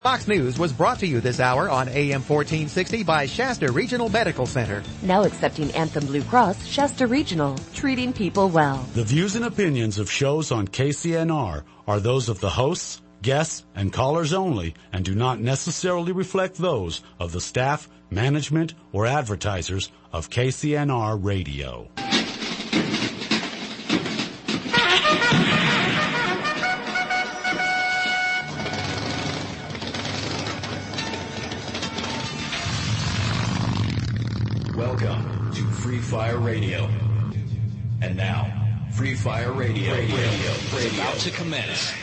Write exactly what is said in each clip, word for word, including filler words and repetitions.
Fox News was brought to you this hour on A M fourteen sixty by Shasta Regional Medical Center. Now accepting Anthem Blue Cross, Shasta Regional, treating people well. The views and opinions of shows on K C N R are those of the hosts, guests, and callers only and do not necessarily reflect those of the staff, management, or advertisers of K C N R Radio. Welcome to Free Fire Radio. And now, Free Fire Radio, radio, radio, radio is about to commence.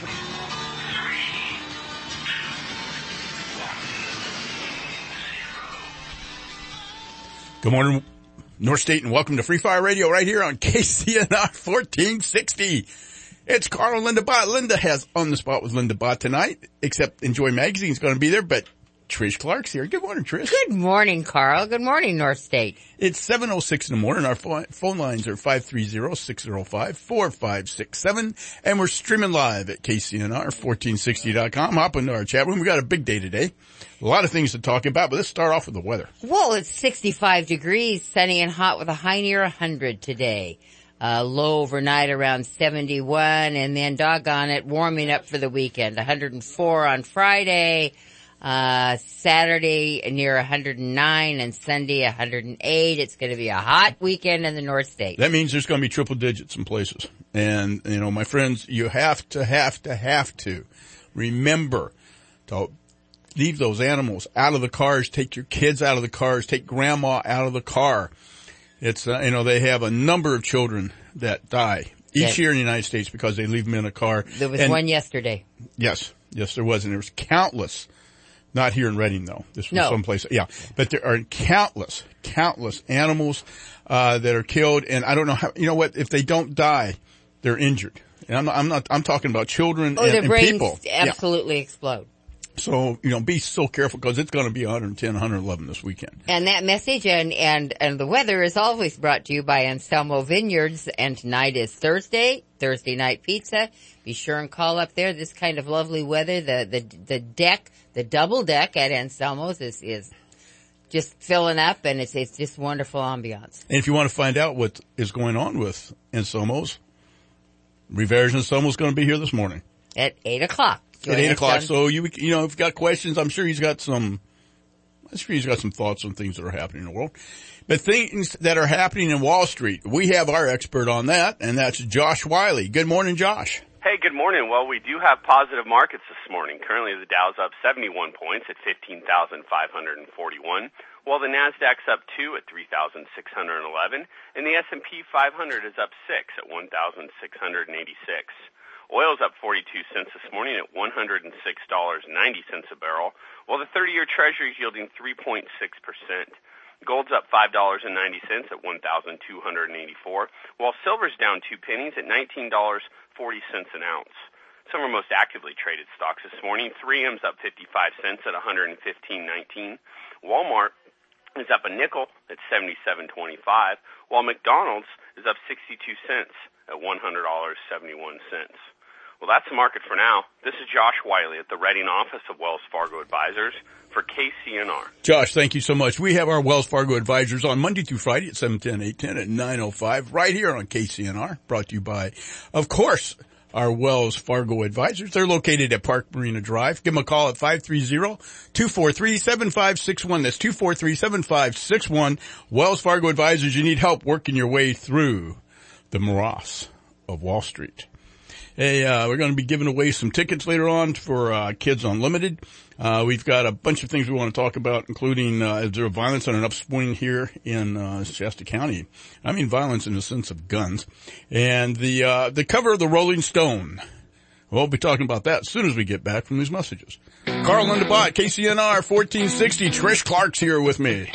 Good morning, North State, and welcome to Free Fire Radio right here on K C N R fourteen sixty. It's Carl and Linda Bott. Linda has On the Spot with Linda Bott tonight, except Enjoy Magazine's going to be there, but Trish Clark's here. Good morning, Trish. Good morning, Carl. Good morning, North State. It's seven oh six in the morning. Our phone lines are five three zero, six zero five, four five six seven, and we're streaming live at K C N R fourteen sixty dot com. Hop into our chat room. We got a big day today. A lot of things to talk about, but let's start off with the weather. Well, it's sixty-five degrees, sunny and hot with a high near one hundred today. Uh, low overnight around seventy-one, and then doggone it, warming up for the weekend. one hundred four on Friday. Uh, Saturday near one hundred nine and Sunday one hundred eight. It's going to be a hot weekend in the North State. That means there's going to be triple digits in places. And, you know, my friends, you have to, have to, have to remember to leave those animals out of the cars. Take your kids out of the cars. Take grandma out of the car. It's, uh, you know, they have a number of children that die each yes. year in the United States because they leave them in a car. There was and, one yesterday. Yes. Yes, there was. And there was countless. Not here in Reading, though. This was no. someplace. Yeah. But there are countless, countless animals, uh, that are killed. And I don't know how, you know what, if they don't die, they're injured. And I'm not, I'm not, I'm talking about children oh, and, their and brains people. absolutely yeah. explode. So, you know, be so careful because it's going to be one hundred ten, one hundred eleven this weekend. And that message and, and, and the weather is always brought to you by Anselmo Vineyards. And tonight is Thursday, Thursday night pizza. Be sure and call up there. This kind of lovely weather, the, the, the deck, the double deck at Anselmo's is, is just filling up, and it's, it's just wonderful ambiance. And if you want to find out what is going on with Anselmo's, Rivera's Anselmo's going to be here this morning. At eight o'clock. At eight o'clock. So you, you know, if you've got questions, I'm sure he's got some, I'm sure he's got some thoughts on things that are happening in the world. But things that are happening in Wall Street, we have our expert on that, and that's Josh Wiley. Good morning, Josh. Hey, good morning. Well, we do have positive markets this morning. Currently, the Dow's up seventy-one points at fifteen thousand five hundred forty-one, while the Nasdaq's up two at three thousand six hundred eleven, and the S and P five hundred is up six at one thousand six hundred eighty-six. Oil's up forty-two cents this morning at one hundred six dollars and ninety cents a barrel, while the thirty-year Treasury is yielding three point six percent. Gold's up five dollars and ninety cents at one thousand two hundred eighty-four, while silver's down two pennies at nineteen dollars and forty cents an ounce. Some of our most actively traded stocks this morning. three M's up fifty-five cents at one hundred fifteen nineteen. Walmart is up a nickel at seventy-seven twenty-five, while McDonald's is up sixty-two cents at one hundred dollars and seventy-one cents. Well, that's the market for now. This is Josh Wiley at the Reading office of Wells Fargo Advisors for K C N R. Josh, thank you so much. We have our Wells Fargo Advisors on Monday through Friday at seven ten, eight ten, and nine oh five right here on K C N R, brought to you by, of course, our Wells Fargo Advisors. They're located at Park Marina Drive. Give them a call at five three zero, two four three, seven five six one. That's two four three, seven five six one. Wells Fargo Advisors, you need help working your way through the morass of Wall Street. Hey, uh, we're going to be giving away some tickets later on for, uh, Kids Unlimited. Uh, we've got a bunch of things we want to talk about, including, uh, is there violence on an upswing here in, uh, Shasta County? I mean violence in the sense of guns. And the, uh, the cover of the Rolling Stone. We'll be talking about that as soon as we get back from these messages. Carl Linda Bott, K C N R fourteen sixty. Trish Clark's here with me.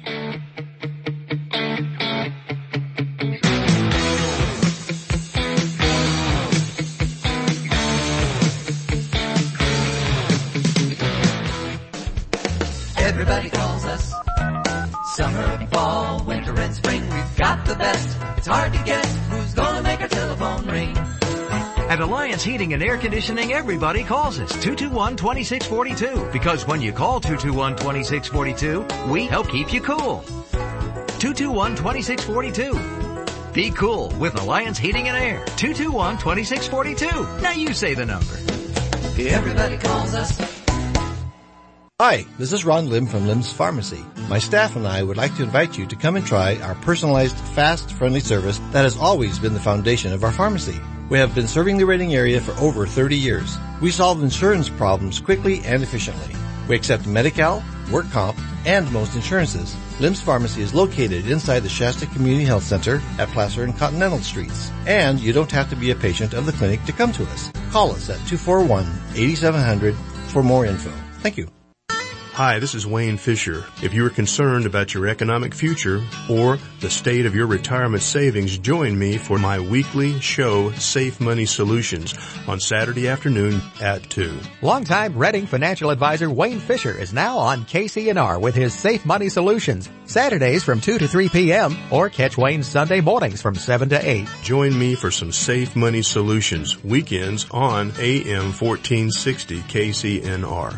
Everybody calls us summer, fall, winter, and spring. We've got the best. It's hard to guess who's gonna make our telephone ring. At Alliance Heating and Air Conditioning, everybody calls us two two one, two six four two. Because when you call two two one, two six four two, we help keep you cool. two two one, two six four two. Be cool with Alliance Heating and Air. two two one, two six four two. Now you say the number. Everybody calls us. Hi, this is Ron Lim from Lim's Pharmacy. My staff and I would like to invite you to come and try our personalized, fast, friendly service that has always been the foundation of our pharmacy. We have been serving the Reading area for over thirty years. We solve insurance problems quickly and efficiently. We accept Medi-Cal, work comp, and most insurances. Lim's Pharmacy is located inside the Shasta Community Health Center at Placer and Continental Streets. And you don't have to be a patient of the clinic to come to us. Call us at two four one, eight seven zero zero for more info. Thank you. Hi, this is Wayne Fisher. If you are concerned about your economic future or the state of your retirement savings, join me for my weekly show, Safe Money Solutions, on Saturday afternoon at two. Longtime Reading financial advisor Wayne Fisher is now on K C N R with his Safe Money Solutions, Saturdays from two to three p.m. or catch Wayne Sunday mornings from seven to eight. Join me for some Safe Money Solutions, weekends on A M fourteen sixty K C N R.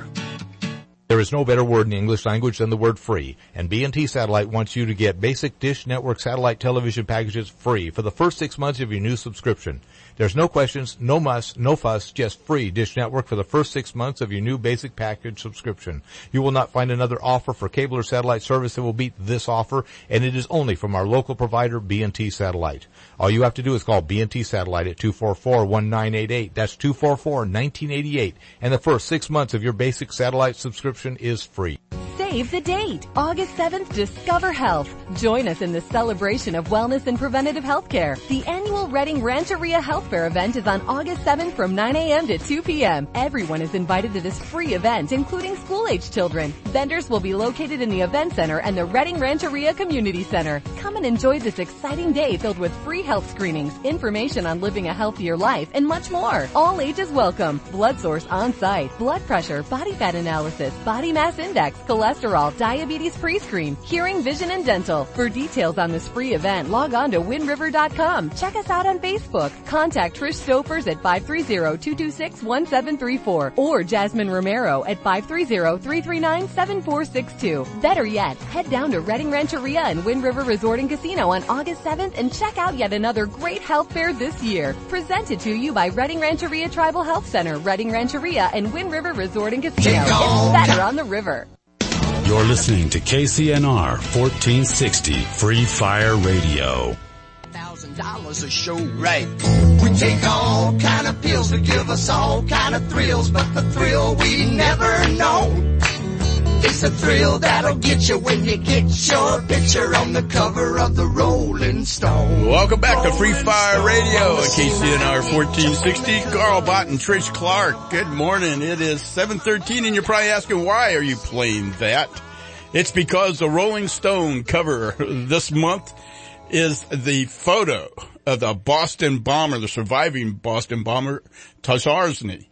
There is no better word in the English language than the word free, and B and T Satellite wants you to get basic Dish Network satellite television packages free for the first six months of your new subscription. There's no questions, no muss, no fuss, just free Dish Network for the first six months of your new basic package subscription. You will not find another offer for cable or satellite service that will beat this offer, and it is only from our local provider, B and T Satellite. All you have to do is call B and T Satellite at two four four, one nine eight eight. That's two four four, one nine eight eight, and the first six months of your basic satellite subscription is free. Save the date. August seventh, Discover Health. Join us in the celebration of wellness and preventative health care. The annual Reading Rancheria Health Fair event is on August seventh from nine a.m. to two p.m. Everyone is invited to this free event, including school-age children. Vendors will be located in the event center and the Reading Rancheria Community Center. Come and enjoy this exciting day filled with free health screenings, information on living a healthier life, and much more. All ages welcome. Blood source on site, blood pressure, body fat analysis, body mass index, cholesterol, diabetes pre-screen, hearing, vision, and dental. For details on this free event, log on to wind river dot com. Check us out on Facebook. Contact Trish Stopers at five three zero, two two six, one seven three four or Jasmine Romero at five three zero, three three nine, seven four six two. Better yet, head down to Reading Rancheria and Wind River Resort and Casino on August seventh and check out yet another great health fair this year. Presented to you by Reading Rancheria Tribal Health Center, Reading Rancheria, and Wind River Resort and Casino. It's better on the river. You're listening to K C N R fourteen sixty Free Fire Radio. Thousand dollars a show, right? We take all kind of pills to give us all kind of thrills, but the thrill we never know. It's a thrill that'll get you when you get your picture on the cover of the Rolling Stone. Welcome back to Free Fire Radio at K C N R fourteen sixty. Carl Bott and Trish Clark. Good morning. It is seven thirteen and you're probably asking, why are you playing that? It's because the Rolling Stone cover this month is the photo of the Boston bomber, the surviving Boston bomber, Tazarsny.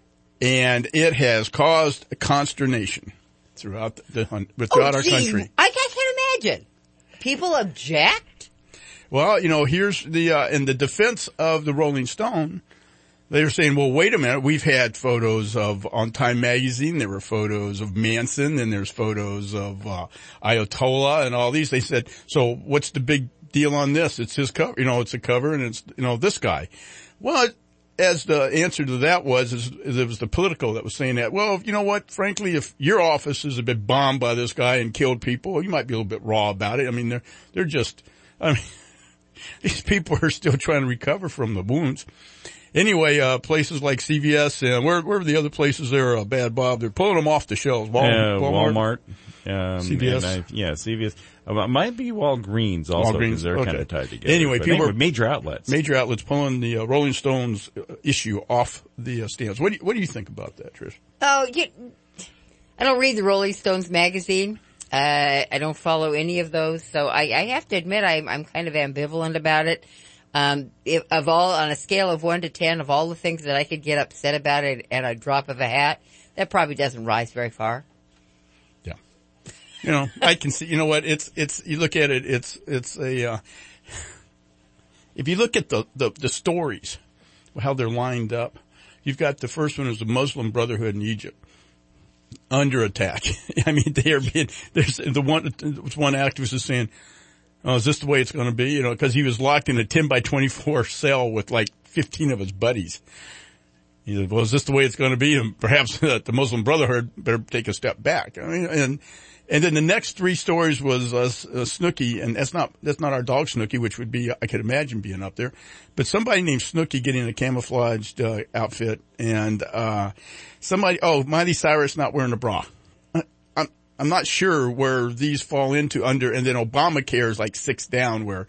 And it has caused consternation throughout the, throughout oh, our geez. country. I, I can't imagine. People object? Well, you know, here's the, uh, in the defense of the Rolling Stone, they were saying, well, wait a minute, we've had photos of, on Time Magazine, there were photos of Manson, and there's photos of, uh, Ayatollah and all these. They said, so what's the big deal on this? It's his cover, you know, it's a cover and it's, you know, this guy. Well, it, as the answer to that was, is, is it was the Politico that was saying that, well, you know what, frankly, if your office has been bombed by this guy and killed people, you might be a little bit raw about it. I mean, they're, they're just, I mean, these people are still trying to recover from the wounds. Anyway, uh, places like C V S and where, where are the other places there, uh, Bad Bob? They're pulling them off the shelves. Wal- uh, Walmart. Walmart. Um, C V S. I, yeah, C V S. Uh, might be Walgreens also, because they're okay. kind of tied together. Anyway, but people anyway, are, major outlets. Major outlets pulling the uh, Rolling Stones uh, issue off the uh, stands. What do you, what do you think about that, Trish? Oh, you, I don't read the Rolling Stones magazine. Uh, I don't follow any of those, so I, I have to admit I'm, I'm kind of ambivalent about it. Um, if, of all, on a scale of one to ten, of all the things that I could get upset about it at a drop of a hat, that probably doesn't rise very far. Yeah. You know, I can see, you know what, it's, it's, you look at it, it's, it's a, uh, if you look at the, the, the stories, how they're lined up. You've got the first one is the Muslim Brotherhood in Egypt. Under attack. I mean, they are being, there's the one, one activist is saying, oh, is this the way it's going to be? You know, cause he was locked in a ten by twenty-four cell with like fifteen of his buddies. He said, well, is this the way it's going to be? And perhaps uh, the Muslim Brotherhood better take a step back. I mean, and, and then the next three stories was, uh, uh, Snooki, and that's not, that's not our dog Snooki, which would be, I could imagine being up there, but somebody named Snooki getting a camouflaged, uh, outfit and, uh, somebody, oh, Miley Cyrus not wearing a bra. I'm, I'm not sure where these fall into under, and then Obamacare is like six down where,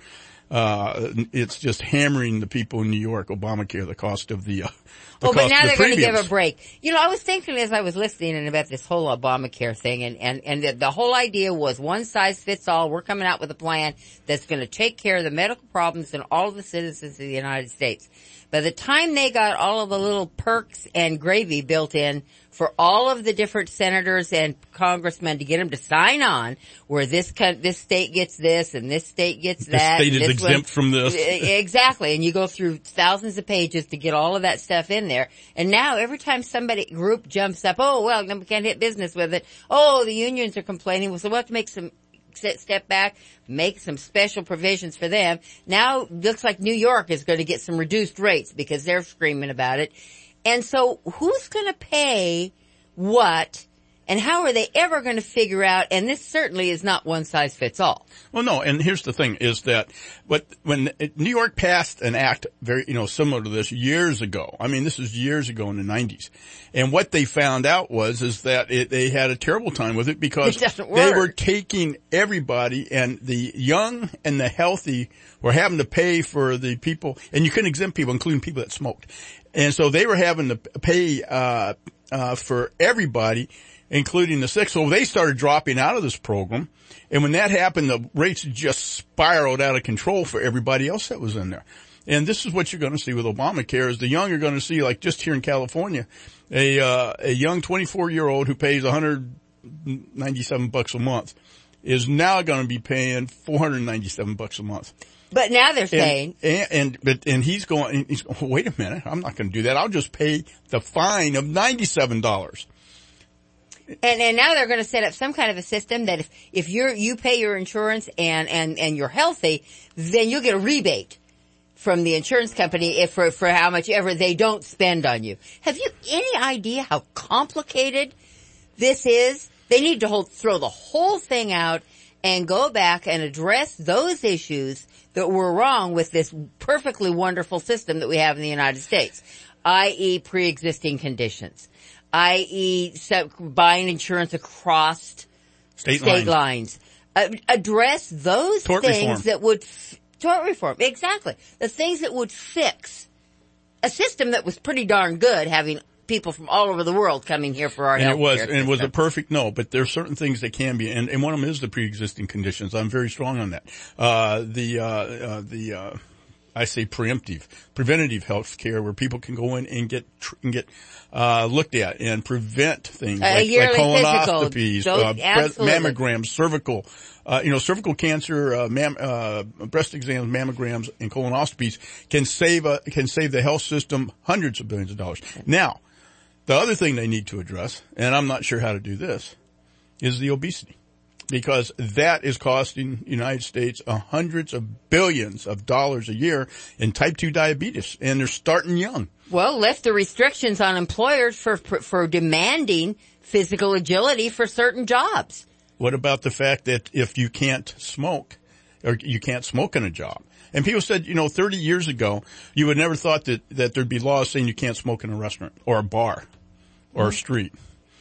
uh, it's just hammering the people in New York, Obamacare, the cost of the, uh, the oh, but cost now of the they're going to premiums. give a break. You know, I was thinking as I was listening about this whole Obamacare thing, and, and, and the, the whole idea was one size fits all. We're coming out with a plan that's going to take care of the medical problems in all of the citizens of the United States. By the time they got all of the little perks and gravy built in for all of the different senators and congressmen to get them to sign on, where this co- this state gets this and this state gets that. The state is this exempt one, from this. Exactly. And you go through thousands of pages to get all of that stuff in there. And now every time somebody group jumps up, oh, well, then we can't hit business with it. Oh, the unions are complaining. So we'll have to make some step back, make some special provisions for them. Now looks like New York is going to get some reduced rates because they're screaming about it. And so who's going to pay what, and how are they ever going to figure out? And this certainly is not one size fits all. Well, no, and here's the thing is that what, when New York passed an act very, you know, similar to this years ago. I mean, this is years ago in the nineties. And what they found out was, is that it, they had a terrible time with it because it doesn't work. They were taking everybody, and the young and the healthy were having to pay for the people, and you couldn't exempt people, including people that smoked. And so they were having to pay, uh, uh, for everybody, including the sick. So they started dropping out of this program. And when that happened, the rates just spiraled out of control for everybody else that was in there. And this is what you're going to see with Obamacare is the young are going to see, like just here in California, a, uh, a young twenty-four year old who pays one hundred ninety-seven bucks a month is now going to be paying four hundred ninety-seven bucks a month. But now they're saying, and, and, and but and he's going. He's going, wait a minute, I'm not going to do that. I'll just pay the fine of ninety-seven dollars. And, and now they're going to set up some kind of a system that if, if you're, you pay your insurance and, and, and you're healthy, then you'll get a rebate from the insurance company if for, for how much ever they don't spend on you. Have you any idea how complicated this is? They need to hold, throw the whole thing out and go back and address those issues that were wrong with this perfectly wonderful system that we have in the United States, that is pre-existing conditions. that is so buying insurance across state, state lines. lines. Uh, address those Tort things reform. that would, f- tort reform, exactly. The things that would fix a system that was pretty darn good, having people from all over the world coming here for our and health it was, care and it was a system. perfect no, but there are certain things that can be, and, and one of them is the pre-existing conditions. I'm very strong on that. Uh, the, uh, uh, the, uh, I say preemptive, preventative health care where people can go in and get, tr- and get, uh, looked at and prevent things A like, like yearly colonoscopies, physical. uh, Those- bre- absolutely. mammograms, cervical, uh, you know, cervical cancer, uh, mam- uh, breast exams, mammograms, and colonoscopies can save, uh, can save the health system hundreds of billions of dollars. Now, the other thing they need to address, and I'm not sure how to do this, is the obesity. Because that is costing the United States uh, hundreds of billions of dollars a year in type two diabetes. And they're starting young. Well, lift the restrictions on employers for, for, for demanding physical agility for certain jobs. What about the fact that if you can't smoke, or you can't smoke in a job? And people said, you know, thirty years ago, you would never thought that, that there'd be laws saying you can't smoke in a restaurant or a bar or a street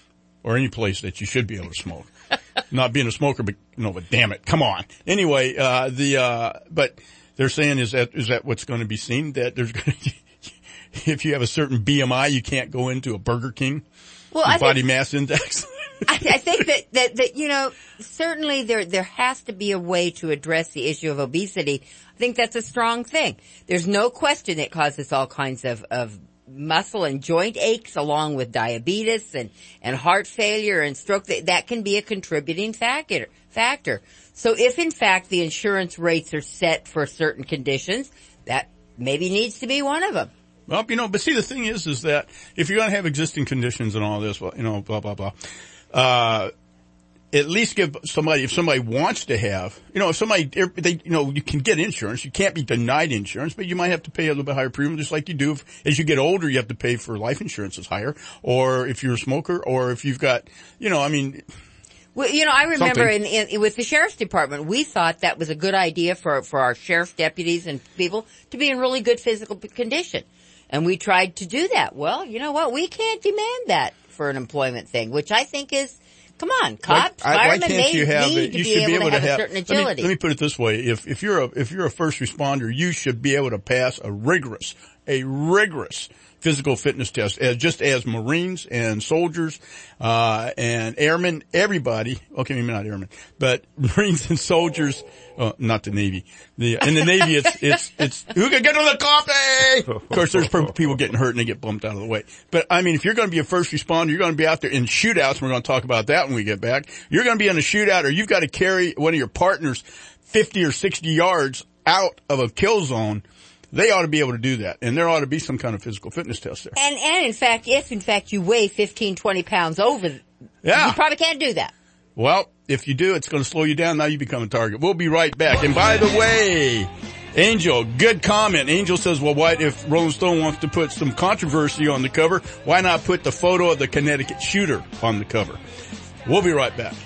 or any place that you should be able to smoke. Not being a smoker, but, no, but damn it, come on. Anyway, uh, the, uh, but they're saying is that, is that what's going to be seen? That there's going to, if you have a certain B M I, you can't go into a Burger King? Well, I body think, mass index? I, I think that, that, that, you know, certainly there, there has to be a way to address the issue of obesity. I think that's a strong thing. There's no question it causes all kinds of, of muscle and joint aches along with diabetes and, and heart failure and stroke. That, that can be a contributing factor, factor. So if in fact the insurance rates are set for certain conditions, that maybe needs to be one of them. Well, you know, but see, the thing is, is that if you're going to have existing conditions and all this, well, you know, blah, blah, blah, uh, at least give somebody, if somebody wants to have, you know, if somebody, they, you know, you can get insurance. You can't be denied insurance, but you might have to pay a little bit higher premium, just like you do. If, as you get older, you have to pay for life insurance is higher, or if you're a smoker, or if you've got, you know, I mean. Well, you know, I remember in, in, with the sheriff's department, we thought that was a good idea for, for our sheriff deputies and people to be in really good physical condition. And we tried to do that. Well, you know what? We can't demand that for an employment thing, which I think is, come on, cops, why, firemen, why can't they you have need it? to You be should able, be able to, have to have a certain let me, agility. let me put it this way. If, if you're a, if you're a first responder, you should be able to pass a rigorous, a rigorous physical fitness test, as just as Marines and soldiers, uh, and airmen, everybody, okay, maybe not airmen, but Marines and soldiers, uh, not the Navy. The, in the Navy, it's, it's, it's, who can get on the coffee? Of course, there's people getting hurt and they get bumped out of the way. But I mean, if you're going to be a first responder, you're going to be out there in shootouts, and we're going to talk about that when we get back. You're going to be in a shootout, or you've got to carry one of your partners fifty or sixty yards out of a kill zone. They ought to be able to do that, and there ought to be some kind of physical fitness test there. And, and in fact, if in fact you weigh fifteen, twenty pounds over, yeah. you probably can't do that. Well, if you do, it's going to slow you down. Now you become a target. We'll be right back. And by the way, Angel, good comment. Angel says, well, why, if Rolling Stone wants to put some controversy on the cover, why not put the photo of the Connecticut shooter on the cover? We'll be right back.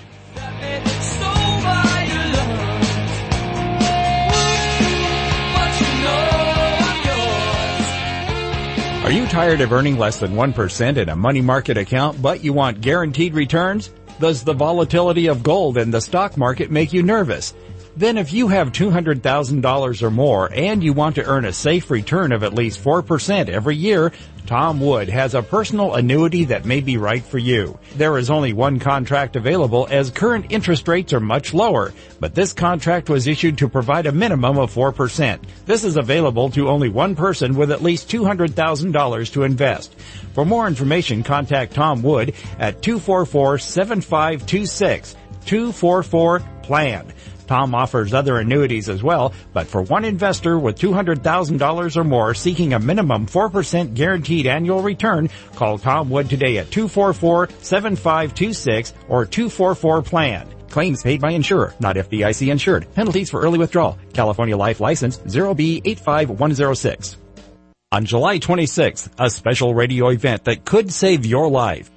Are you tired of earning less than one percent in a money market account, but you want guaranteed returns? Does the volatility of gold in the stock market make you nervous? Then if you have two hundred thousand dollars or more and you want to earn a safe return of at least four percent every year, Tom Wood has a personal annuity that may be right for you. There is only one contract available as current interest rates are much lower, but this contract was issued to provide a minimum of four percent. This is available to only one person with at least two hundred thousand dollars to invest. For more information, contact Tom Wood at two four four, seven five two six, two four four, PLAN. Tom offers other annuities as well, but for one investor with two hundred thousand dollars or more seeking a minimum four percent guaranteed annual return, call Tom Wood today at two four four, seven five two six or two four four, PLAN. Claims paid by insurer, not F D I C insured. Penalties for early withdrawal. California Life License zero B eight five one zero six. On July twenty-sixth, a special radio event that could save your life.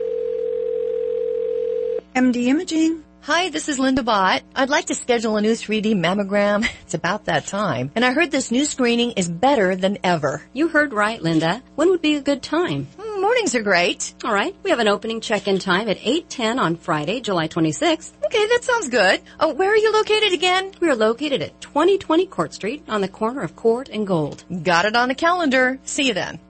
M D Imaging. Hi, this is Linda Bott. I'd like to schedule a new three D mammogram. It's about that time. And I heard this new screening is better than ever. You heard right, Linda. When would be a good time? Mm, mornings are great. All right. We have an opening check-in time at eight ten on Friday, July twenty-sixth. Okay, that sounds good. Oh, where are you located again? We are located at twenty twenty Court Street on the corner of Court and Gold. Got it on the calendar. See you then.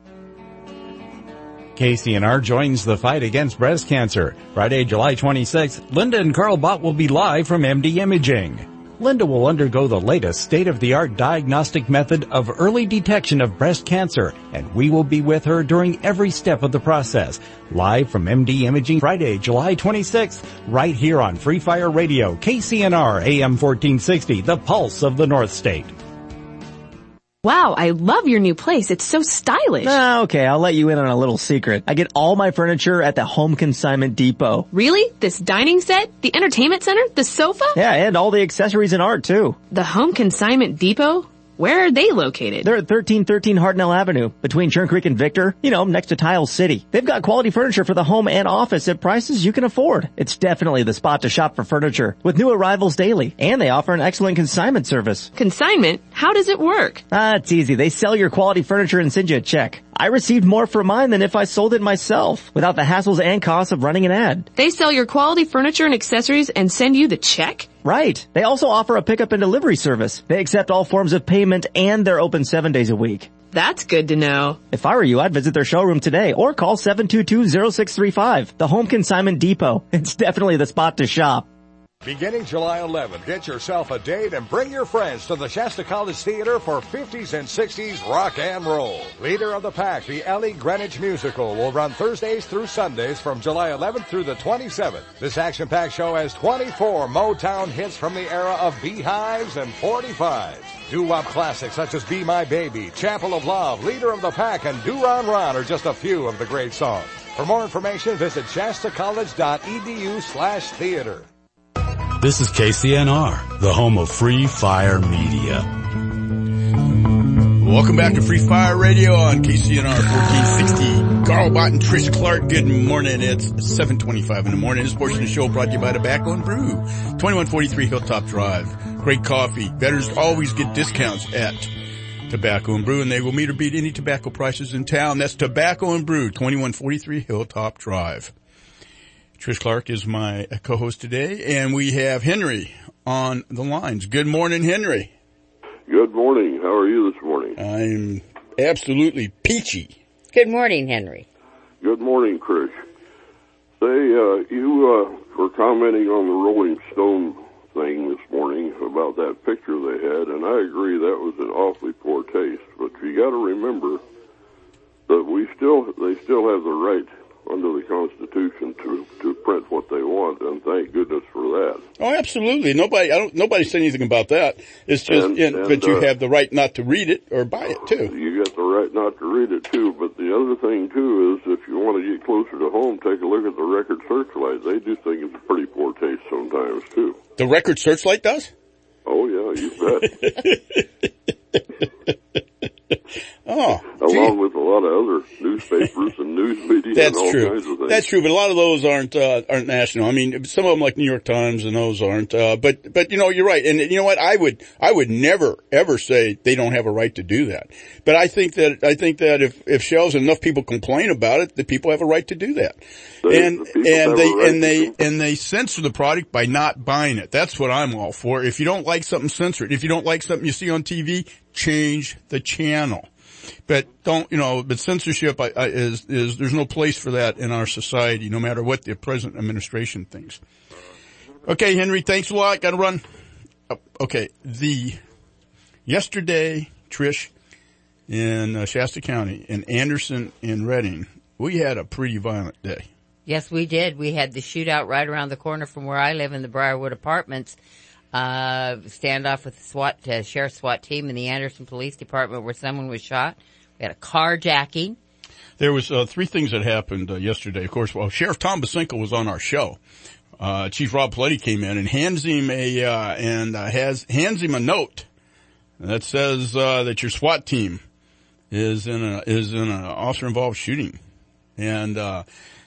K C N R joins the fight against breast cancer. Friday, July twenty-sixth, Linda and Carl Bott will be live from M D Imaging. Linda will undergo the latest state-of-the-art diagnostic method of early detection of breast cancer, and we will be with her during every step of the process. Live from M D Imaging, Friday, July twenty-sixth, right here on Free Fire Radio, K C N R A M fourteen sixty, the pulse of the North State. Wow, I love your new place. It's so stylish. Ah, okay, I'll let you in on a little secret. I get all my furniture at the Home Consignment Depot. Really? This dining set? The entertainment center? The sofa? Yeah, and all the accessories and art, too. The Home Consignment Depot? Where are they located? They're at thirteen thirteen Hartnell Avenue, between Churn Creek and Victor, you know, next to Tile City. They've got quality furniture for the home and office at prices you can afford. It's definitely the spot to shop for furniture, with new arrivals daily, and they offer an excellent consignment service. Consignment? How does it work? Ah, it's easy. They sell your quality furniture and send you a check. I received more for mine than if I sold it myself, without the hassles and costs of running an ad. They sell your quality furniture and accessories and send you the check? Right. They also offer a pickup and delivery service. They accept all forms of payment, and they're open seven days a week. That's good to know. If I were you, I'd visit their showroom today or call seven two two, zero six three five. The Home Consignment Depot. It's definitely the spot to shop. Beginning July eleventh, get yourself a date and bring your friends to the Shasta College Theater for fifties and sixties rock and roll. Leader of the Pack, the Ellie Greenwich Musical, will run Thursdays through Sundays from July eleventh through the twenty-seventh. This action-packed show has twenty-four Motown hits from the era of Beehives and forty-fives. Doo-wop classics such as Be My Baby, Chapel of Love, Leader of the Pack, and Do-Ron Ron are just a few of the great songs. For more information, visit shastacollege.edu slash theater. This is K C N R, the home of Free Fire Media. Welcome back to Free Fire Radio on K C N R fourteen sixty. Carl Bott and Trish Clark, good morning. It's seven twenty-five in the morning. This portion of the show brought to you by Tobacco and Brew, twenty-one forty-three Hilltop Drive. Great coffee. Veterans always get discounts at Tobacco and Brew, and they will meet or beat any tobacco prices in town. That's Tobacco and Brew, twenty-one forty-three Hilltop Drive. Trish Clark is my co-host today, and we have Henry on the lines. Good morning, Henry. Good morning. How are you this morning? I'm absolutely peachy. Good morning, Henry. Good morning, Trish. Say, uh, you uh, were commenting on the Rolling Stone thing this morning about that picture they had, and I agree that was an awfully poor taste. But you got to remember that we still, they still have the right under the Constitution to to print what they want, and thank goodness for that. Oh, absolutely. Nobody, I don't. Nobody said anything about that. It's just, and, in, and, but you uh, have the right not to read it or buy it too. You got the right not to read it too. But the other thing too is, if you want to get closer to home, take a look at the Record Searchlight. They do think it's pretty poor taste sometimes too. The Record Searchlight does? Oh yeah, you bet. Oh, along gee. with a lot of other newspapers and news media That's and all true. kinds of things. That's true, but a lot of those aren't uh, aren't national. I mean, some of them like New York Times and those aren't. Uh, but but you know, you're right. And you know what? I would I would never ever say they don't have a right to do that. But I think that I think that if if shelves enough people complain about it, that people have a right to do that. They, and the and they right and they and they censor the product by not buying it. That's what I'm all for. If you don't like something, censor it. If you don't like something you see on T V, change the channel. But don't, you know, but censorship I, I, is, is, there's no place for that in our society, no matter what the present administration thinks. Okay, Henry, thanks a lot. Gotta run. Okay, the, yesterday, Trish, in uh, Shasta County, in Anderson and Redding, we had a pretty violent day. Yes, we did. We had the shootout right around the corner from where I live in the Briarwood Apartments. Uh, standoff with the SWAT, uh, Sheriff's SWAT team in the Anderson Police Department where someone was shot. We had a carjacking. There was, uh, three things that happened, uh, yesterday. Of course, well, Sheriff Tom Basinko was on our show. Uh, Chief Rob Paletti came in and hands him a, uh, and, uh, has, hands him a note that says, uh, that your SWAT team is in a, is in an officer involved shooting. And, uh,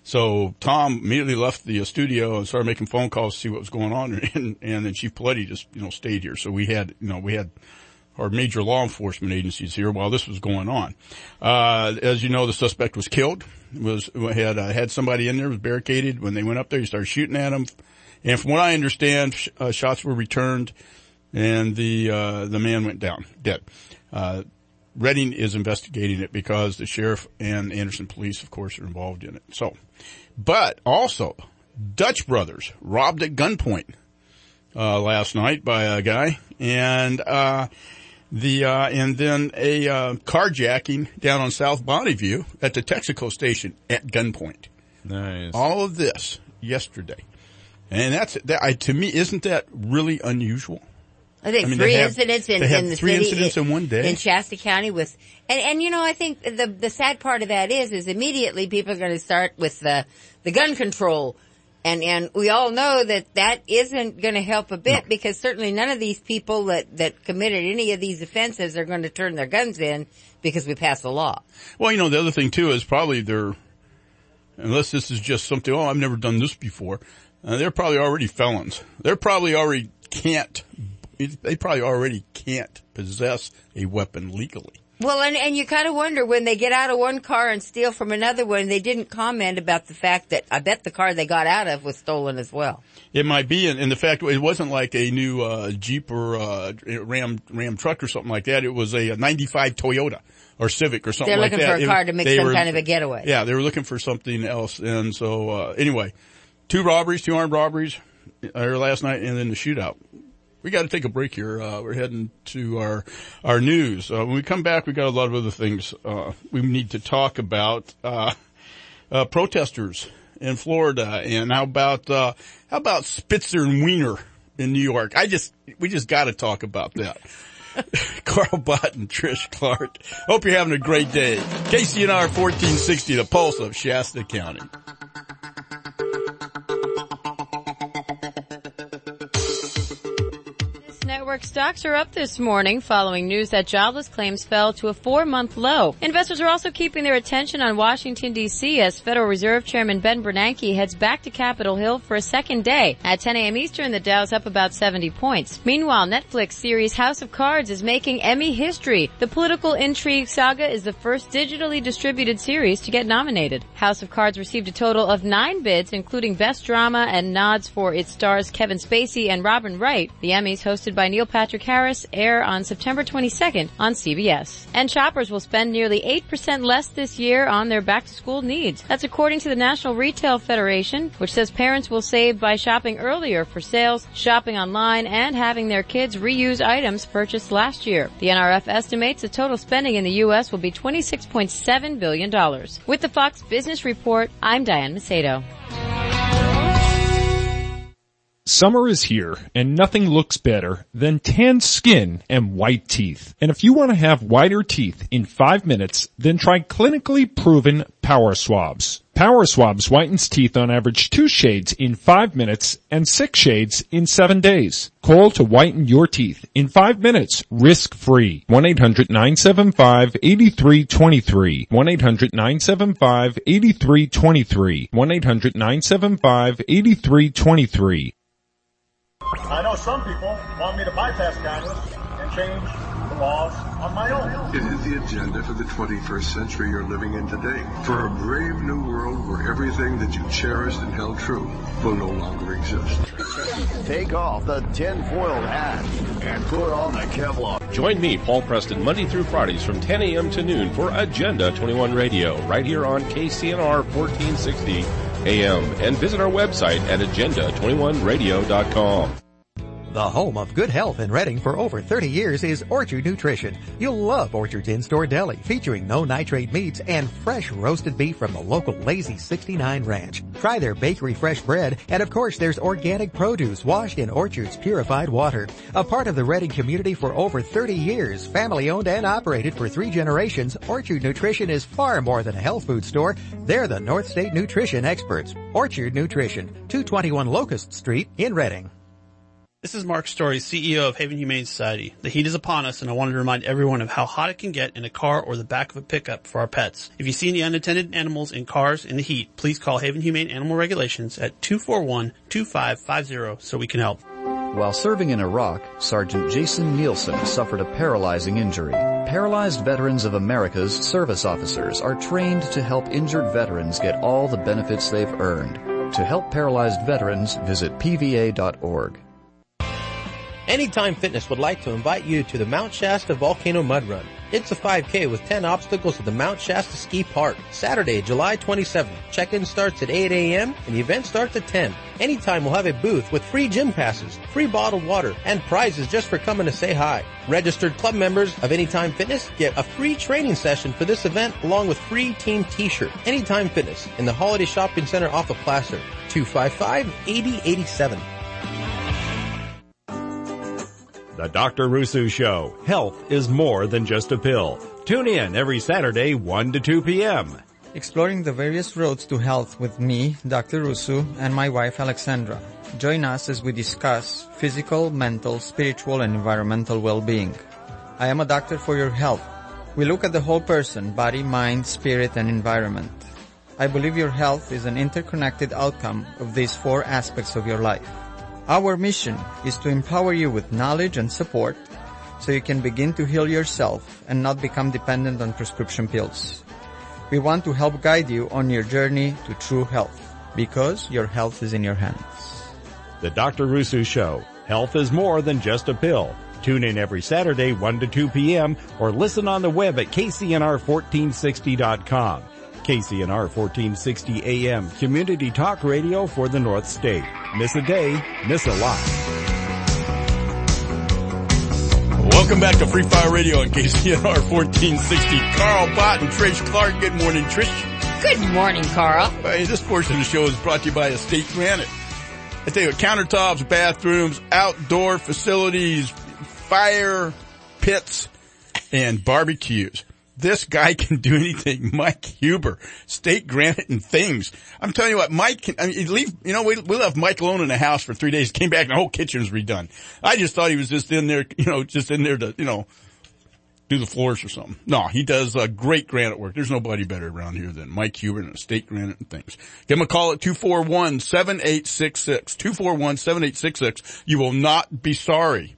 So Tom immediately left the studio and started making phone calls to see what was going on, and, and then Chief Paletti just, you know, stayed here. So we had, you know, we had our major law enforcement agencies here while this was going on. Uh, as you know, the suspect was killed. Was had uh, had somebody in there, was barricaded. When they went up there, he started shooting at him, and from what I understand, sh- uh, shots were returned, and the uh, the man went down dead. Uh, Redding is investigating it because the sheriff and Anderson police, of course, are involved in it. So, but also, Dutch brothers robbed at gunpoint, uh, last night by a guy, and, uh, the, uh, and then a, uh, carjacking down on South Bonneview at the Texaco station at gunpoint. Nice. All of this yesterday. And that's, that, I, to me, isn't that really unusual? I think I mean, three have, incidents in, in the three city incidents in, in one day in Shasta County with, and, and you know, I think the, the sad part of that is, is immediately people are going to start with the, the gun control. And, and we all know that that isn't going to help a bit no. because certainly none of these people that, that committed any of these offenses are going to turn their guns in because we passed a law. Well, you know, the other thing too is probably they're, unless this is just something, oh, I've never done this before, uh, they're probably already felons. They're probably already can't They probably already can't possess a weapon legally. Well, and, and you kind of wonder when they get out of one car and steal from another one, they didn't comment about the fact that I bet the car they got out of was stolen as well. It might be, and, and the fact it wasn't like a new uh, Jeep or uh, Ram Ram truck or something like that. It was a, a ninety-five Toyota or Civic or something like that. They're looking for a car it, to make some were, kind of a getaway. Yeah, they were looking for something else. And so, uh, anyway, two robberies, two armed robberies. or last night, and then the shootout. We got to take a break here. Uh, we're heading to our, our news. Uh, when we come back, we got a lot of other things, uh, we need to talk about, uh, uh, protesters in Florida. And how about, uh, how about Spitzer and Wiener in New York? I just, we just got to talk about that. Carl Bott and Trish Clark. Hope you're having a great day. K C N R fourteen sixty, the pulse of Shasta County. Network stocks are up this morning following news that jobless claims fell to a four-month low. Investors are also keeping their attention on Washington, D C as Federal Reserve Chairman Ben Bernanke heads back to Capitol Hill for a second day. At ten a.m. Eastern, the Dow's up about seventy points. Meanwhile, Netflix series House of Cards is making Emmy history. The political intrigue saga is the first digitally distributed series to get nominated. House of Cards received a total of nine bids, including Best Drama and nods for its stars Kevin Spacey and Robin Wright. The Emmys, hosted by Neil Patrick Harris, air on September twenty-second on C B S. And shoppers will spend nearly eight percent less this year on their back-to-school needs. That's according to the National Retail Federation, which says parents will save by shopping earlier for sales, shopping online, and having their kids reuse items purchased last year. The N R F estimates the total spending in the U S will be twenty-six point seven billion dollars. With the Fox Business Report, I'm Diane Macedo. Summer is here, and nothing looks better than tan skin and white teeth. And if you want to have whiter teeth in five minutes, then try clinically proven Power Swabs. Power Swabs whitens teeth on average two shades in five minutes and six shades in seven days. Call to whiten your teeth in five minutes, risk-free. one eight hundred nine seven five eight three two three. one eight hundred nine seven five eight three two three. one eight hundred nine seven five eight three two three. I know some people want me to bypass Congress and change the laws on my own. It is the agenda for the twenty-first century you're living in today. For a brave new world where everything that you cherished and held true will no longer exist. Take off the tin-foiled hat and put on the Kevlar. Join me, Paul Preston, Monday through Fridays from ten a.m. to noon for Agenda twenty-one Radio, right here on K C N R fourteen sixty A M, and visit our website at agenda twenty-one radio dot com. The home of good health in Reading for over thirty years is Orchard Nutrition. You'll love Orchard's in-store deli featuring no nitrate meats and fresh roasted beef from the local Lazy sixty-nine Ranch. Try their bakery fresh bread, and of course there's organic produce washed in Orchard's purified water. A part of the Reading community for over thirty years, family owned and operated for three generations, Orchard Nutrition is far more than a health food store. They're the North State Nutrition experts. Orchard Nutrition, two twenty-one Locust Street in Reading. This is Mark Story, C E O of Haven Humane Society. The heat is upon us, and I wanted to remind everyone of how hot it can get in a car or the back of a pickup for our pets. If you see any unattended animals in cars in the heat, please call Haven Humane Animal Regulations at two four one, two five five zero so we can help. While serving in Iraq, Sergeant Jason Nielsen suffered a paralyzing injury. Paralyzed Veterans of America's service officers are trained to help injured veterans get all the benefits they've earned. To help paralyzed veterans, visit P V A dot org. Anytime Fitness would like to invite you to the Mount Shasta Volcano Mud Run. It's a five K with ten obstacles at the Mount Shasta Ski Park. Saturday, July twenty-seventh. Check-in starts at eight a.m. and the event starts at ten. Anytime we'll have a booth with free gym passes, free bottled water, and prizes just for coming to say hi. Registered club members of Anytime Fitness get a free training session for this event along with free team t-shirt. Anytime Fitness in the Holiday Shopping Center off of Placer. two five five, eight zero eight seven. The Doctor Rusu Show. Health is more than just a pill. Tune in every Saturday, one to two p.m. Exploring the various roads to health with me, Doctor Rusu, and my wife, Alexandra. Join us as we discuss physical, mental, spiritual, and environmental well-being. I am a doctor for your health. We look at the whole person, body, mind, spirit, and environment. I believe your health is an interconnected outcome of these four aspects of your life. Our mission is to empower you with knowledge and support so you can begin to heal yourself and not become dependent on prescription pills. We want to help guide you on your journey to true health because your health is in your hands. The Doctor Rusu Show. Health is more than just a pill. Tune in every Saturday, one to two p.m. or listen on the web at K C N R fourteen sixty dot com. K C N R fourteen sixty A M, community talk radio for the North State. Miss a day, miss a lot. Welcome back to Free Fire Radio on K C N R fourteen sixty. Carl Bott and Trish Clark. Good morning, Trish. Good morning, Carl. Hey, this portion of the show is brought to you by Estate Granite. I tell you what, countertops, bathrooms, outdoor facilities, fire pits, and barbecues. This guy can do anything. Mike Huber, State Granite and Things. I'm telling you what, Mike can, I mean, leave, you know, we, we left Mike alone in the house for three days, came back and the whole kitchen was redone. I just thought he was just in there, you know, just in there to, you know, do the floors or something. No, he does uh, great granite work. There's nobody better around here than Mike Huber and State Granite and Things. Give him a call at two four one, seven eight six six. two four one, seven eight six six. You will not be sorry.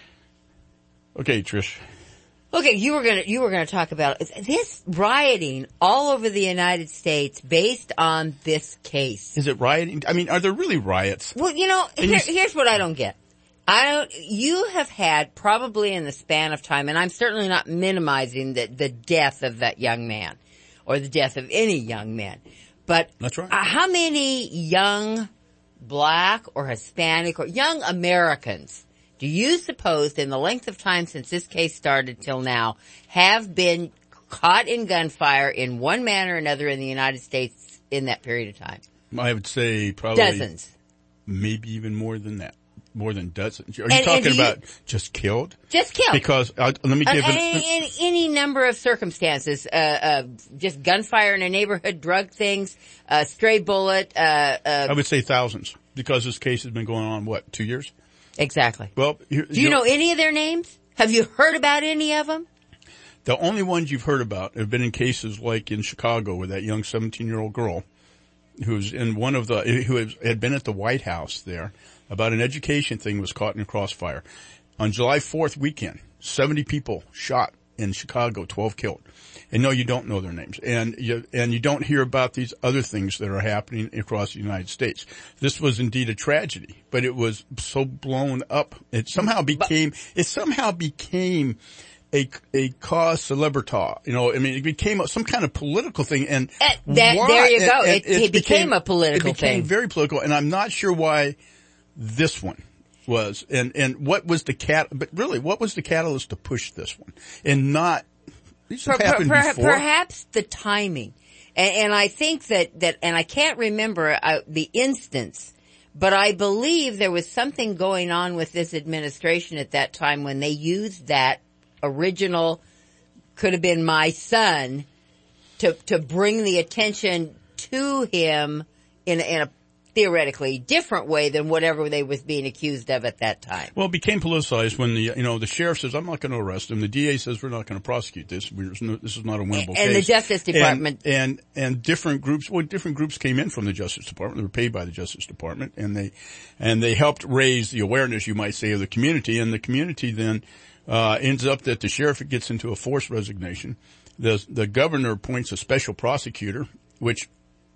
Okay, Trish. Okay, you were gonna, you were gonna talk about this rioting all over the United States based on this case. Is it rioting? I mean, are there really riots? Well, you know, here, here's what I don't get. I don't, you have had probably in the span of time, and I'm certainly not minimizing the, the death of that young man or the death of any young man, but that's right. Uh, how many young black or Hispanic or young Americans do you suppose in the length of time since this case started till now have been caught in gunfire in one manner or another in the United States in that period of time? I would say probably dozens, maybe even more than that. More than dozens. Are you and, talking and you, about just killed? Just killed. Because, uh, let me give uh, it... In, in any number of circumstances, uh, uh, just gunfire in a neighborhood, drug things, uh, stray bullet, uh, uh... I would say thousands, because this case has been going on, what, two years? Exactly. Well, here, do you know, know any of their names? Have you heard about any of them? The only ones you've heard about have been in cases like in Chicago with that young seventeen-year-old girl who's in one of the, who had been at the White House there about an education thing, was caught in a crossfire. On July fourth weekend, seventy people shot in Chicago, twelve killed. And no, you don't know their names. And you, and you don't hear about these other things that are happening across the United States. This was indeed a tragedy, but it was so blown up. It somehow became, it somehow became a, a cause celebrita. You know, I mean, it became some kind of political thing. And uh, that, there you go. And, and it, it, it became, became a political thing. It became thing. very political. And I'm not sure why this one was, and, and what was the cat, but really, what was the catalyst to push this one and not, these have per, happened per, before? Perhaps the timing. And, and I think that, that, and I can't remember uh, the instance, but I believe there was something going on with this administration at that time when they used that original, could have been my son, to, to bring the attention to him in, in a theoretically different way than whatever they was being accused of at that time. Well, it became politicized when the, you know, the sheriff says, I'm not going to arrest him. The D A says, we're not going to prosecute this. We're, this is not a winnable and, case. And the Justice Department. And, and, and different groups, well, different groups came in from the Justice Department. They were paid by the Justice Department, and they, and they helped raise the awareness, you might say, of the community. And the community then, uh, ends up that the sheriff gets into a forced resignation. The, the governor appoints a special prosecutor, which,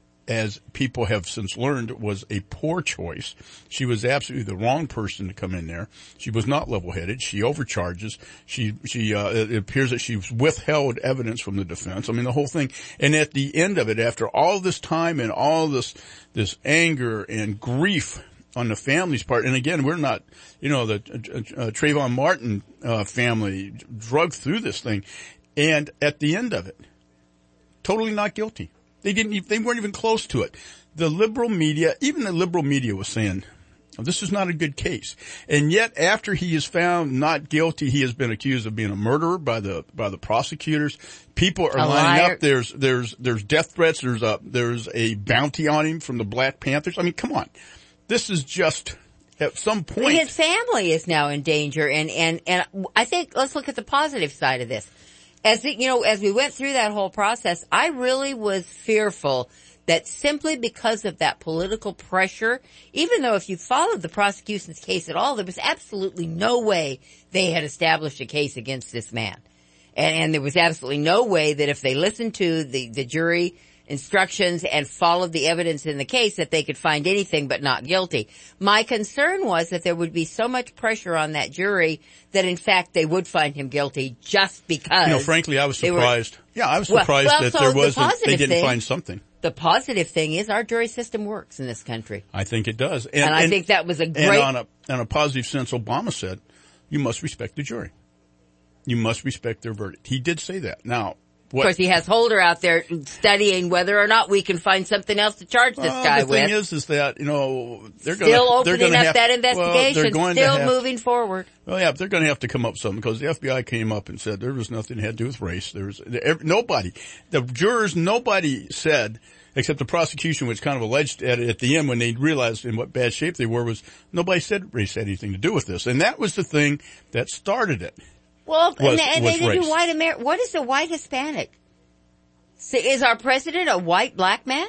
as people have since learned, was a poor choice. She was absolutely the wrong person to come in there. She was not level-headed. She overcharges. She, she, uh, it appears that she's withheld evidence from the defense. I mean, the whole thing. And at the end of it, after all this time and all this, this anger and grief on the family's part, and again, we're not, you know, the uh, uh, Trayvon Martin uh, family drug through this thing. And at the end of it, totally not guilty. They didn't even, they weren't even close to it. The liberal media, even the liberal media was saying, oh, this is not a good case. And yet after he is found not guilty, he has been accused of being a murderer by the, by the prosecutors. People are a lining liar. up. There's, there's, there's death threats. There's a, there's a bounty on him from the Black Panthers. I mean, come on. This is just, at some point. His family is now in danger, and, and, and I think, let's look at the positive side of this. As the, you know, as we went through that whole process, I really was fearful that simply because of that political pressure, even though if you followed the prosecution's case at all, there was absolutely no way they had established a case against this man. And, and there was absolutely no way that if they listened to the, the jury instructions and followed the evidence in the case that they could find anything but not guilty. My concern was that there would be so much pressure on that jury that in fact they would find him guilty just because. You know, frankly, I was surprised. Were, yeah, I was well, surprised well, that so there the wasn't, they didn't thing, find something. The positive thing is our jury system works in this country. I think it does. And, and I and, think that was a great. And on a, on a positive sense, Obama said, you must respect the jury. You must respect their verdict. He did say that. Now, what? Of course, he has Holder out there studying whether or not we can find something else to charge this well, guy the with. The thing is, is that, you know, they're still gonna, opening they're gonna up have, that investigation, well, still have, moving forward. Well, yeah, but they're going to have to come up with something because the F B I came up and said there was nothing that had to do with race. There was nobody, the jurors, nobody said, except the prosecution, which kind of alleged at, at the end when they realized in what bad shape they were, was nobody said race had anything to do with this, and that was the thing that started it. Well, was, and, and they didn't do white Amer- What is a white Hispanic? So is our president a white black man?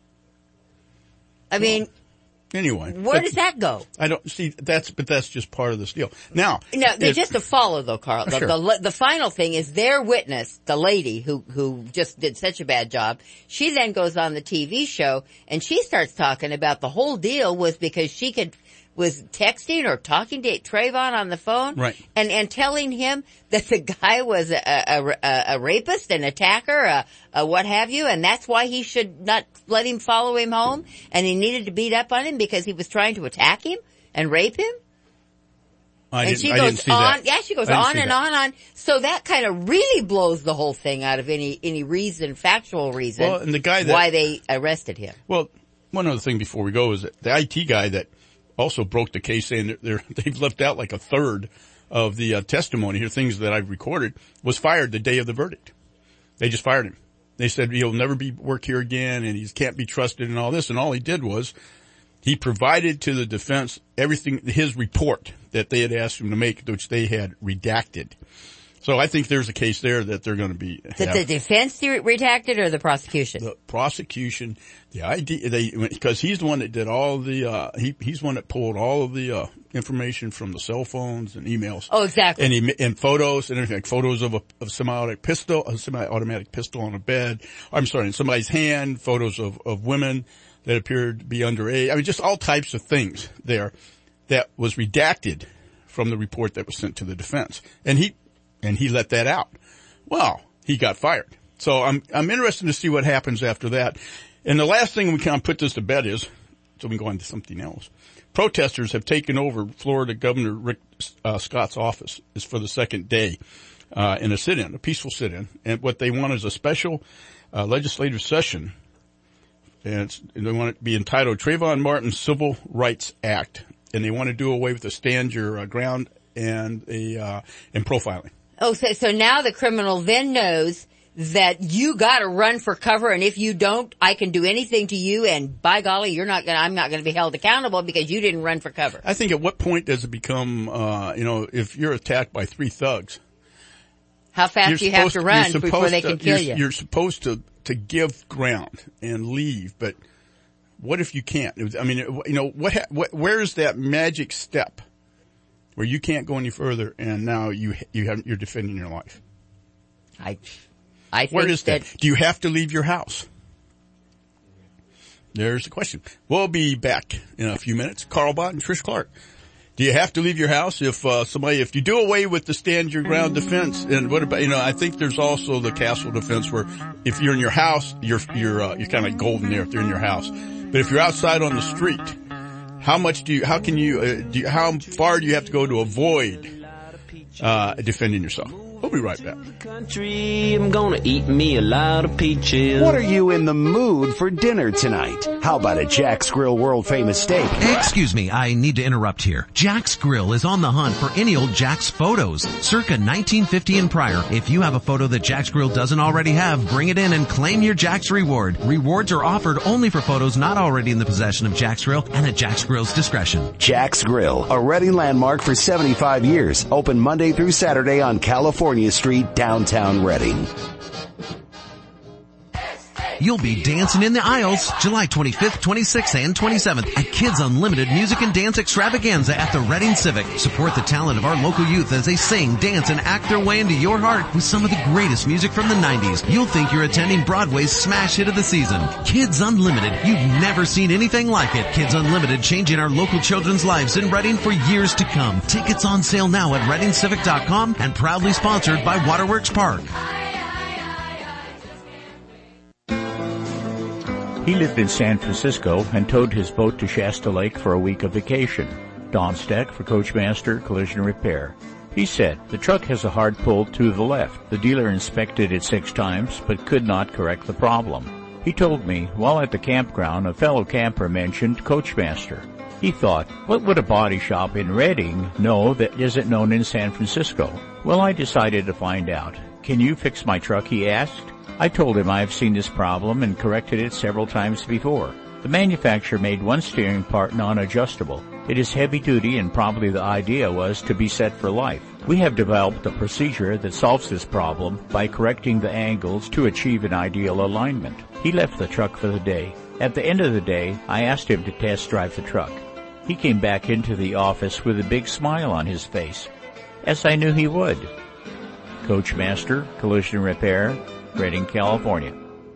I mean, well, anyway, where does that go? I don't see that's, but that's just part of this deal. Now, no, just to follow though, Carl. The, sure. the the final thing is their witness, the lady who who just did such a bad job. She then goes on the T V show and she starts talking about the whole deal was because she could. was texting or talking to Trayvon on the phone, right? And and telling him that the guy was a a, a, a rapist, an attacker, a, a what have you, and that's why he should not let him follow him home, and he needed to beat up on him because he was trying to attack him and rape him. I and didn't, she I goes didn't see on, that. yeah, she goes on on and that. on on. So that kind of really blows the whole thing out of any any reason, factual reason, well, and the guy that, why they arrested him. Well, one other thing before we go is that the I T guy that also broke the case, saying they're, they're, they've left out like a third of the uh, testimony here, things that I've recorded, was fired the day of the verdict. They just fired him. They said he'll never be work here again and he can't be trusted and all this. And all he did was he provided to the defense everything, his report that they had asked him to make, which they had redacted. So I think there's a case there that they're going to be. That the defense redacted or the prosecution? The prosecution, the I D, they, because he's the one that did all the, uh, he, he's the one that pulled all of the, uh, information from the cell phones and emails. Oh, exactly. And he, and photos and everything, like photos of a, of semi-automatic pistol, a semi-automatic pistol on a bed. I'm sorry, in somebody's hand, photos of, of women that appeared to be underage. I mean, just all types of things there that was redacted from the report that was sent to the defense. And he, And he let that out. Well, he got fired. So I'm, I'm interested to see what happens after that. And the last thing we can put this to bed is, so we can go on to something else. Protesters have taken over Florida Governor Rick uh, Scott's office is for the second day, uh, in a sit-in, a peaceful sit-in. And what they want is a special, uh, legislative session. And, it's, and they want it to be entitled Trayvon Martin Civil Rights Act. And they want to do away with the stand your uh, ground and a, uh, and profiling. Oh, so, so now the criminal then knows that you gotta run for cover, and if you don't, I can do anything to you, and by golly, you're not gonna, I'm not gonna be held accountable because you didn't run for cover. I think at what point does it become, uh, you know, if you're attacked by three thugs. How fast do you have to run before they to, can kill you're, you? You're supposed to, to give ground and leave, but what if you can't? I mean, you know, what, what, where is that magic step? Where you can't go any further, and now you you have you're defending your life. I, I think where is that? that? Do you have to leave your house? There's the question. We'll be back in a few minutes. Carl Bott and Trish Clark. Do you have to leave your house if uh, somebody if you do away with the stand your ground defense? And what about you know? I think there's also the castle defense where if you're in your house, you're you're uh, you're kind of like golden there if you're in your house. But if you're outside on the street. How much do you, how can you, uh, do you, how far do you have to go to avoid, uh, defending yourself? We'll be right back. Country, I'm gonna eat me a lot of peaches. What are you in the mood for dinner tonight? How about a Jack's Grill world famous steak? Excuse me, I need to interrupt here. Jack's Grill is on the hunt for any old Jack's photos, circa nineteen fifty and prior. If you have a photo that Jack's Grill doesn't already have, bring it in and claim your Jack's reward. Rewards are offered only for photos not already in the possession of Jack's Grill and at Jack's Grill's discretion. Jack's Grill, a Reading landmark for seventy-five years. Open Monday through Saturday on California Street, downtown Reading. You'll be dancing in the aisles July twenty-fifth, twenty-sixth, and twenty-seventh at Kids Unlimited Music and Dance Extravaganza at the Reading Civic. Support the talent of our local youth as they sing, dance, and act their way into your heart with some of the greatest music from the nineties. You'll think you're attending Broadway's smash hit of the season. Kids Unlimited. You've never seen anything like it. Kids Unlimited, changing our local children's lives in Reading for years to come. Tickets on sale now at reading civic dot com and proudly sponsored by Waterworks Park. He lived in San Francisco and towed his boat to Shasta Lake for a week of vacation. Don Steck for Coachmaster Collision Repair. He said, the truck has a hard pull to the left. The dealer inspected it six times but could not correct the problem. He told me, while at the campground, a fellow camper mentioned Coachmaster. He thought, what would a body shop in Reading know that isn't known in San Francisco? Well, I decided to find out. Can you fix my truck, he asked. I told him I have seen this problem and corrected it several times before. The manufacturer made one steering part non-adjustable. It is heavy duty and probably the idea was to be set for life. We have developed a procedure that solves this problem by correcting the angles to achieve an ideal alignment. He left the truck for the day. At the end of the day, I asked him to test drive the truck. He came back into the office with a big smile on his face, as I knew he would. Coachmaster Collision Repair, Redding, California.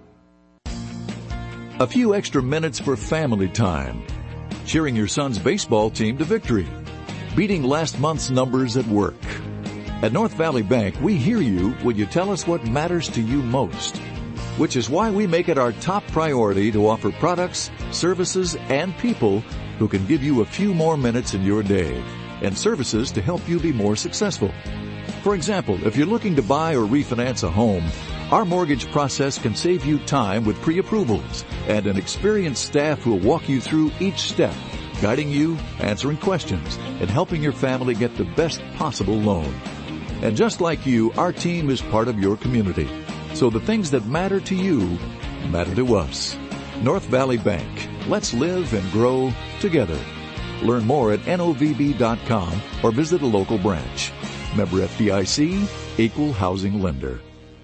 A few extra minutes for family time. Cheering your son's baseball team to victory. Beating last month's numbers at work. At North Valley Bank, we hear you when you tell us what matters to you most. Which is why we make it our top priority to offer products, services, and people who can give you a few more minutes in your day. And services to help you be more successful. For example, if you're looking to buy or refinance a home, our mortgage process can save you time with pre-approvals and an experienced staff who will walk you through each step, guiding you, answering questions, and helping your family get the best possible loan. And just like you, our team is part of your community. So the things that matter to you matter to us. North Valley Bank. Let's live and grow together. Learn more at N O V B dot com or visit a local branch. Member F D I C, Equal Housing Lender.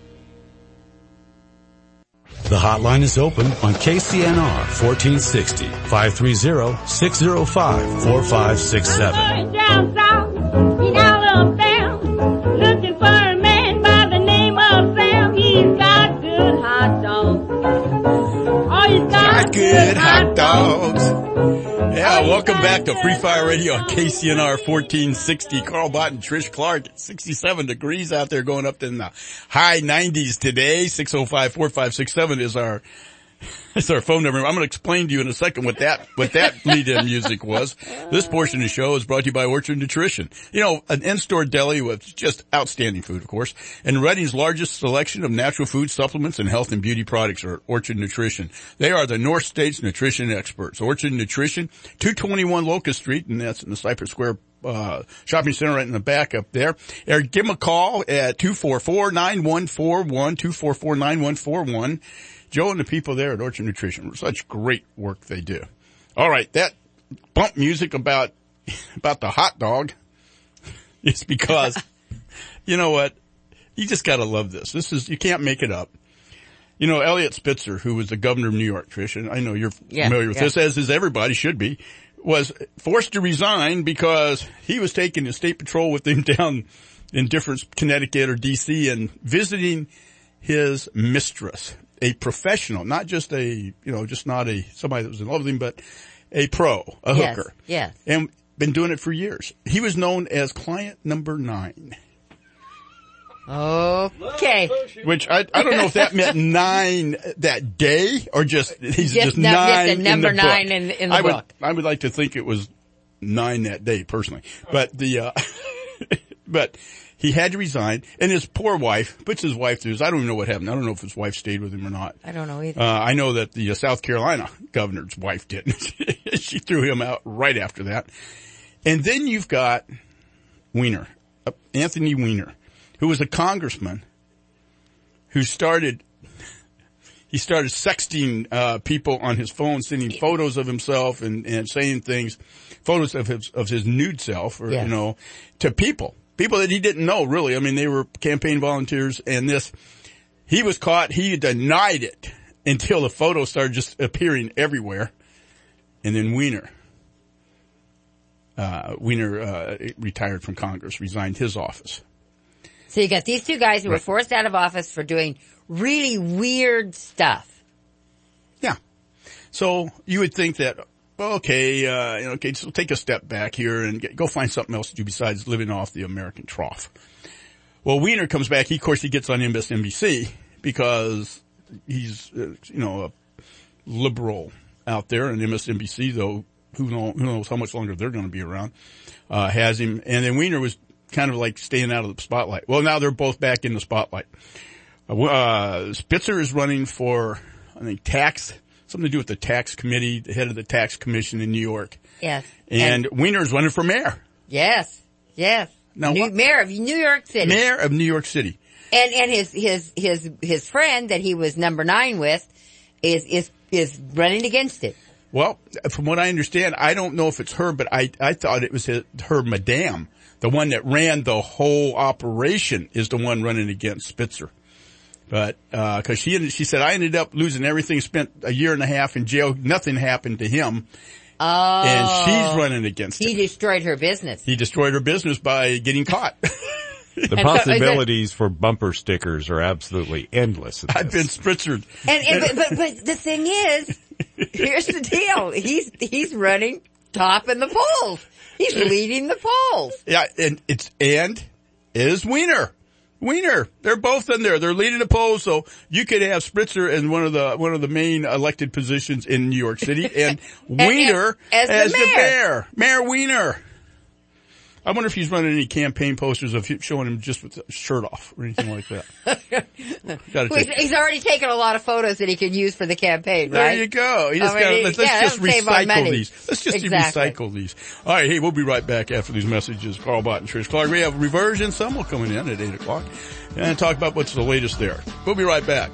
The hotline is open on K C N R fourteen sixty, five three zero, six zero five, four five six seven. Down south in Alabama, looking for a man by the name of Sam. He's got good hot dogs. Oh, he's got, got good hot dogs. Yeah, welcome back to Free Fire Radio on K C N R fourteen sixty. Carl Bott and Trish Clark at sixty-seven degrees out there, going up to the high nineties today. six oh five, four five six seven is our is our phone number. I'm going to explain to you in a second what that what that lead-in music was. This portion of the show is brought to you by Orchard Nutrition. You know, an in-store deli with just outstanding food, of course, and Reading's largest selection of natural food supplements and health and beauty products are Orchard Nutrition. They are the North State's nutrition experts. Orchard Nutrition, two twenty-one Locust Street, and that's in the Cypress Square uh shopping center right in the back up there. Or give them a call at two four four, nine one four one, two four four, nine one four one. Joe and the people there at Orchard Nutrition, such great work they do. All right, that bump music about about the hot dog is because, you know what, you just got to love this. This is, you can't make it up. You know, Elliot Spitzer, who was the governor of New York, Trish, and I know you're yeah, familiar with yeah. this, as is everybody should be, was forced to resign because he was taking the state patrol with him down in different Connecticut or D C and visiting his mistress. A professional, not just a, you know, just not a, somebody that was in love with him, but a pro, a yes, hooker. Yes. And been doing it for years. He was known as client number nine. Okay. Which I, I don't know if that meant nine that day or just, he's just, just nine just a number in the nine book. in, in the I book. Would, I would like to think it was nine that day personally. But the, uh, but, he had to resign, and his poor wife, puts his wife through this. I don't even know what happened. I don't know if his wife stayed with him or not. I don't know either. Uh, I know that the uh, South Carolina governor's wife didn't. She threw him out right after that. And then you've got Weiner, uh, Anthony Weiner, who was a congressman who started, he started sexting, uh, people on his phone, sending photos of himself and, and saying things, photos of his, of his nude self, or, yes. you know, to people. People that he didn't know, really. I mean, they were campaign volunteers, and this, he was caught, he denied it, until the photos started just appearing everywhere. And then Weiner, uh, Weiner, uh, retired from Congress, resigned his office. So you got these two guys who Right. were forced out of office for doing really weird stuff. Yeah. So you would think that, well, okay, uh, you know, okay, so take a step back here and get, go find something else to do besides living off the American trough. Well, Weiner comes back. He, of course, he gets on M S N B C because he's, uh, you know, a liberal out there, and M S N B C, though, who, know, who knows how much longer they're going to be around, uh, has him. And then Weiner was kind of like staying out of the spotlight. Well, now they're both back in the spotlight. Uh, uh, Spitzer is running for, I think, tax, something to do with the tax committee, the head of the tax commission in New York. Yes. And, And- Weiner is running for mayor. Yes. Yes. Now New, what- mayor of New York City. Mayor of New York City. And, and his, his, his, his friend that he was number nine with is, is, is running against it. Well, from what I understand, I don't know if it's her, but I, I thought it was his, her madame. The one that ran the whole operation is the one running against Spitzer. But, uh, cause she, ended, she said, I ended up losing everything, spent a year and a half in jail. Nothing happened to him. Oh. And she's running against He him. destroyed her business. He destroyed her business by getting caught. The possibilities for bumper stickers are absolutely endless. I've been Spitzered. And, and but, but, but the thing is, here's the deal. He's, he's running top in the polls. He's leading the polls. Yeah, and it's, and is Weiner. Weiner. They're both in there. They're leading the polls, so you could have Spitzer in one of the, one of the main elected positions in New York City, and, And- Weiner as the as the mayor. mayor. Mayor Weiner. I wonder if he's running any campaign posters of him showing him just with the shirt off or anything like that. Gotta Well, he's, take- he's already taken a lot of photos that he can use for the campaign, right? There you go. You just I mean, gotta, let's, let's yeah, just that'll save on recycle money. these. Let's just Exactly. recycle these. All right. Hey, we'll be right back after these messages. Carl Bott and Trish Clark. We have Reversion Summer coming in at eight o'clock and talk about what's the latest there. We'll be right back.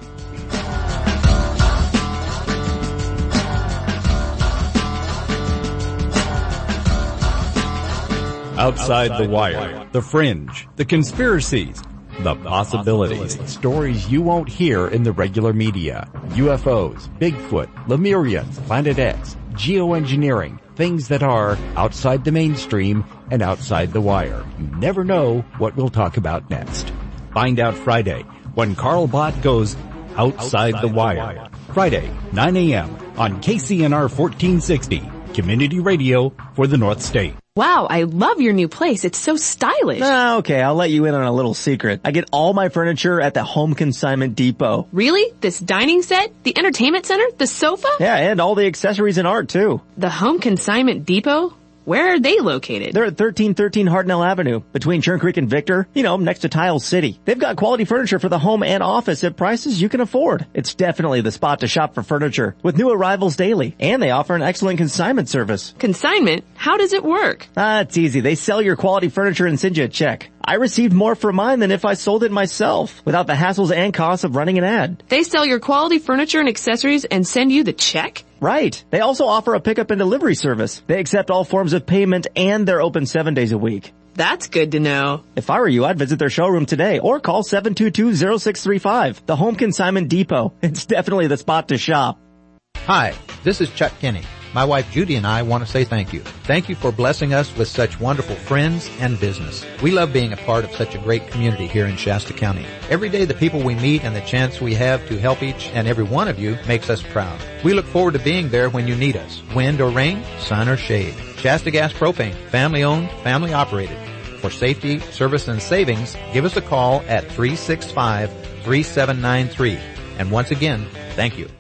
Outside the Wire, The Fringe, The Conspiracies, The Possibilities, stories you won't hear in the regular media. U F Os, Bigfoot, Lemurians, Planet X, geoengineering, things that are outside the mainstream and outside the wire. You never know what we'll talk about next. Find out Friday when Carl Bott goes Outside the Wire. Friday, nine a.m. on K C N R fourteen sixty, Community Radio for the North State. Wow, I love your new place. It's so stylish. Ah, okay, I'll let you in on a little secret. I get all my furniture at the Home Consignment Depot. Really? This dining set? The entertainment center? The sofa? Yeah, and all the accessories and art too. The Home Consignment Depot? Where are they located? They're at thirteen thirteen Hartnell Avenue, between Churn Creek and Victor, you know, next to Tile City. They've got quality furniture for the home and office at prices you can afford. It's definitely the spot to shop for furniture, with new arrivals daily, and they offer an excellent consignment service. Consignment? How does it work? Ah, it's easy. They sell your quality furniture and send you a check. I received more for mine than if I sold it myself, without the hassles and costs of running an ad. They sell your quality furniture and accessories and send you the check? Right. They also offer a pickup and delivery service. They accept all forms of payment and they're open seven days a week. That's good to know. If I were you, I'd visit their showroom today or call seven two two, zero six three five. The Home Consignment Depot. It's definitely the spot to shop. Hi, this is Chuck Kinney. My wife Judy and I want to say thank you. Thank you for blessing us with such wonderful friends and business. We love being a part of such a great community here in Shasta County. Every day the people we meet and the chance we have to help each and every one of you makes us proud. We look forward to being there when you need us. Wind or rain, sun or shade. Shasta Gas Propane, family owned, family operated. For safety, service, and savings, give us a call at three six five, three seven nine three. And once again, thank you.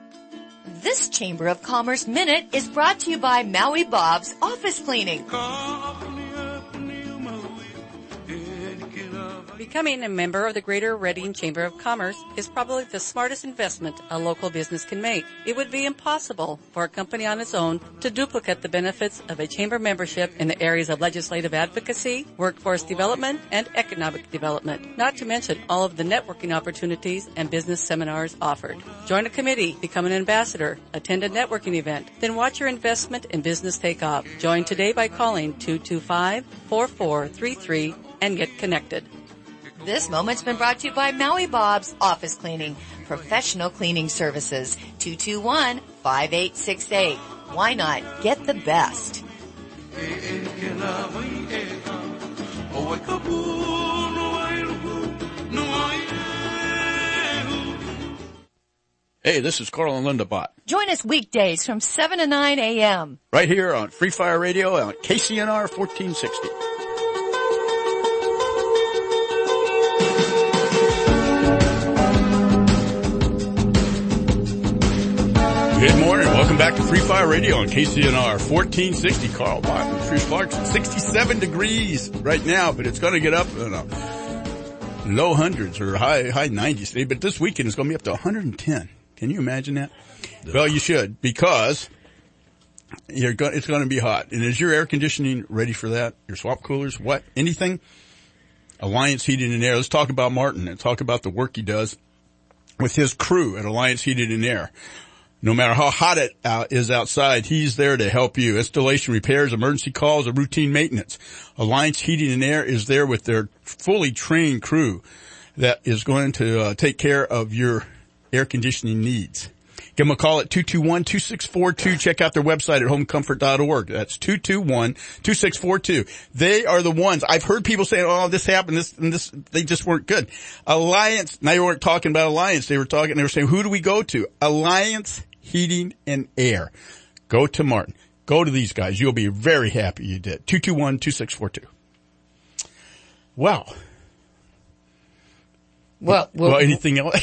This Chamber of Commerce Minute is brought to you by Maui Bob's Office Cleaning. Becoming a member of the Greater Reading Chamber of Commerce is probably the smartest investment a local business can make. It would be impossible for a company on its own to duplicate the benefits of a chamber membership in the areas of legislative advocacy, workforce development, and economic development, not to mention all of the networking opportunities and business seminars offered. Join a committee, become an ambassador, attend a networking event, then watch your investment in business take off. Join today by calling two two five, four four three three and get connected. This moment's been brought to you by Maui Bob's Office Cleaning, professional cleaning services. two two one, five eight six eight. Why not get the best? Hey, this is Carl and Linda Bott. Join us weekdays from seven to nine a.m. Right here on Free Fire Radio on K C N R fourteen sixty. Good morning. Welcome back to Free Fire Radio on K C N R fourteen sixty. Carl Bott and Trish Clarkson. sixty-seven degrees right now, but it's going to get up in a low hundreds or high high nineties today. But this weekend it's going to be up to one hundred ten. Can you imagine that? Yeah. Well, you should, because you're go- it's going to be hot. And is your air conditioning ready for that? Your swap coolers? What? Anything? Alliance Heating and Air. Let's talk about Martin and talk about the work he does with his crew at Alliance Heating and Air. No matter how hot it uh, is outside, he's there to help you. Installation, repairs, emergency calls, and routine maintenance. Alliance Heating and Air is there with their fully trained crew that is going to uh, take care of your air conditioning needs. Give them a call at two two one, two six four two. Check out their website at home comfort dot org. That's two two one, two six four two. They are the ones. I've heard people say, oh, this happened, this, and this, they just weren't good. Alliance, now you weren't talking about Alliance. They were talking, they were saying, who do we go to? Alliance Heating and Air. Go to Martin. Go to these guys. You'll be very happy you did. two two one, two six four two. Wow. Well, well, well, anything else?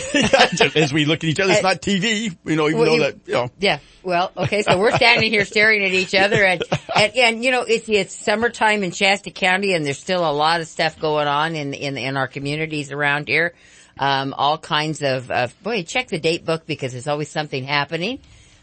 As we look at each other, it's not T V, you know, even well, though you, that, you know. Yeah. Well, okay, so we're standing here staring at each other and, and, and, you know, it's, it's summertime in Shasta County and there's still a lot of stuff going on in, in, in our communities around here. Um, all kinds of, of, boy, check the date book because there's always something happening,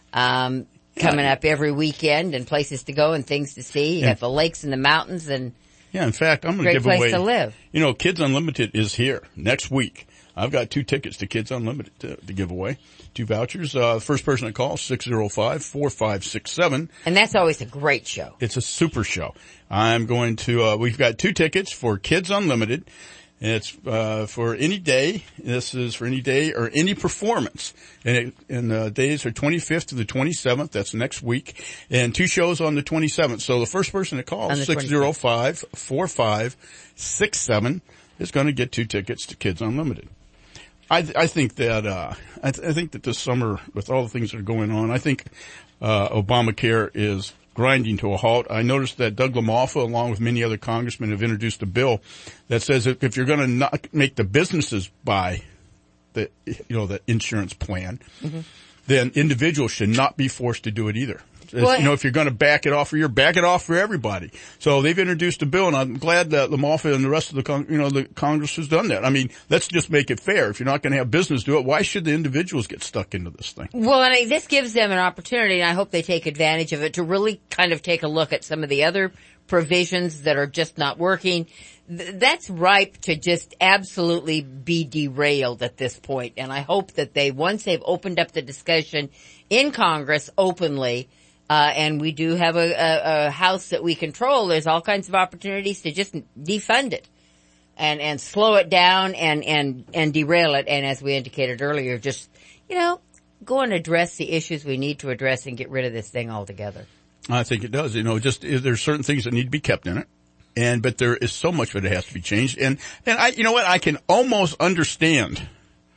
um, coming up every weekend and places to go and things to see. You Yeah. have the lakes and the mountains and. Yeah, in fact, I'm going to Great give place away. to live. You know, Kids Unlimited is here next week. I've got two tickets to Kids Unlimited to, to give away. Two vouchers. Uh, first person to call, six oh five, four five six seven. And that's always a great show. It's a super show. I'm going to, uh, we've got two tickets for Kids Unlimited. It's, uh, for any day. This is for any day or any performance. And it, and the days are twenty-fifth to the twenty-seventh. That's next week. And two shows on the twenty-seventh. So the first person to call, six oh five, four five six seven, is going to get two tickets to Kids Unlimited. I, th- I think that, uh, I, th- I think that this summer, with all the things that are going on, I think, uh, Obamacare is grinding to a halt. I noticed that Doug LaMalfa, along with many other congressmen, have introduced a bill that says that if you're going to not make the businesses buy the, you know, the insurance plan, mm-hmm. then individuals should not be forced to do it either. Well, you know, if you're going to back it off for your, back it off for everybody. So they've introduced a bill, and I'm glad that LaMalfa and the rest of the, con- you know, the Congress has done that. I mean, let's just make it fair. If you're not going to have business do it, why should the individuals get stuck into this thing? Well, and I, this gives them an opportunity, and I hope they take advantage of it to really kind of take a look at some of the other provisions that are just not working. Th- that's ripe to just absolutely be derailed at this point. And I hope that they, once they've opened up the discussion in Congress openly, Uh, and we do have a, a, a house that we control, there's all kinds of opportunities to just defund it and, and slow it down and, and, and derail it. And as we indicated earlier, just, you know, go and address the issues we need to address and get rid of this thing altogether. I think it does. You know, just, there's certain things that need to be kept in it. And, but there is so much of it that has to be changed. And, and I, you know what, I can almost understand.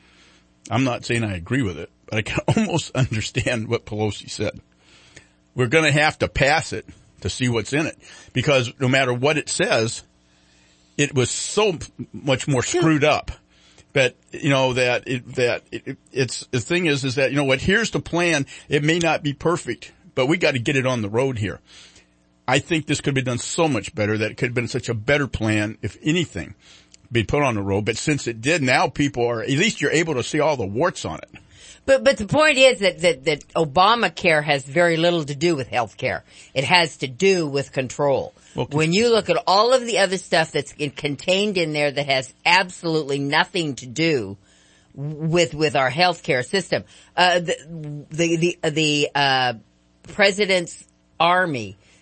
I'm not saying I agree with it, but I can almost understand what Pelosi said. We're going to have to pass it to see what's in it, because no matter what it says, it was so much more screwed up. But you know that it, that it, it's the thing is is that you know what? Here's the plan. It may not be perfect, but we got to get it on the road here. I think this could be done so much better. That it could have been such a better plan, if anything, be put on the road. But since it did, now people are at least you're able to see all the warts on it. But, but the point is that, that, that Obamacare has very little to do with health care. It has to do with control. Okay. When you look at all of the other stuff that's in, contained in there that has absolutely nothing to do with, with our health care system, uh, the, the, the, the, uh, president's army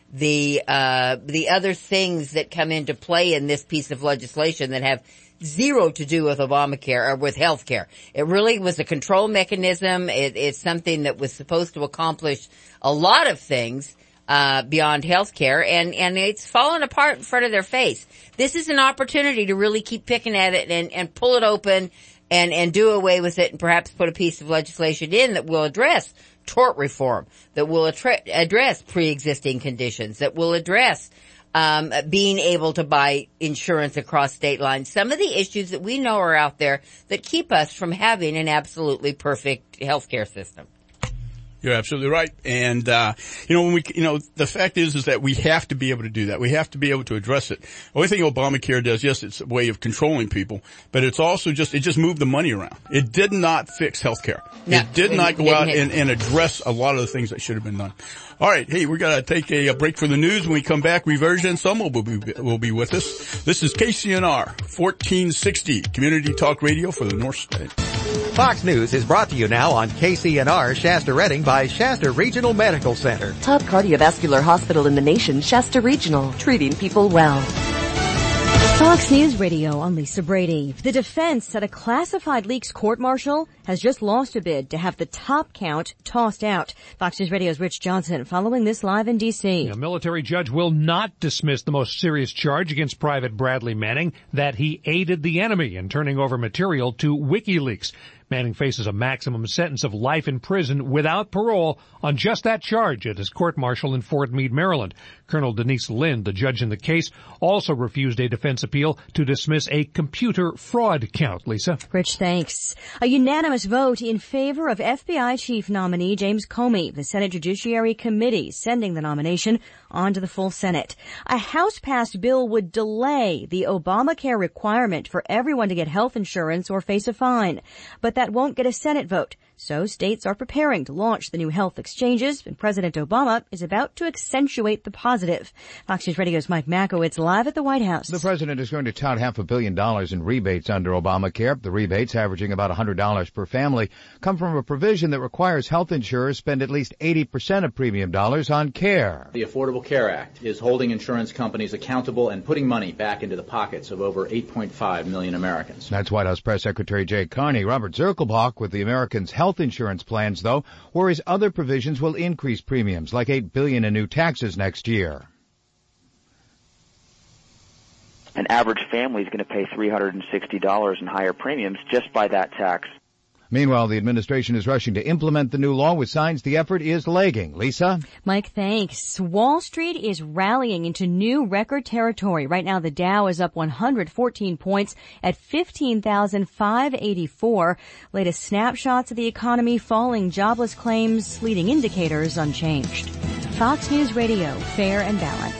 the uh the other things that come into play in this piece of legislation that have zero to do with Obamacare or with health care. It really was a control mechanism. It, it's something that was supposed to accomplish a lot of things uh beyond health care, and and it's fallen apart in front of their face. This is an opportunity to really keep picking at it and and pull it open and and do away with it, and perhaps put a piece of legislation in that will address tort reform, that will attra- address pre-existing conditions, that will address um being able to buy insurance across state lines. Some of the issues that we know are out there that keep us from having an absolutely perfect healthcare system. You're absolutely right. And, uh, you know, when we, you know, the fact is, is that we have to be able to do that. We have to be able to address it. The only thing Obamacare does, yes, it's a way of controlling people, but it's also just, it just moved the money around. It did not fix healthcare. No, it did it not go didn't out hit. and, and address a lot of the things that should have been done. All right. Hey, we're going to take a, a break for the news. When we come back, Reversion Ensemble will be, will be with us. This is K C N R fourteen sixty, Community Talk Radio for the North State. Fox News is brought to you now on K C N R Shasta Redding by Shasta Regional Medical Center. Top cardiovascular hospital in the nation, Shasta Regional, treating people well. Fox News Radio, I'm Lisa Brady. The defense at a classified leaks court-martial has just lost a bid to have the top count tossed out. Fox News Radio's Rich Johnson following this live in D C. A military judge will not dismiss the most serious charge against Private Bradley Manning, that he aided the enemy in turning over material to WikiLeaks. Manning faces a maximum sentence of life in prison without parole on just that charge at his court-martial in Fort Meade, Maryland. Colonel Denise Lind, the judge in the case, also refused a defense appeal to dismiss a computer fraud count. Lisa? Rich, thanks. A unanimous vote in favor of F B I chief nominee James Comey. The Senate Judiciary Committee sending the nomination on to the full Senate. A House-passed bill would delay the Obamacare requirement for everyone to get health insurance or face a fine. But that won't get a Senate vote. So states are preparing to launch the new health exchanges, and President Obama is about to accentuate the positive. Fox News Radio's Mike Makowitz live at the White House. The president is going to tout half a billion dollars in rebates under Obamacare. The rebates, averaging about one hundred dollars per family, come from a provision that requires health insurers spend at least eighty percent of premium dollars on care. The Affordable Care Act is holding insurance companies accountable and putting money back into the pockets of over eight point five million Americans. That's White House Press Secretary Jay Carney. Robert Zirkelbach with the Americans' health insurance plans, though, whereas other provisions will increase premiums, like eight billion dollars in new taxes next year. An average family is going to pay three hundred sixty dollars in higher premiums just by that tax. Meanwhile, the administration is rushing to implement the new law with signs the effort is lagging. Lisa? Mike, thanks. Wall Street is rallying into new record territory. Right now, the Dow is up one hundred fourteen points at fifteen thousand five hundred eighty-four. Latest snapshots of the economy, falling jobless claims, leading indicators unchanged. Fox News Radio, fair and balanced.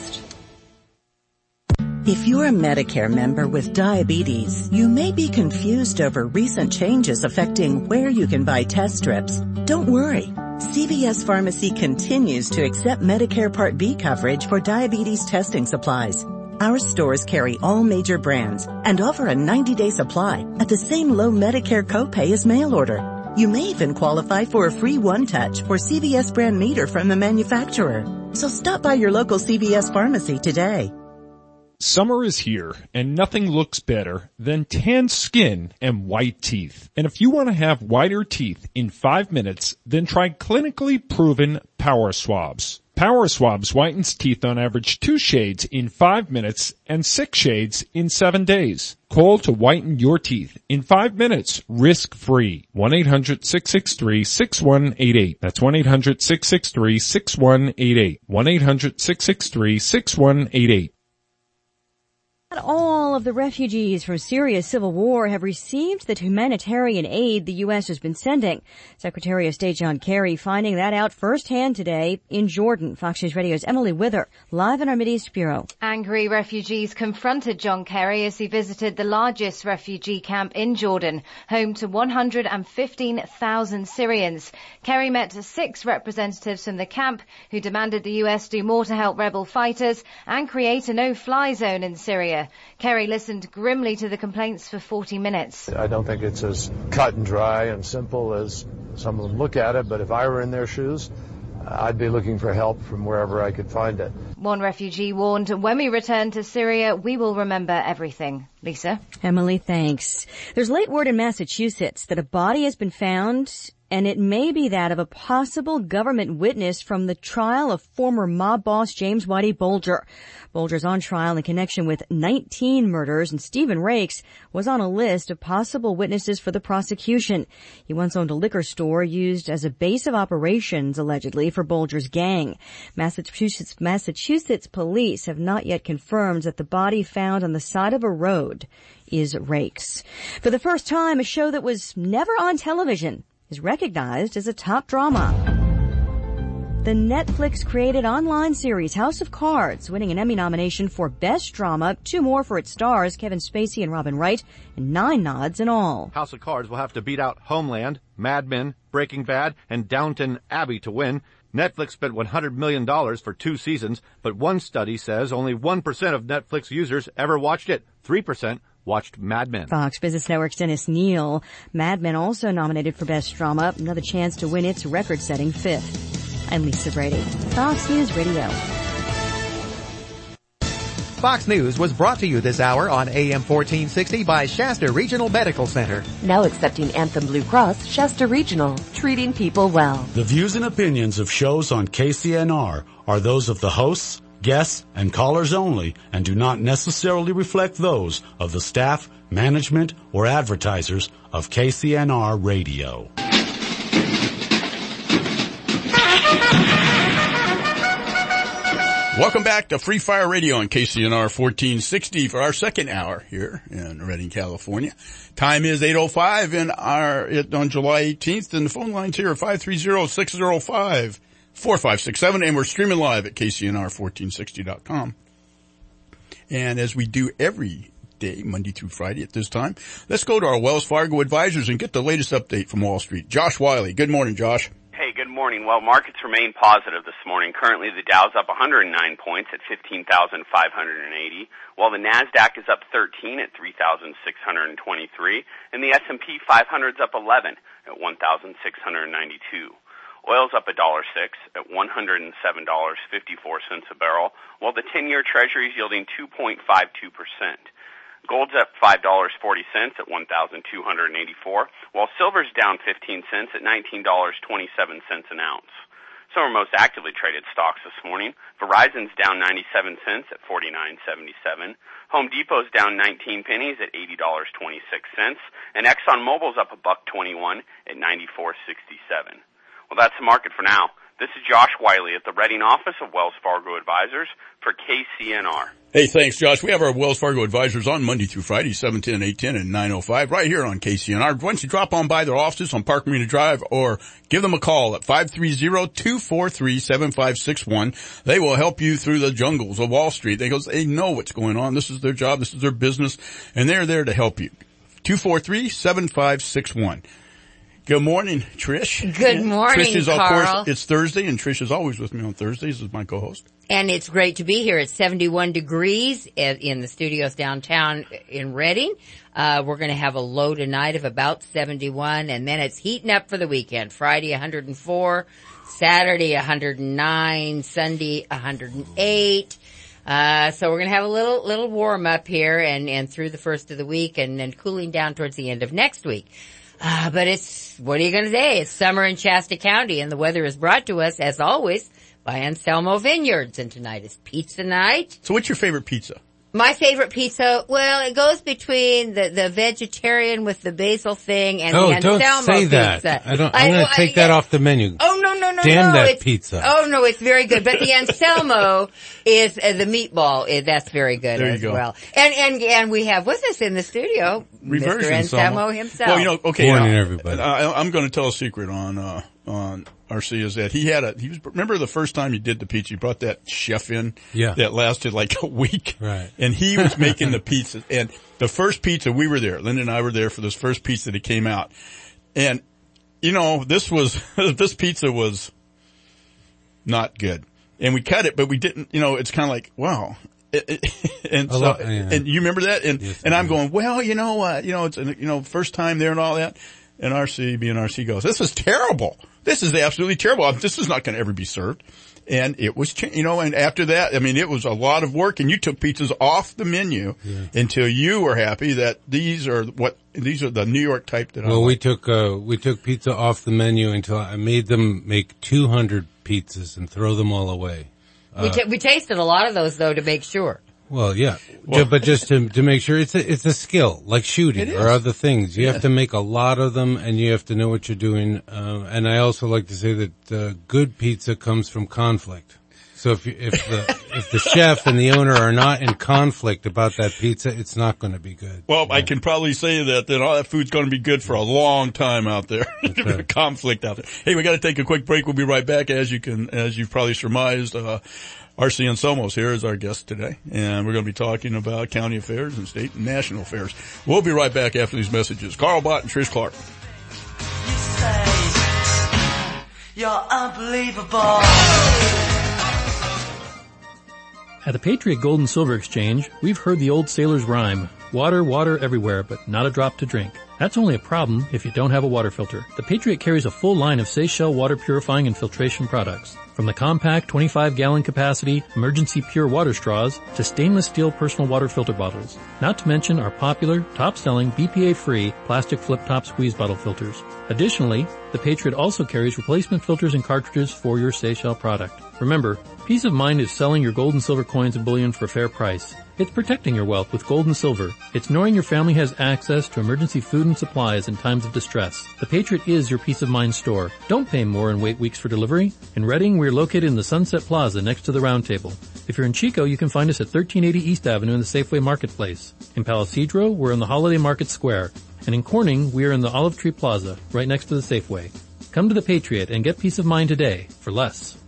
If you're a Medicare member with diabetes, you may be confused over recent changes affecting where you can buy test strips. Don't worry. C V S Pharmacy continues to accept Medicare Part B coverage for diabetes testing supplies. Our stores carry all major brands and offer a ninety-day supply at the same low Medicare copay as mail order. You may even qualify for a free one-touch or C V S brand meter from the manufacturer. So stop by your local C V S Pharmacy today. Summer is here, and nothing looks better than tan skin and white teeth. And if you want to have whiter teeth in five minutes, then try clinically proven Power Swabs. Power Swabs whitens teeth on average two shades in five minutes and six shades in seven days. Call to whiten your teeth in five minutes, risk-free. one eight hundred six six three six one eight eight. That's one eight hundred six six three six one eight eight. one eight hundred six six three six one eight eight. Not all of the refugees from Syria's civil war have received the humanitarian aid the U S has been sending. Secretary of State John Kerry finding that out firsthand today in Jordan. Fox News Radio's Emily Wither, live in our Mideast Bureau. Angry refugees confronted John Kerry as he visited the largest refugee camp in Jordan, home to one hundred fifteen thousand Syrians. Kerry met six representatives from the camp who demanded the U S do more to help rebel fighters and create a no-fly zone in Syria. Kerry listened grimly to the complaints for forty minutes. I don't think it's as cut and dry and simple as some of them look at it, but if I were in their shoes, I'd be looking for help from wherever I could find it. One refugee warned, when we return to Syria, we will remember everything. Lisa? Emily, thanks. There's late word in Massachusetts that a body has been found, and it may be that of a possible government witness from the trial of former mob boss James Whitey Bulger. Bulger's on trial in connection with nineteen murders, and Stephen Rakes was on a list of possible witnesses for the prosecution. He once owned a liquor store used as a base of operations, allegedly, for Bulger's gang. Massachusetts, Massachusetts police have not yet confirmed that the body found on the side of a road is Rakes. For the first time, a show that was never on television is recognized as a top drama. The Netflix-created online series House of Cards, winning an Emmy nomination for Best Drama, two more for its stars, Kevin Spacey and Robin Wright, and nine nods in all. House of Cards will have to beat out Homeland, Mad Men, Breaking Bad, and Downton Abbey to win. Netflix spent one hundred million dollars for two seasons, but one study says only one percent of Netflix users ever watched it. three percent watched Mad Men. Fox Business Network's Dennis Neal. Mad Men also nominated for Best Drama, another chance to win its record-setting fifth. I'm Lisa Brady, Fox News Radio. Fox News was brought to you this hour on A M fourteen sixty by Shasta Regional Medical Center. Now accepting Anthem Blue Cross, Shasta Regional, treating people well. The views and opinions of shows on K C N R are those of the hosts, guests, and callers only, and do not necessarily reflect those of the staff, management, or advertisers of K C N R Radio. Welcome back to Free Fire Radio on K C N R fourteen sixty for our second hour here in Redding, California. Time is eight oh five in our, on July eighteenth, and the phone lines here are five three zero, six zero five, four five six seven, and we're streaming live at K C N R fourteen sixty dot com. And as we do every day, Monday through Friday at this time, let's go to our Wells Fargo advisors and get the latest update from Wall Street. Josh Wiley. Good morning, Josh. Hey, good morning. Well, markets remain positive this morning. Currently, the Dow's up one hundred nine points at fifteen thousand five hundred eighty, while the NASDAQ is up thirteen at three thousand six hundred twenty-three, and the S and P five hundred is up eleven at one thousand six hundred ninety-two. Oil's up one dollar six at one hundred seven dollars and fifty-four cents a barrel, while the ten-year Treasury is yielding two point five two percent. Gold's up five dollars and forty cents at one thousand two hundred eighty-four, while silver's down fifteen cents at nineteen dollars and twenty-seven cents an ounce. Some of our most actively traded stocks this morning. Verizon's down ninety-seven cents at forty-nine seventy-seven. Home Depot's down nineteen pennies at eighty dollars and twenty-six cents, and ExxonMobil's up a buck twenty-one at ninety-four sixty-seven. Well, that's the market for now. This is Josh Wiley at the Redding office of Wells Fargo Advisors for K C N R. Hey, thanks, Josh. We have our Wells Fargo Advisors on Monday through Friday, seven ten, eight ten, and nine oh five, right here on K C N R. Why don't you drop on by their offices on Park Marina Drive or give them a call at five three zero, two four three, seven five six one. They will help you through the jungles of Wall Street. They, goes, they know what's going on. This is their job. This is their business, and they're there to help you. two four three, seven five six one. Good morning, Trish. Good morning, Trish is, of Carl. course, it's Thursday, and Trish is always with me on Thursdays as my co-host. And it's great to be here. It's seventy-one degrees in the studios downtown in Redding. Uh, we're going to have a low tonight of about seventy-one, and then it's heating up for the weekend. Friday, one hundred four. Saturday, one hundred nine. Sunday, one hundred eight. Uh, so we're going to have a little, little warm up here and, and through the first of the week, and then cooling down towards the end of next week. Uh, but it's, what are you going to say? It's summer in Shasta County, and the weather is brought to us, as always, by Anselmo Vineyards. And tonight is pizza night. So what's your favorite pizza? My favorite pizza, well, it goes between the, the vegetarian with the basil thing and oh, the Anselmo don't say pizza. That. I don't, I'm going to take that off the menu. Oh, no, no, no, Damn no. that it's, pizza. Oh, no, it's very good. But the Anselmo is, uh, the meatball, uh, that's very good there as you go. well. And, and, and we have with us in the studio, Reverse Mister Anselmo himself. Well, you know, okay. Morning, now, everybody. I, I'm going to tell a secret on, uh, on R C is that he had a, he was, remember the first time he did the pizza, he brought that chef in yeah. that lasted like a week. Right. And he was making the pizza. And the first pizza, we were there. Linda and I were there for this first pizza that came out. And, you know, this was, this pizza was not good. And we cut it, but we didn't, you know, it's kind of like, wow. and so, lot, yeah. and you remember that? And, yes, and I'm going, well, you know, uh, you know, it's, you know, first time there and all that. And R C, being R C goes, this is terrible. this is absolutely terrible. This is not going to ever be served. And it was, you know, and after that, I mean, it was a lot of work, and you took pizzas off the menu yeah. until you were happy that these are what, these are the New York type that I Well, like. we took, uh, we took pizza off the menu until I made them make two hundred pizzas and throw them all away. Uh, we, t- we tasted a lot of those though to make sure. Well, yeah, well, but just to to make sure, it's a it's a skill like shooting or other things. You yeah. have to make a lot of them, and you have to know what you're doing. Uh, and I also like to say that uh, good pizza comes from conflict. So if you, if the if the chef and the owner are not in conflict about that pizza, it's not going to be good. Well, yeah. I can probably say that that all that food's going to be good for a long time out there. Right. Conflict out there. Hey, we got to take a quick break. We'll be right back. As you can, as you've probably surmised, uh, R C Somos here is our guest today, and we're going to be talking about county affairs and state and national affairs. We'll be right back after these messages. Carl Bott and Trish Clark. You say you're unbelievable. At the Patriot Gold and Silver Exchange, we've heard the old sailor's rhyme, water, water everywhere, but not a drop to drink. That's only a problem if you don't have a water filter. The Patriot carries a full line of Seychelles water purifying and filtration products. From the compact twenty-five gallon capacity emergency pure water straws to stainless steel personal water filter bottles. Not to mention our popular, top-selling B P A-free plastic flip-top squeeze bottle filters. Additionally, the Patriot also carries replacement filters and cartridges for your Seychelles product. Remember, peace of mind is selling your gold and silver coins and bullion for a fair price. It's protecting your wealth with gold and silver. It's knowing your family has access to emergency food and supplies in times of distress. The Patriot is your peace of mind store. Don't pay more and wait weeks for delivery. In Reading, we're located in the Sunset Plaza next to the Round Table. If you're in Chico, you can find us at thirteen eighty East Avenue in the Safeway Marketplace. In Palo Cedro, we're in the Holiday Market Square. And in Corning, we are in the Olive Tree Plaza, right next to the Safeway. Come to the Patriot and get peace of mind today for less.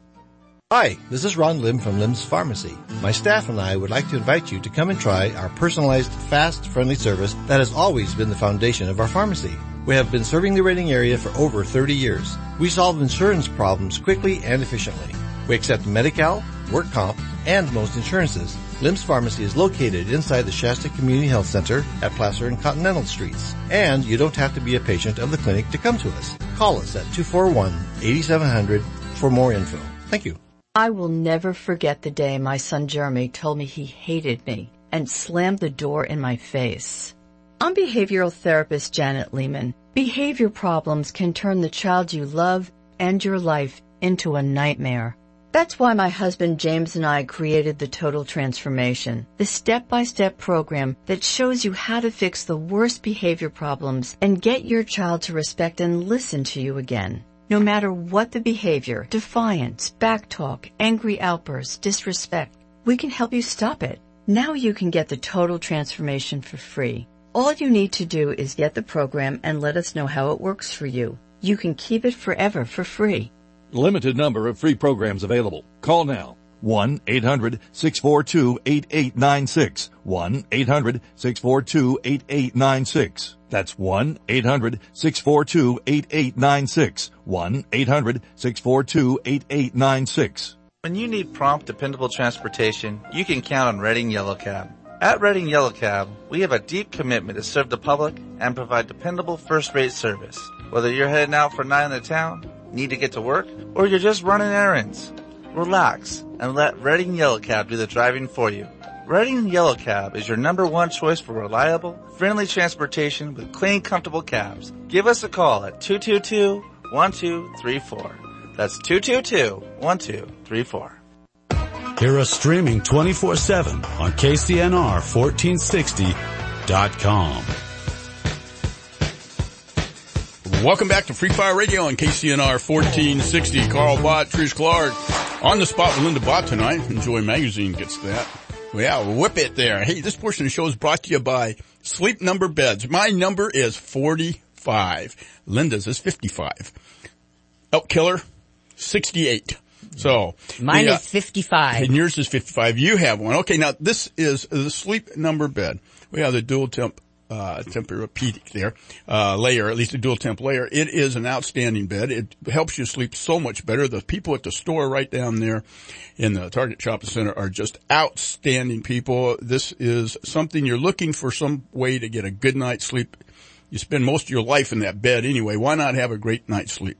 Hi, this is Ron Lim from Lim's Pharmacy. My staff and I would like to invite you to come and try our personalized, fast, friendly service that has always been the foundation of our pharmacy. We have been serving the Reading area for over thirty years. We solve insurance problems quickly and efficiently. We accept Medi-Cal, work comp, and most insurances. Lim's Pharmacy is located inside the Shasta Community Health Center at Placer and Continental Streets. And you don't have to be a patient of the clinic to come to us. Call us at two four one, eight seven zero zero for more info. Thank you. I will never forget the day my son Jeremy told me he hated me and slammed the door in my face. I'm behavioral therapist Janet Lehman. Behavior problems can turn the child you love and your life into a nightmare. That's why my husband James and I created the Total Transformation, the step-by-step program that shows you how to fix the worst behavior problems and get your child to respect and listen to you again. No matter what the behavior, defiance, backtalk, angry outbursts, disrespect, we can help you stop it. Now you can get the Total Transformation for free. All you need to do is get the program and let us know how it works for you. You can keep it forever for free. Limited number of free programs available. Call now. one eight hundred six four two eight eight nine six. one eight hundred six four two eight eight nine six. That's one eight hundred six four two eight eight nine six. one eight hundred six four two eight eight nine six. When you need prompt, dependable transportation, you can count on Reading Yellow Cab. At Reading Yellow Cab, we have a deep commitment to serve the public and provide dependable first-rate service. Whether you're heading out for a night in the town, need to get to work, or you're just running errands, relax and let Reading Yellow Cab do the driving for you. Reading Yellow Cab is your number one choice for reliable, friendly transportation with clean, comfortable cabs. Give us a call at two two two, one two three four. That's two two two, one two three four. Hear us streaming twenty-four seven on K C N R fourteen sixty dot com. Welcome back to Free Fire Radio on K C N R fourteen sixty. Carl Bott, Trish Clark, on the spot with Linda Bott tonight. Enjoy Magazine gets that. Yeah, whip it there. Hey, this portion of the show is brought to you by Sleep Number Beds. My number is forty-five. Linda's is fifty-five. Elk Killer, sixty-eight. So. Mine the, uh, is fifty-five. And yours is fifty-five. You have one. Okay, now this is the Sleep Number Bed. We have the dual temp Uh, Tempur-Pedic there, uh, layer, at least a dual temp layer. It is an outstanding bed. It helps you sleep so much better. The people at the store right down there in the Target Shopping Center are just outstanding people. This is something you're looking for, some way to get a good night's sleep. You spend most of your life in that bed anyway. Why not have a great night's sleep?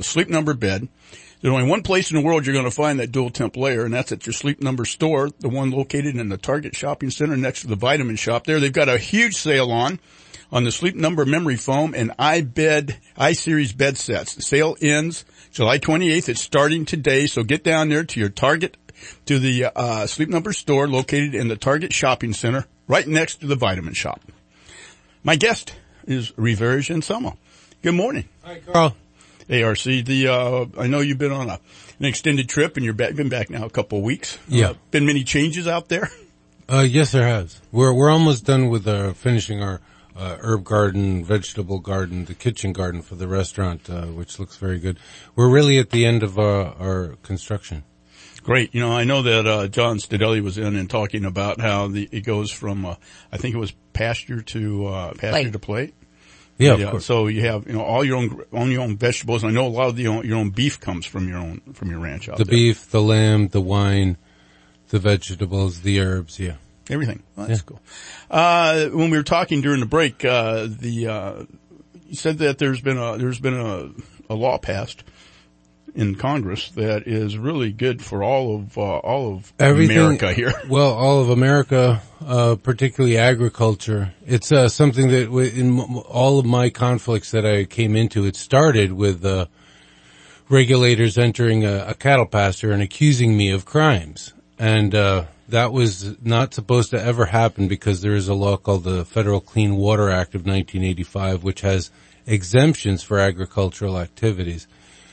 the Sleep Number bed. There's only one place in the world you're going to find that dual temp layer, and that's at your Sleep Number store, the one located in the Target Shopping Center next to the Vitamin Shop there. They've got a huge sale on, on the Sleep Number memory foam and iBed, iSeries bed sets. The sale ends July twenty-eighth. It's starting today, so get down there to your Target, to the, uh, Sleep Number store located in the Target Shopping Center right next to the Vitamin Shop. My guest is Reverge Anselmo. Good morning. Hi, Carl. A R C, the, uh, I know you've been on a, an extended trip and you're back, been back now a couple of weeks. Yeah. Uh, been many changes out there? Uh, yes, there has. We're, we're almost done with, uh, finishing our, uh, herb garden, vegetable garden, the kitchen garden for the restaurant, uh, which looks very good. We're really at the end of our, our construction. Great. You know, I know that, uh, John Stadelli was in and talking about how the, it goes from, uh, I think it was pasture to, uh, pasture plate. to plate. Yeah, yeah. Of course. So you have, you know, all your own, own your own vegetables. I know a lot of the, your own, your own beef comes from your own, from your ranch out the there. The beef, the lamb, the wine, the vegetables, the herbs, yeah. Everything. Well, that's yeah. cool. Uh, when we were talking during the break, uh, the, uh, you said that there's been a, there's been a, a law passed in Congress that is really good for all of, uh, all of Everything, America here. Well, all of America, uh, particularly agriculture. It's, uh, something that w- in m- all of my conflicts that I came into, it started with, uh, regulators entering a, a cattle pasture and accusing me of crimes. And, uh, that was not supposed to ever happen because there is a law called the Federal Clean Water Act of nineteen eighty-five, which has exemptions for agricultural activities.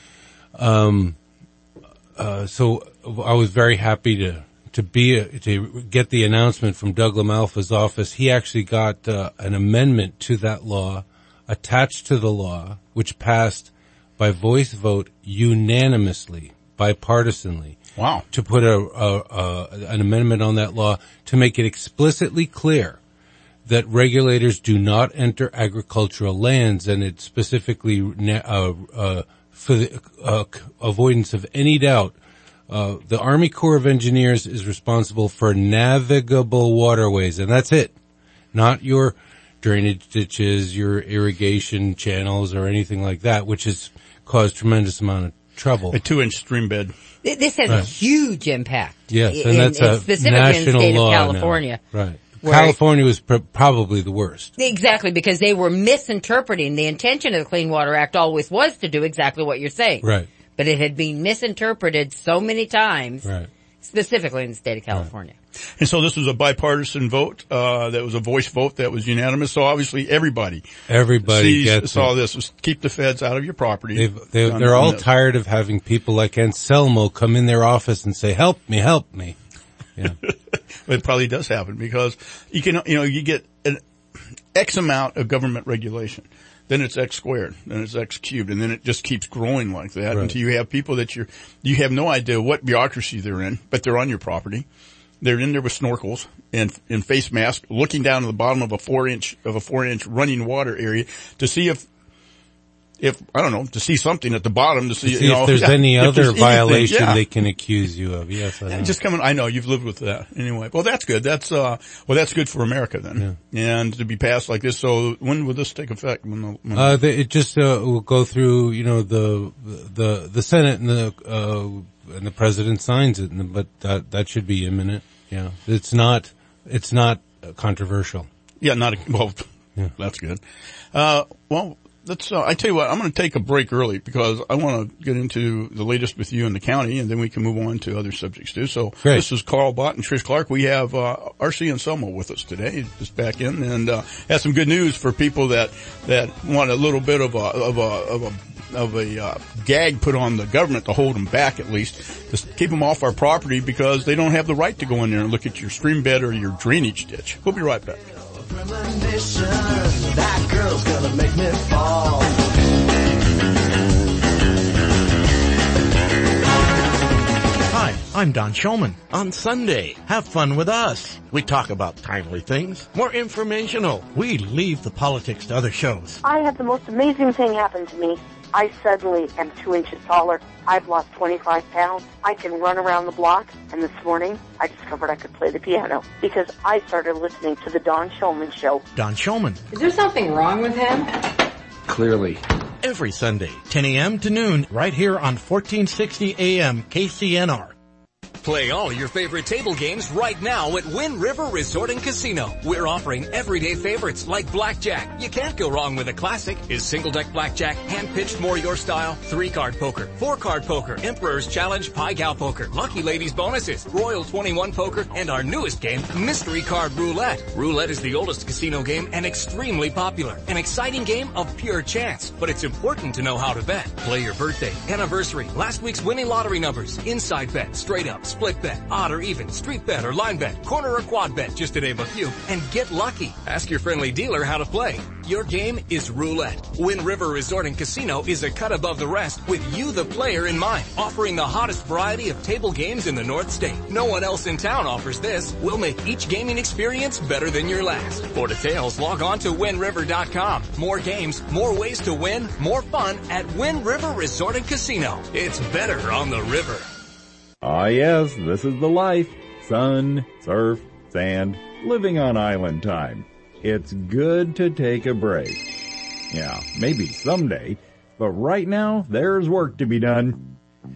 Um, uh, so I was very happy to, to be, a, to get the announcement from Doug LaMalfa's office. He actually got, uh, an amendment to that law attached to the law, which passed by voice vote unanimously, bipartisanly. Wow. To put a, a, a, an amendment on that law to make it explicitly clear that regulators do not enter agricultural lands, and it specifically, uh, uh, for the uh, avoidance of any doubt, uh, the Army Corps of Engineers is responsible for navigable waterways, and that's it. Not your drainage ditches, your irrigation channels, or anything like that, which has caused tremendous amount of trouble. A two-inch stream bed. This has right. a huge impact. Yes, and in, that's in, a specifically national in the state law of California. Now. Right. California was pr- probably the worst. Exactly, because they were misinterpreting. The intention of the Clean Water Act always was to do exactly what you're saying. Right. But it had been misinterpreted so many times, right. specifically in the state of California. Right. And so this was a bipartisan vote, uh, that was a voice vote that was unanimous. So obviously everybody, everybody sees, gets saw it. this was keep the feds out of your property. They've, they, they're all this. tired of having people like Anselmo come in their office and say, help me, help me. Yeah. It probably does happen because you can, you know, you get an X amount of government regulation. Then it's X squared, then it's X cubed, and then it just keeps growing like that right. until you have people that you're, you have no idea what bureaucracy they're in, but they're on your property. They're in there with snorkels and, and face masks, looking down to the bottom of a four inch, of a four inch running water area to see if, if, I don't know, to see something at the bottom to see, to see you know, if there's yeah, any if other there's violation anything, yeah. they can accuse you of. Yes, I know. Just coming, I know you've lived with that anyway. Well, that's good. That's, uh, well, that's good for America then. Yeah. And to be passed like this. So when will this take effect? When the, when uh, the, it just, uh, will go through, you know, the, the, the Senate and the, uh, and the President signs it, and, but that, that should be imminent. Yeah. It's not, it's not controversial. Yeah, not, a, well, yeah. That's good. Uh, well, Let's, uh, I tell you what, I'm going to take a break early because I want to get into the latest with you in the county, and then we can move on to other subjects too. So Great. This is Carl Bott and Trish Clark. We have uh, R C Anselmo with us today, just back in, and uh, has some good news for people that that want a little bit of a of a of a of a uh, gag put on the government to hold them back, at least to keep them off our property because they don't have the right to go in there and look at your stream bed or your drainage ditch. We'll be right back. Premonition, that girl's gonna make me fall. Hi, I'm Don Shulman. On Sunday, have fun with us. We talk about timely things, more informational. We leave the politics to other shows. I had the most amazing thing happen to me. I suddenly am two inches taller. I've lost twenty-five pounds. I can run around the block. And this morning, I discovered I could play the piano because I started listening to the Don Shulman Show. Don Shulman. Is there something wrong with him? Clearly. every Sunday, ten a.m. to noon, right here on fourteen sixty A M K C N R. Play all your favorite table games right now at Wind River Resort and Casino. We're offering everyday favorites like blackjack. You can't go wrong with a classic. Is single deck blackjack hand-pitched more your style? Three-card poker, four-card poker, Emperor's Challenge, Pai Gow poker, Lucky Ladies bonuses, Royal twenty-one poker, and our newest game, Mystery Card Roulette. Roulette is the oldest casino game and extremely popular. An exciting game of pure chance, but it's important to know how to bet. Play your birthday, anniversary, last week's winning lottery numbers, inside bet, straight up, split bet, odd or even, street bet or line bet, corner or quad bet, just to name a few, and get lucky. Ask your friendly dealer how to play. Your game is roulette. Wind River Resort and Casino is a cut above the rest with you the player in mind, offering the hottest variety of table games in the North State. No one else in town offers this. We'll make each gaming experience better than your last. For details, log on to wind river dot com. More games, more ways to win, more fun at Wind River Resort and Casino. It's better on the river. Ah yes, this is the life. Sun, surf, sand, living on island time. It's good to take a break. Yeah, maybe someday, but right now, there's work to be done.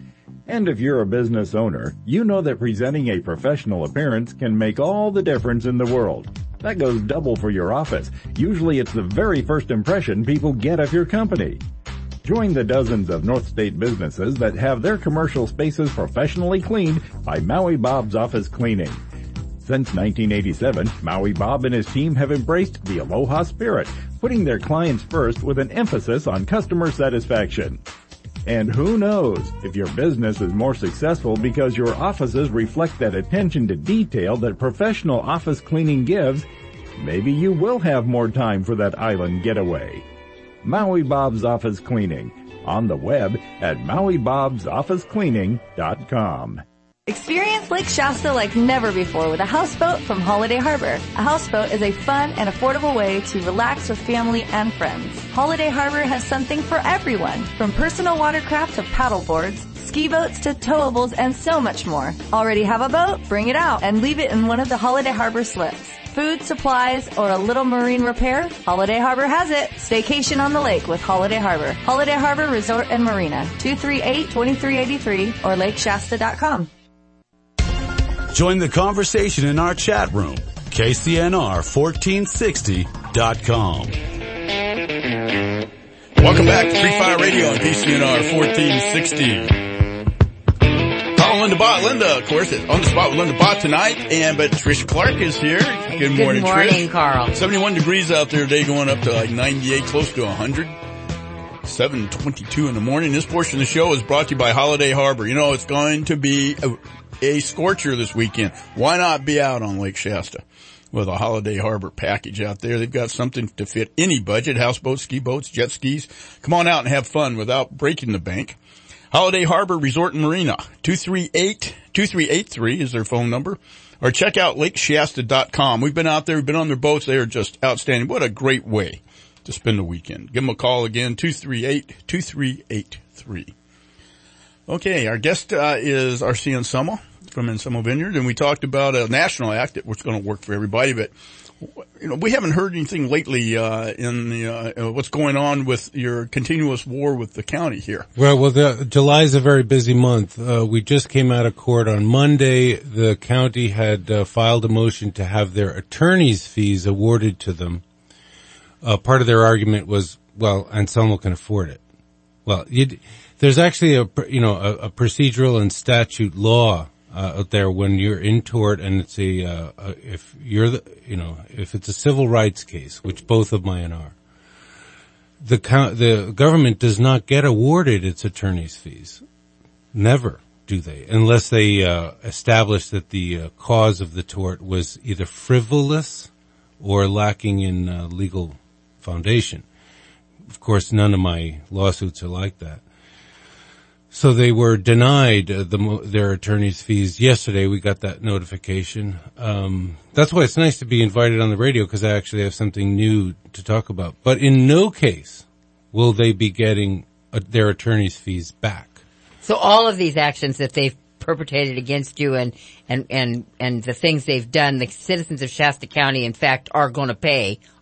And if you're a business owner, you know that presenting a professional appearance can make all the difference in the world. That goes double for your office. Usually it's the very first impression people get of your company. Join the dozens of North State businesses that have their commercial spaces professionally cleaned by Maui Bob's Office Cleaning. Since nineteen eighty-seven, Maui Bob and his team have embraced the Aloha spirit, putting their clients first with an emphasis on customer satisfaction. And who knows, if your business is more successful because your offices reflect that attention to detail that professional office cleaning gives, maybe you will have more time for that island getaway. Maui Bob's Office Cleaning, on the web at maui bobs office cleaning dot com. Experience Lake Shasta like never before with a houseboat from Holiday Harbor. A houseboat is a fun and affordable way to relax with family and friends. Holiday Harbor has something for everyone, from personal watercraft to paddle boards, ski boats to towables, and so much more. Already have a boat? Bring it out and leave it in one of the Holiday Harbor slips. Food, supplies, or a little marine repair? Holiday Harbor has it. Staycation on the lake with Holiday Harbor. Holiday Harbor Resort and Marina, two three eight, two three eight three or lake shasta dot com. Join the conversation in our chat room, K C N R fourteen sixty dot com. Welcome back to Free Fire Radio on K C N R fourteen sixty. Linda Bott. Linda, of course, on the spot with Linda Bott tonight, and but Trish Clark is here. Good morning, Good morning, Trish. Carl. seventy-one degrees out there today, going up to like ninety-eight, close to one hundred. seven twenty-two in the morning. This portion of the show is brought to you by Holiday Harbor. You know, it's going to be a, a scorcher this weekend. Why not be out on Lake Shasta with a Holiday Harbor package out there? They've got something to fit any budget, houseboats, ski boats, jet skis. Come on out and have fun without breaking the bank. Holiday Harbor Resort and Marina, two three eight, two three eight three is their phone number. Or check out lake shasta dot com. We've been out there, we've been on their boats. They are just outstanding. What a great way to spend the weekend. Give them a call again, two three eight, two three eight three. Okay, our guest uh, is R C Anselmo from Anselmo Vineyard, and we talked about a national act that was going to work for everybody, but you know, we haven't heard anything lately uh in the uh, what's going on with your continuous war with the county here. Well, well, the, July is a very busy month. Uh, we just came out of court on Monday. The county had uh, filed a motion to have their attorney's fees awarded to them. Uh, part of their argument was, well, Anselmo can afford it. Well, you'd, there's actually a, you know, a, a procedural and statute law Uh, out there when you're in tort and it's a, uh, uh, if you're the, you know, if it's a civil rights case, which both of mine are, the co- the government does not get awarded its attorney's fees. Never do they, unless they, uh, establish that the uh, cause of the tort was either frivolous or lacking in uh, legal foundation. Of course, none of my lawsuits are like that. So they were denied uh, the, their attorney's fees yesterday. We got that notification. Um, that's why it's nice to be invited on the radio, because I actually have something new to talk about. But in no case will they be getting uh, their attorney's fees back. So all of these actions that they've perpetrated against you and, and, and, and the things they've done, the citizens of Shasta County, in fact, are going to pay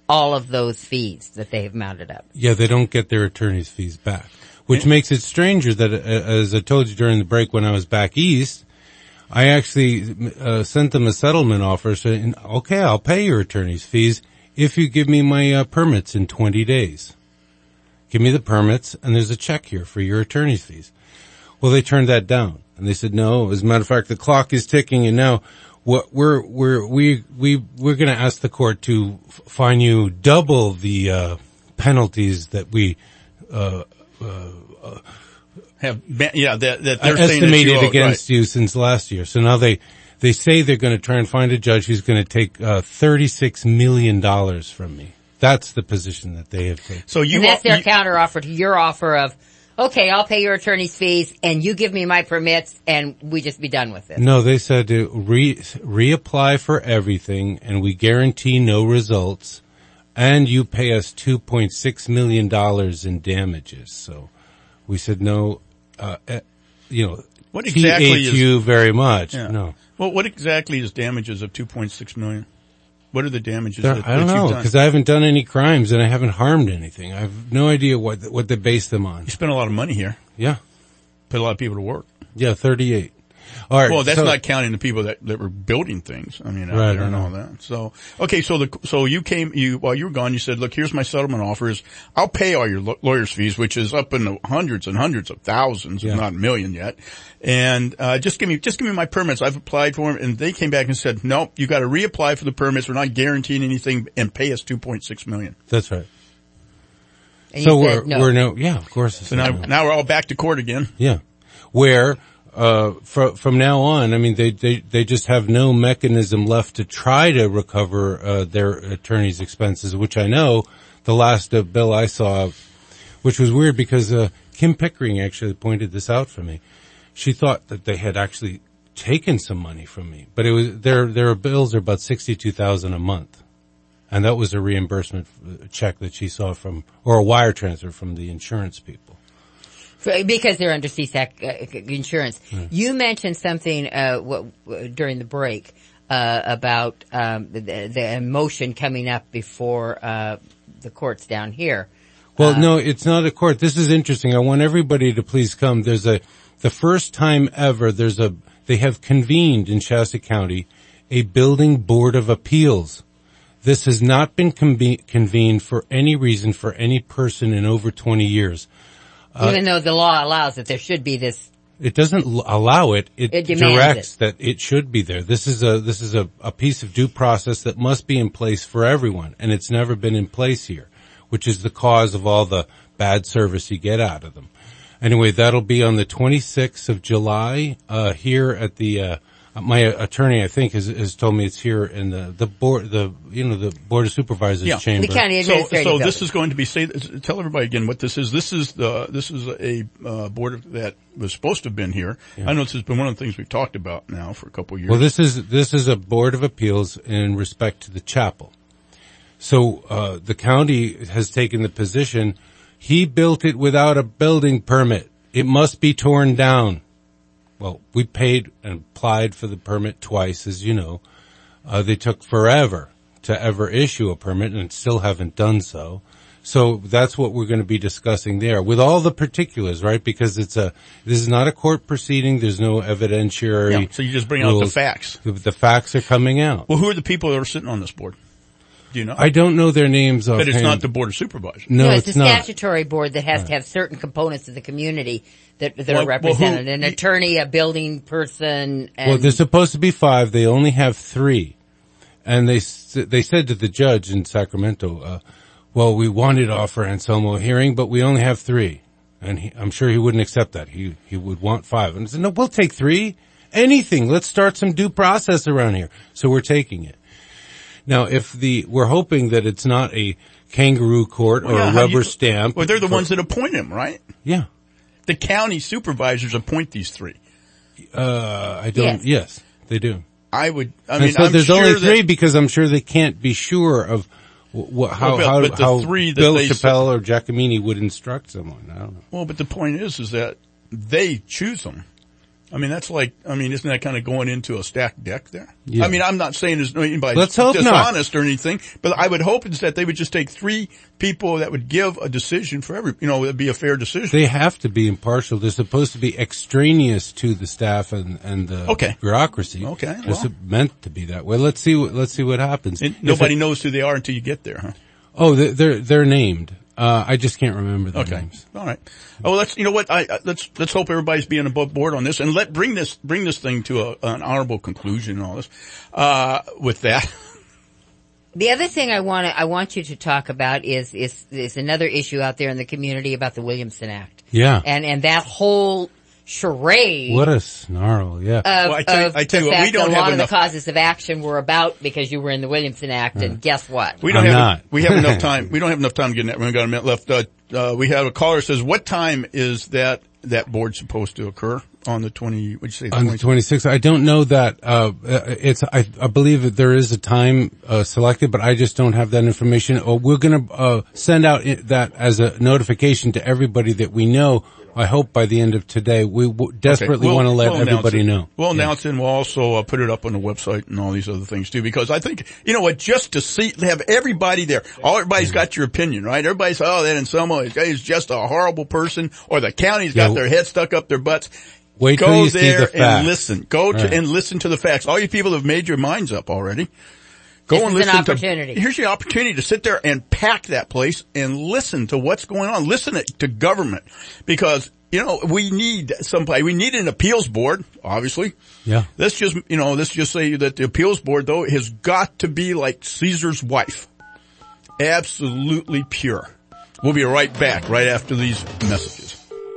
all of those fees that they have mounted up. Yeah, they don't get their attorney's fees back, which makes it stranger that, uh, as I told you during the break when I was back east, I actually uh, sent them a settlement offer saying, okay, I'll pay your attorney's fees if you give me my uh, permits in twenty days. Give me the permits, and there's a check here for your attorney's fees. Well, they turned that down, and they said, no, as a matter of fact, the clock is ticking, and now what we're, we're, we, we, we're going to ask the court to fine you double the uh, penalties that we uh, uh, uh have, yeah, that, that they're estimated saying against right. you since last year. So now they, they say they're going to try and find a judge who's going to take uh, thirty-six million dollars from me. That's the position that they have taken. So you, and that's their you, counter offer to your offer of, okay, I'll pay your attorney's fees and you give me my permits and we just be done with it. No, they said to re, reapply for everything and we guarantee no results and you pay us two point six million dollars in damages. So we said no, uh, you know, what exactly T H U is, very much. Yeah. No. Well, what exactly is damages of two point six million? What are the damages There, that, I don't that know, you've done? because I haven't done any crimes and I haven't harmed anything. I have no idea what what they base them on. You spent a lot of money here. Yeah. Put a lot of people to work. Yeah, thirty-eight. All right. Well, that's so, not counting the people that, that were building things. I mean, out right, there and all that. So, okay, so the, so you came, you, while you were gone, you said, look, here's my settlement offers. I'll pay all your lo- lawyer's fees, which is up in the hundreds and hundreds of thousands, yeah. if not a million yet. And, uh, just give me, just give me my permits. I've applied for them and they came back and said, no, you got to reapply for the permits. We're not guaranteeing anything and pay us two point six million. That's right. And so we're, no. we're no, yeah, of course. So now, no. now we're all back to court again. Yeah. Where, Uh, from, from now on, I mean, they, they, they just have no mechanism left to try to recover, uh, their attorney's expenses, which I know the last uh, bill I saw, which was weird because, uh, Kim Pickering actually pointed this out for me. She thought that they had actually taken some money from me, but it was, their, their bills are about sixty-two thousand a month. And that was a reimbursement check that she saw from, or a wire transfer from the insurance people. Because they're under C S A C uh, insurance. Hmm. You mentioned something uh, w- w- during the break uh, about um, the, the motion coming up before uh, the courts down here. Well, uh, no, it's not a court. This is interesting. I want everybody to please come. There's a the first time ever. There's a they have convened in Shasta County a building board of appeals. This has not been conve- convened for any reason for any person in over twenty years. Even uh, though the law allows it, there should be this. It doesn't l- allow it. It, it directs it. that it should be there. This is a this is a, a piece of due process that must be in place for everyone, and it's never been in place here, which is the cause of all the bad service you get out of them. Anyway, that'll be on the twenty-sixth of July uh here at the uh my attorney, I think, has, has told me it's here in the, the board, the, you know, the Board of Supervisors yeah. chamber. The county administrative. So, so this is going to be, say, tell everybody again what this is. This is the, this is a, uh, board of, that was supposed to have been here. Yeah. I know this has been one of the things we've talked about now for a couple of years. Well, this is, this is a Board of Appeals in respect to the chapel. So, uh, the county has taken the position, he built it without a building permit. It must be torn down. Well, we paid and applied for the permit twice, as you know. Uh, they took forever to ever issue a permit and still haven't done so. So that's what we're going to be discussing there with all the particulars, right? Because it's a, this is not a court proceeding. There's no evidentiary. Yeah, so you just bring rules. out the facts. The, the facts are coming out. Well, who are the people that are sitting on this board? Do you know? I don't know their names offhand. But it's not the Board of Supervisors. No, no it's, it's a not. statutory board that has right. to have certain components of the community that, that well, are represented. Well, who, An attorney, a building person. And well, there's supposed to be five. They only have three. And they they said to the judge in Sacramento, uh, well, we wanted to offer Anselmo a hearing, but we only have three. And he, I'm sure he wouldn't accept that. He he would want five. And I said, no, we'll take three. Anything. Let's start some due process around here. So we're taking it. Now, if the, we're hoping that it's not a kangaroo court well, or yeah, a rubber you, stamp. Well, they're the for, ones that appoint him, right? Yeah. The county supervisors appoint these three. Uh, I don't, yes, yes they do. I would, I and mean, so I'm there's sure only three that, because I'm sure they can't be sure of what, how, well, but, but how, the three how that Bill they Chappelle or Giacomini would instruct someone. I don't know. Well, but the point is, is that they choose them. I mean, that's like, I mean, isn't that kind of going into a stacked deck there? Yeah. I mean, I'm not saying there's anybody Let's hope dishonest not. or anything, but I would hope is that they would just take three people that would give a decision for every, you know, it'd be a fair decision. They have to be impartial. They're supposed to be extraneous to the staff and, and the Okay. bureaucracy. Okay, It's well. meant to be that way. Let's see what, let's see what happens. And If nobody it- knows who they are until you get there, huh? Oh, they're, they're, they're named. Uh, I just can't remember their Okay. names. All right. Oh, well, let's, you know what, I, I, let's, let's hope everybody's being above board on this and let, bring this, bring this thing to a, an honorable conclusion and all this. Uh, with that. The other thing I want to, I want you to talk about is, is, is another issue out there in the community about the Williamson Act. Yeah. And, and that whole charade. What a snarl, yeah. Of, Well, I tell you- of I tell you the what, we fact don't that a have lot of enough- the causes of action were about because you were in the Williamson Act, and guess what? We don't I'm have, not. we have enough time. We don't have enough time to get in that. We've got a minute left. Uh, uh, we have a caller that says, what time is that, that board supposed to occur on the twenty, what'd you say? On the twenty-sixth, I don't know that, uh, it's, I, I believe that there is a time, uh, selected, but I just don't have that information. Oh, we're gonna, uh, send out it, that as a notification to everybody that we know. I hope by the end of today. We w- desperately Okay, we'll- want to let we'll announce everybody it. know. We'll announce it, and we'll also uh, put it up on the website and all these other things too, because I think, you know what, just to see, have everybody there, all everybody's got your opinion, right? Everybody's, oh, that in some way is just a horrible person, or the county's got Yeah. their head stuck up their butts. Wait till Go you see there the facts. and listen. Go to, Right. and listen to the facts. All you people have made your minds up already. Go This and is an listen opportunity. to, here's your opportunity to sit there and pack that place and listen to what's going on. Listen to government, because, you know, we need somebody, we need an appeals board, obviously. Yeah. Let's just, you know, let's just say that the appeals board, though, has got to be like Caesar's wife. Absolutely pure. We'll be right back right after these messages.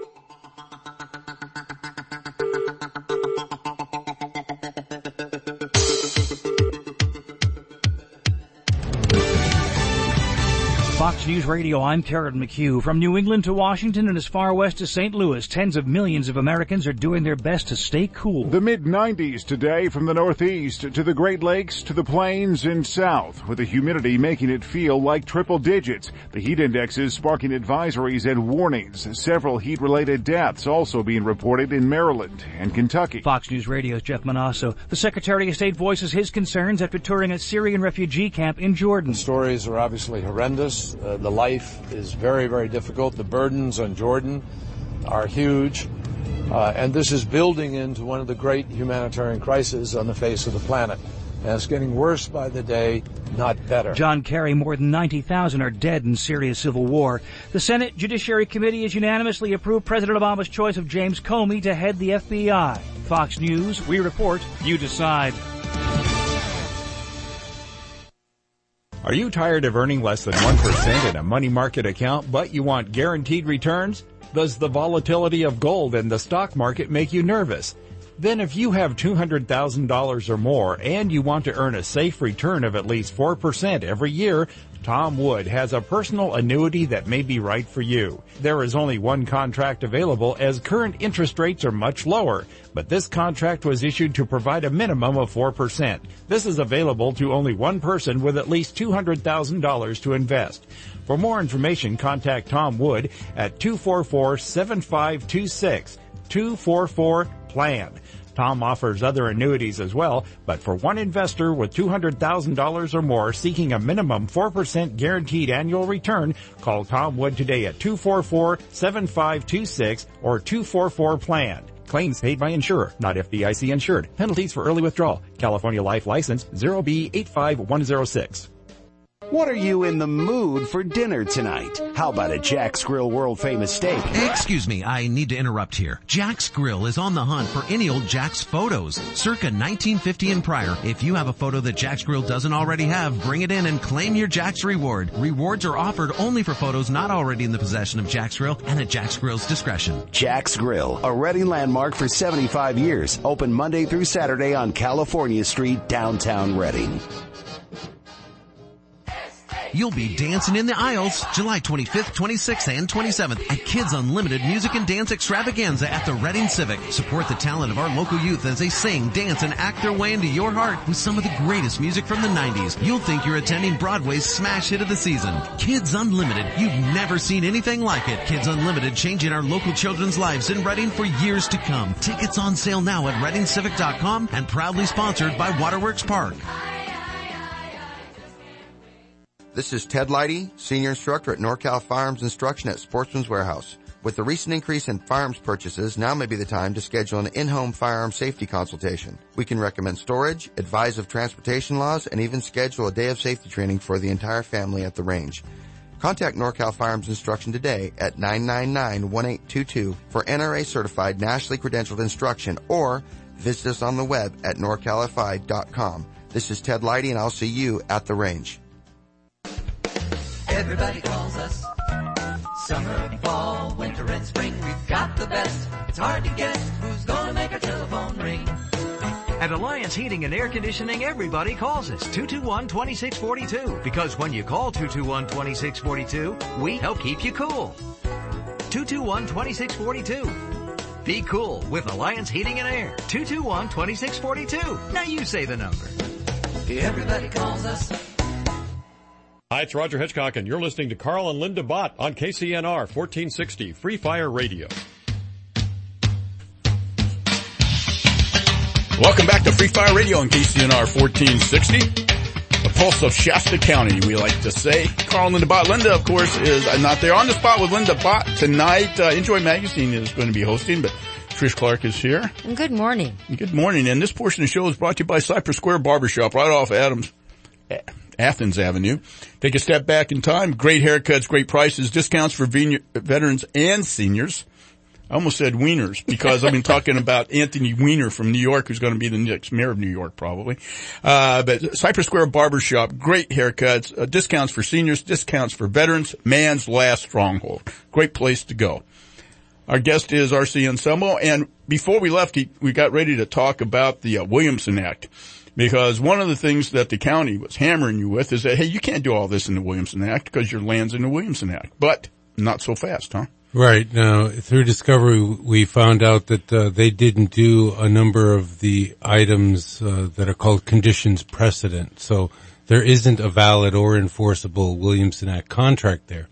Fox News Radio, I'm Karen McHugh. From New England to Washington and as far west as Saint Louis, tens of millions of Americans are doing their best to stay cool. The mid nineties today, from the Northeast to the Great Lakes to the plains and south, with the humidity making it feel like triple digits. The heat indexes sparking advisories and warnings. Several heat-related deaths also being reported in Maryland and Kentucky. Fox News Radio's Jeff Manasso. The Secretary of State voices his concerns after touring a Syrian refugee camp in Jordan. The stories are obviously horrendous. Uh, the life is very, very difficult. The burdens on Jordan are huge. Uh, and this is building into one of the great humanitarian crises on the face of the planet. And it's getting worse by the day, not better. John Kerry, more than ninety thousand are dead in Syria's civil war. The Senate Judiciary Committee has unanimously approved President Obama's choice of James Comey to head the F B I. Fox News, we report, you decide. Are you tired of earning less than one percent in a money market account, but you want guaranteed returns? Does the volatility of gold and the stock market make you nervous? Then if you have two hundred thousand dollars or more and you want to earn a safe return of at least four percent every year, Tom Wood has a personal annuity that may be right for you. There is only one contract available as current interest rates are much lower, but this contract was issued to provide a minimum of four percent. This is available to only one person with at least two hundred thousand dollars to invest. For more information, contact Tom Wood at two four four, seven five two six, two four four, plan. Tom offers other annuities as well, but for one investor with two hundred thousand dollars or more seeking a minimum four percent guaranteed annual return, call Tom Wood today at two four four, seven five two six or two four four, plan. Claims paid by insurer, not F D I C insured. Penalties for early withdrawal. California Life License zero B eight five one zero six. What are you in the mood for dinner tonight? How about a Jack's Grill world famous steak? Excuse me, I need to interrupt here. Jack's Grill is on the hunt for any old Jack's photos, circa nineteen fifty and prior. If you have a photo that Jack's Grill doesn't already have, bring it in and claim your Jack's reward. Rewards are offered only for photos not already in the possession of Jack's Grill and at Jack's Grill's discretion. Jack's Grill, a Reading landmark for seventy-five years. Open Monday through Saturday on California Street, downtown Reading. You'll be dancing in the aisles July twenty-fifth, twenty-sixth, and twenty-seventh at Kids Unlimited Music and Dance Extravaganza at the Reading Civic. Support the talent of our local youth as they sing, dance, and act their way into your heart with some of the greatest music from the nineties. You'll think you're attending Broadway's smash hit of the season. Kids Unlimited. You've never seen anything like it. Kids Unlimited, changing our local children's lives in Reading for years to come. Tickets on sale now at reading civic dot com and proudly sponsored by Waterworks Park. This is Ted Leidy, Senior Instructor at NorCal Firearms Instruction at Sportsman's Warehouse. With the recent increase in firearms purchases, now may be the time to schedule an in-home firearm safety consultation. We can recommend storage, advise of transportation laws, and even schedule a day of safety training for the entire family at the range. Contact NorCal Firearms Instruction today at nine nine nine, one eight two two for N R A certified, nationally credentialed instruction, or visit us on the web at norcal f i dot com. This is Ted Leidy, and I'll see you at the range. Everybody calls us. Summer, fall, winter, and spring. We've got the best. It's hard to guess who's gonna make our telephone ring. At Alliance Heating and Air Conditioning, everybody calls us two two one, two six four two. Because when you call two two one, two six four two, we help keep you cool. two two one, two six four two. Be cool with Alliance Heating and Air. two two one, two six four two. Now you say the number. Everybody calls us. Hi, it's Roger Hitchcock, and you're listening to Carl and Linda Bott on K C N R fourteen sixty Free Fire Radio. Welcome back to Free Fire Radio on K C N R fourteen sixty. The pulse of Shasta County, we like to say. Carl and Linda Bott. Linda, of course, is not there. On the spot with Linda Bott tonight. Uh, Enjoy Magazine is going to be hosting, but Trish Clark is here. Good morning. Good morning. And this portion of the show is brought to you by Cypress Square Barbershop, right off Adams, Athens Avenue. Take a step back in time. Great haircuts, great prices, discounts for veterans and seniors. I almost said wieners because I've been talking about Anthony Weiner from New York, who's going to be the next mayor of New York probably. Uh, but Cypress Square Barbershop, great haircuts, uh, discounts for seniors, discounts for veterans, man's last stronghold. Great place to go. Our guest is R C Anselmo, and before we left, he, we got ready to talk about the uh, Williamson Act. Because one of the things that the county was hammering you with is that, hey, you can't do all this in the Williamson Act because your land's in the Williamson Act. But not so fast, huh? Right. Now, through discovery, we found out that uh, they didn't do a number of the items uh, that are called conditions precedent. So there isn't a valid or enforceable Williamson Act contract there.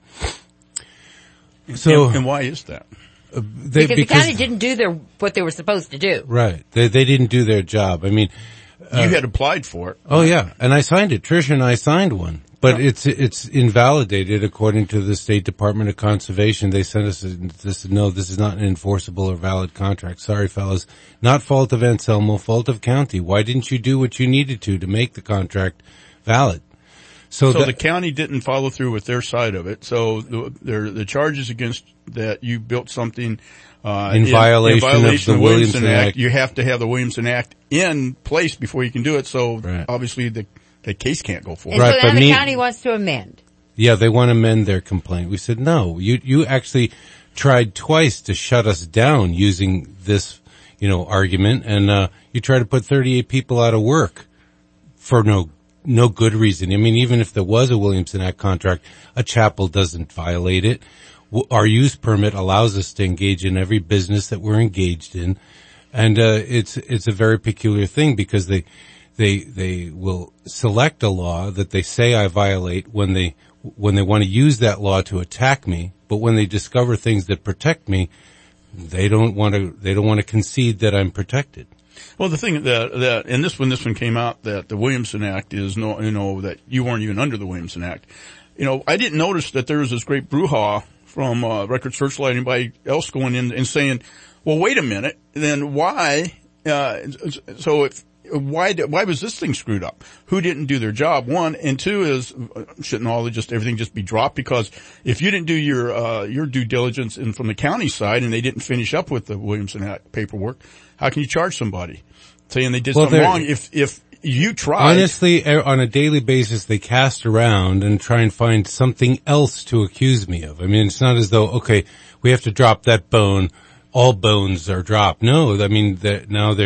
So, and, and why is that? Uh, they, because, because the county didn't do their what they were supposed to do. Right. They they didn't do their job. I mean, you uh, had applied for it. Oh yeah, and I signed it. Trish and I signed one. But it's it's invalidated according to the State Department of Conservation. They sent us this. No, this is not an enforceable or valid contract. Sorry, fellas. Not fault of Anselmo, fault of county. Why didn't you do what you needed to to make the contract valid? So, so that, the county didn't follow through with their side of it. So the, the, the charges against that you built something uh, in, in, violation in violation of the of Williamson, Williamson Act. Act. You have to have the Williamson Act in place before you can do it. So right. obviously the The case can't go forward. And right, so now the me, county wants to amend. Yeah, they want to amend their complaint. We said, no, you, you actually tried twice to shut us down using this, you know, argument. And, uh, you tried to put thirty-eight people out of work for no, no good reason. I mean, even if there was a Williamson Act contract, a chapel doesn't violate it. Our use permit allows us to engage in every business that we're engaged in. And, uh, it's, it's a very peculiar thing because they, They, they will select a law that they say I violate when they, when they want to use that law to attack me. But when they discover things that protect me, they don't want to, they don't want to concede that I'm protected. Well, the thing that, that, and this when this one came out, that the Williamson Act is no, you know, that you weren't even under the Williamson Act. You know, I didn't notice that there was this great brouhaha from, uh, Record Searchlight, anybody else going in and saying, well, wait a minute, then why, uh, so if, Why, why was this thing screwed up? Who didn't do their job? One, and two is, shouldn't all just, everything just be dropped? Because if you didn't do your, uh, your due diligence in from the county side and they didn't finish up with the Williamson Act paperwork, how can you charge somebody saying they did well, something wrong if, if you tried? Honestly, on a daily basis, they cast around and try and find something else to accuse me of. I mean, it's not as though, okay, we have to drop that bone. All bones are dropped. No, I mean, now they're,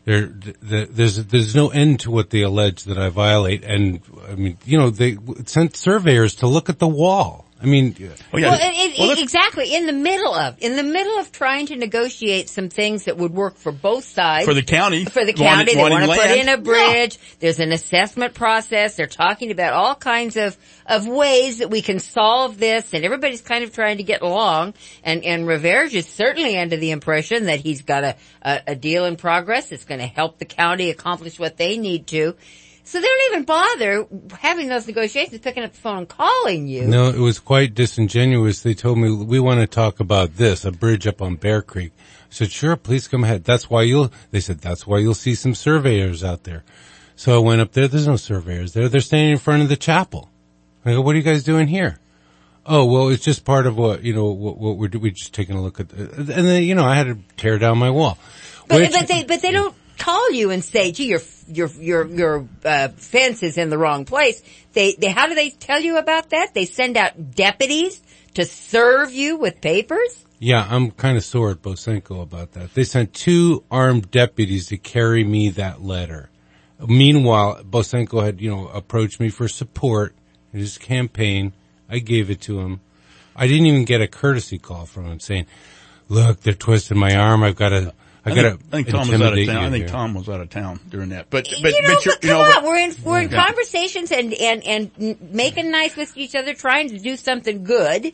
There, th- there's there's no end to what they allege that I violate, and I mean, you know, they sent surveyors to look at the wall. I mean, oh, yeah. well, it, it, well, exactly in the middle of in the middle of trying to negotiate some things that would work for both sides for the county. For the county, they want to put in a bridge. Yeah. There's an assessment process. They're talking about all kinds of of ways that we can solve this, and everybody's kind of trying to get along. And and Rivera is certainly under the impression that he's got a a, a deal in progress that's going to help the county accomplish what they need to. So they don't even bother having those negotiations, picking up the phone and calling you. No, it was quite disingenuous. They told me, we want to talk about this, a bridge up on Bear Creek. I said, sure, please come ahead. That's why you'll, they said, that's why you'll see some surveyors out there. So I went up there. There's no surveyors there. They're standing in front of the chapel. I go, what are you guys doing here? Oh, well, it's just part of what, you know, what, what we're doing. We're just taking a look at, the, and then, you know, I had to tear down my wall. But, Which, but they, but they don't call you and say, gee, your, your, your, your, uh, fence is in the wrong place. They, they, how do they tell you about that? They send out deputies to serve you with papers? Yeah, I'm kind of sore at Bosenko about that. They sent two armed deputies to carry me that letter. Meanwhile, Bosenko had, you know, approached me for support in his campaign. I gave it to him. I didn't even get a courtesy call from him saying, look, they're twisting my arm. I've got to, I, I got to I think Tom was out of town. I think here. Tom was out of town during that. But, but, you know, but, you're, but come you know, on, we're in, we're in yeah. conversations and, and, and making nice with each other, trying to do something good.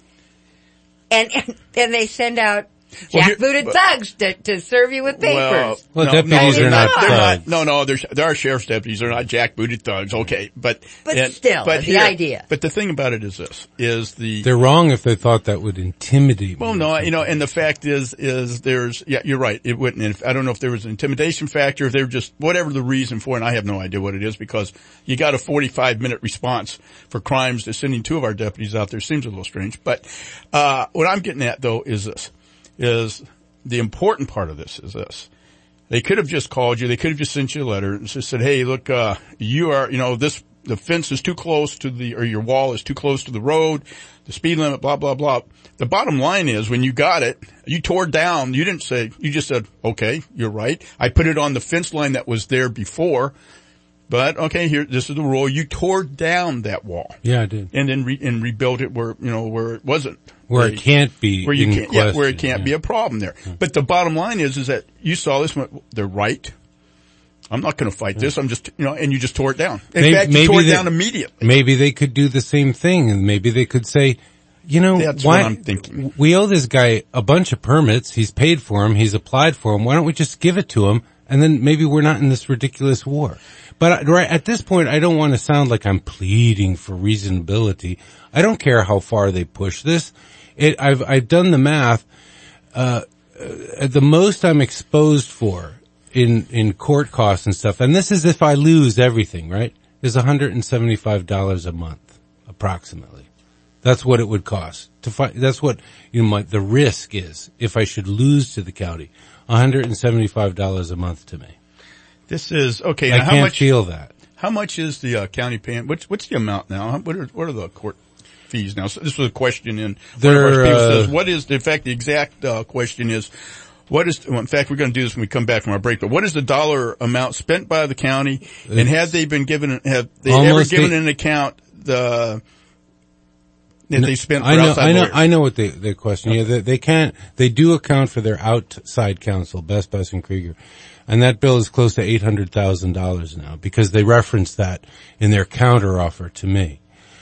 And, and then they send out jackbooted well, thugs to, to serve you with papers. Well, well no, deputies no, are not, not thugs. They're not, no, no, they're, there are sheriff's deputies. They're not jackbooted thugs. Okay. But, but and, still, but the here, idea. But the thing about it is this, is the... They're wrong if they thought that would intimidate Well, me. no, you know, and the fact is, is there's, yeah, you're right. It wouldn't. If, I don't know if there was an intimidation factor, if they were just, whatever the reason for it, and I have no idea what it is because you got a forty-five minute response for crimes to sending two of our deputies out there seems a little strange. But, uh, what I'm getting at though is this, is the important part of this is this. They could have just called you. They could have just sent you a letter and just said, hey, look, uh, you are, you know, this, the fence is too close to the, or your wall is too close to the road, the speed limit, blah, blah, blah. The bottom line is when you got it, you tore down, you didn't say, you just said, okay, you're right. I put it on the fence line that was there before. But okay, here, this is the rule. You tore down that wall. Yeah, I did. And then re, and rebuilt it where, you know, where it wasn't. Where it can't be. Where you in can't, question, yeah, where it can't yeah. be a problem there. Yeah. But the bottom line is, is that you saw this, they're right. I'm not going to fight this. I'm just, you know, and you just tore it down. In maybe, fact, you maybe tore it they, down immediately. Maybe they could do the same thing and maybe they could say, you know, That's why, what I'm thinking. We owe this guy a bunch of permits. He's paid for them. He's applied for them. Why don't we just give it to him? And then maybe we're not in this ridiculous war. But right at this point, I don't want to sound like I'm pleading for reasonability. I don't care how far they push this. It, I've, I've done the math. Uh, uh, the most I'm exposed for in, in court costs and stuff, and this is if I lose everything, right, is one hundred seventy-five dollars a month, approximately. That's what it would cost to fight. That's what, you know, my, the risk is if I should lose to the county. one hundred seventy-five dollars a month to me. This is, okay, I now how can't much, feel that. How much is the uh, county paying? What's, what's the amount now? What are, what are the court fees now? So this was a question in one of our people uh, says, what is, the, in fact, the exact uh, question is, what is, well, in fact, we're going to do this when we come back from our break, but what is the dollar amount spent by the county? And have they been given, have they ever given an account the, that no, they spent for I know, outside I know, lawyers? I know what they, their question. Okay. Yeah, they, they can't, they do account for their outside counsel, Best Buss and Krieger. And that bill is close to eight hundred thousand dollars now because they referenced that in their counter offer to me.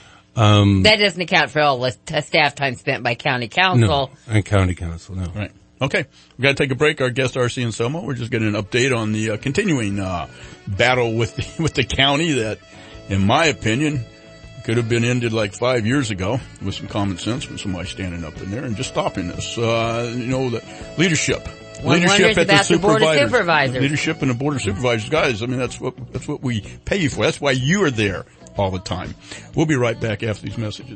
Um, that doesn't account for all the t- staff time spent by county council. No, and county council, no. Right. Okay. We've got to take a break. Our guest, R C Anselmo. We're just getting an update on the uh, continuing uh, battle with the, with the county that, in my opinion, could have been ended like five years ago with some common sense from somebody standing up in there and just stopping this. Uh, you know, the leadership. One leadership at the, the board of supervisors. Leadership and the board of supervisors. Guys, I mean, that's what, that's what we pay you for. That's why you are there all the time. We'll be right back after these messages.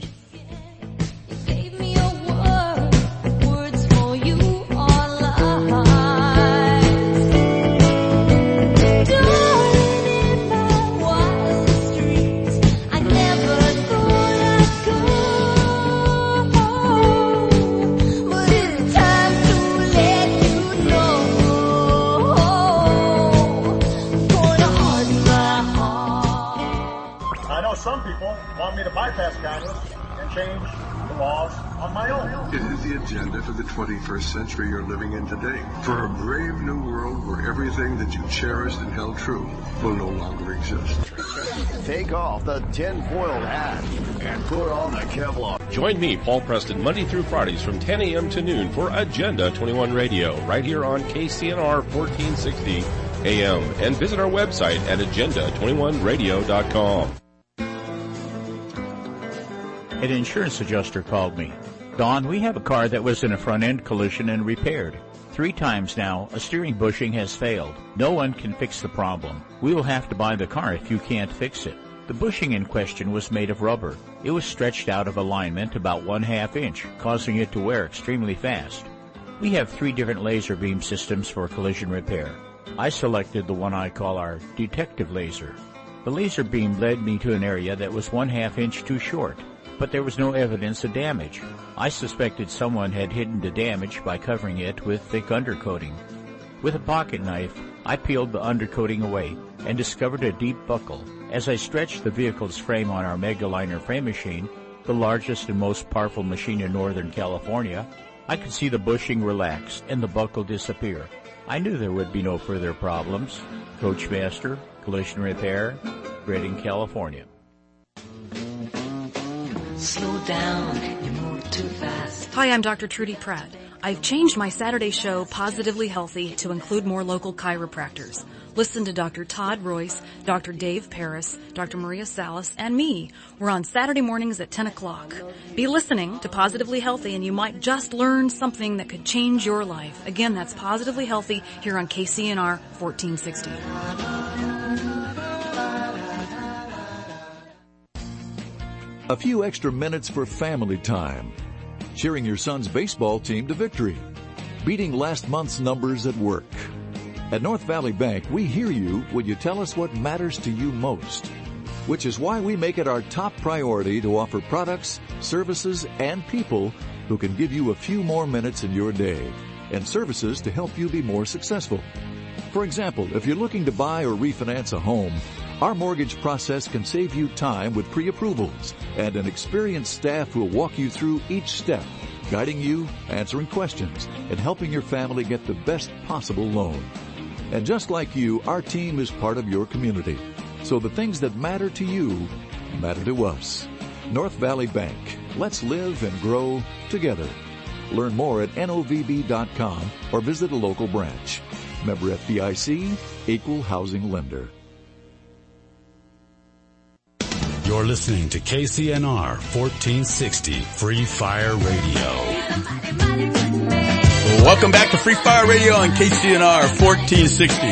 bypass Congress and change the laws on my own. It is the agenda for the twenty-first century you're living in today. For a brave new world where everything that you cherished and held true will no longer exist. Take off the tin-foiled hat and put on the Kevlar. Join me, Paul Preston, Monday through Fridays from ten a.m. to noon for Agenda twenty-one Radio, right here on K C N R fourteen sixty A M. And visit our website at agenda twenty-one radio dot com. An insurance adjuster called me. Don, we have a car that was in a front-end collision and repaired. Three times now, a steering bushing has failed. No one can fix the problem. We will have to buy the car if you can't fix it. The bushing in question was made of rubber. It was stretched out of alignment about one half inch, causing it to wear extremely fast. We have three different laser beam systems for collision repair. I selected the one I call our detective laser. The laser beam led me to an area that was one half inch too short, but there was no evidence of damage. I suspected someone had hidden the damage by covering it with thick undercoating. With a pocket knife, I peeled the undercoating away and discovered a deep buckle. As I stretched the vehicle's frame on our Megaliner frame machine, the largest and most powerful machine in Northern California, I could see the bushing relax and the buckle disappear. I knew there would be no further problems. Coachmaster, Collision Repair, Redding, California. Slow down, you move too fast. Hi, I'm Doctor Trudy Pratt. I've changed my Saturday show, Positively Healthy, to include more local chiropractors. Listen to Doctor Todd Royce, Doctor Dave Paris, Doctor Maria Salas, and me. We're on Saturday mornings at ten o'clock. Be listening to Positively Healthy and you might just learn something that could change your life. Again, that's Positively Healthy here on K C N R fourteen sixty. A few extra minutes for family time. Cheering your son's baseball team to victory. Beating last month's numbers at work. At North Valley Bank, we hear you when you tell us what matters to you most. Which is why we make it our top priority to offer products, services, and people who can give you a few more minutes in your day. And services to help you be more successful. For example, if you're looking to buy or refinance a home, our mortgage process can save you time with pre-approvals and an experienced staff who will walk you through each step, guiding you, answering questions, and helping your family get the best possible loan. And just like you, our team is part of your community. So the things that matter to you matter to us. North Valley Bank. Let's live and grow together. Learn more at N O V B dot com or visit a local branch. Member F D I C, Equal Housing Lender. You're listening to K C N R fourteen sixty Free Fire Radio. Welcome back to Free Fire Radio on K C N R fourteen sixty.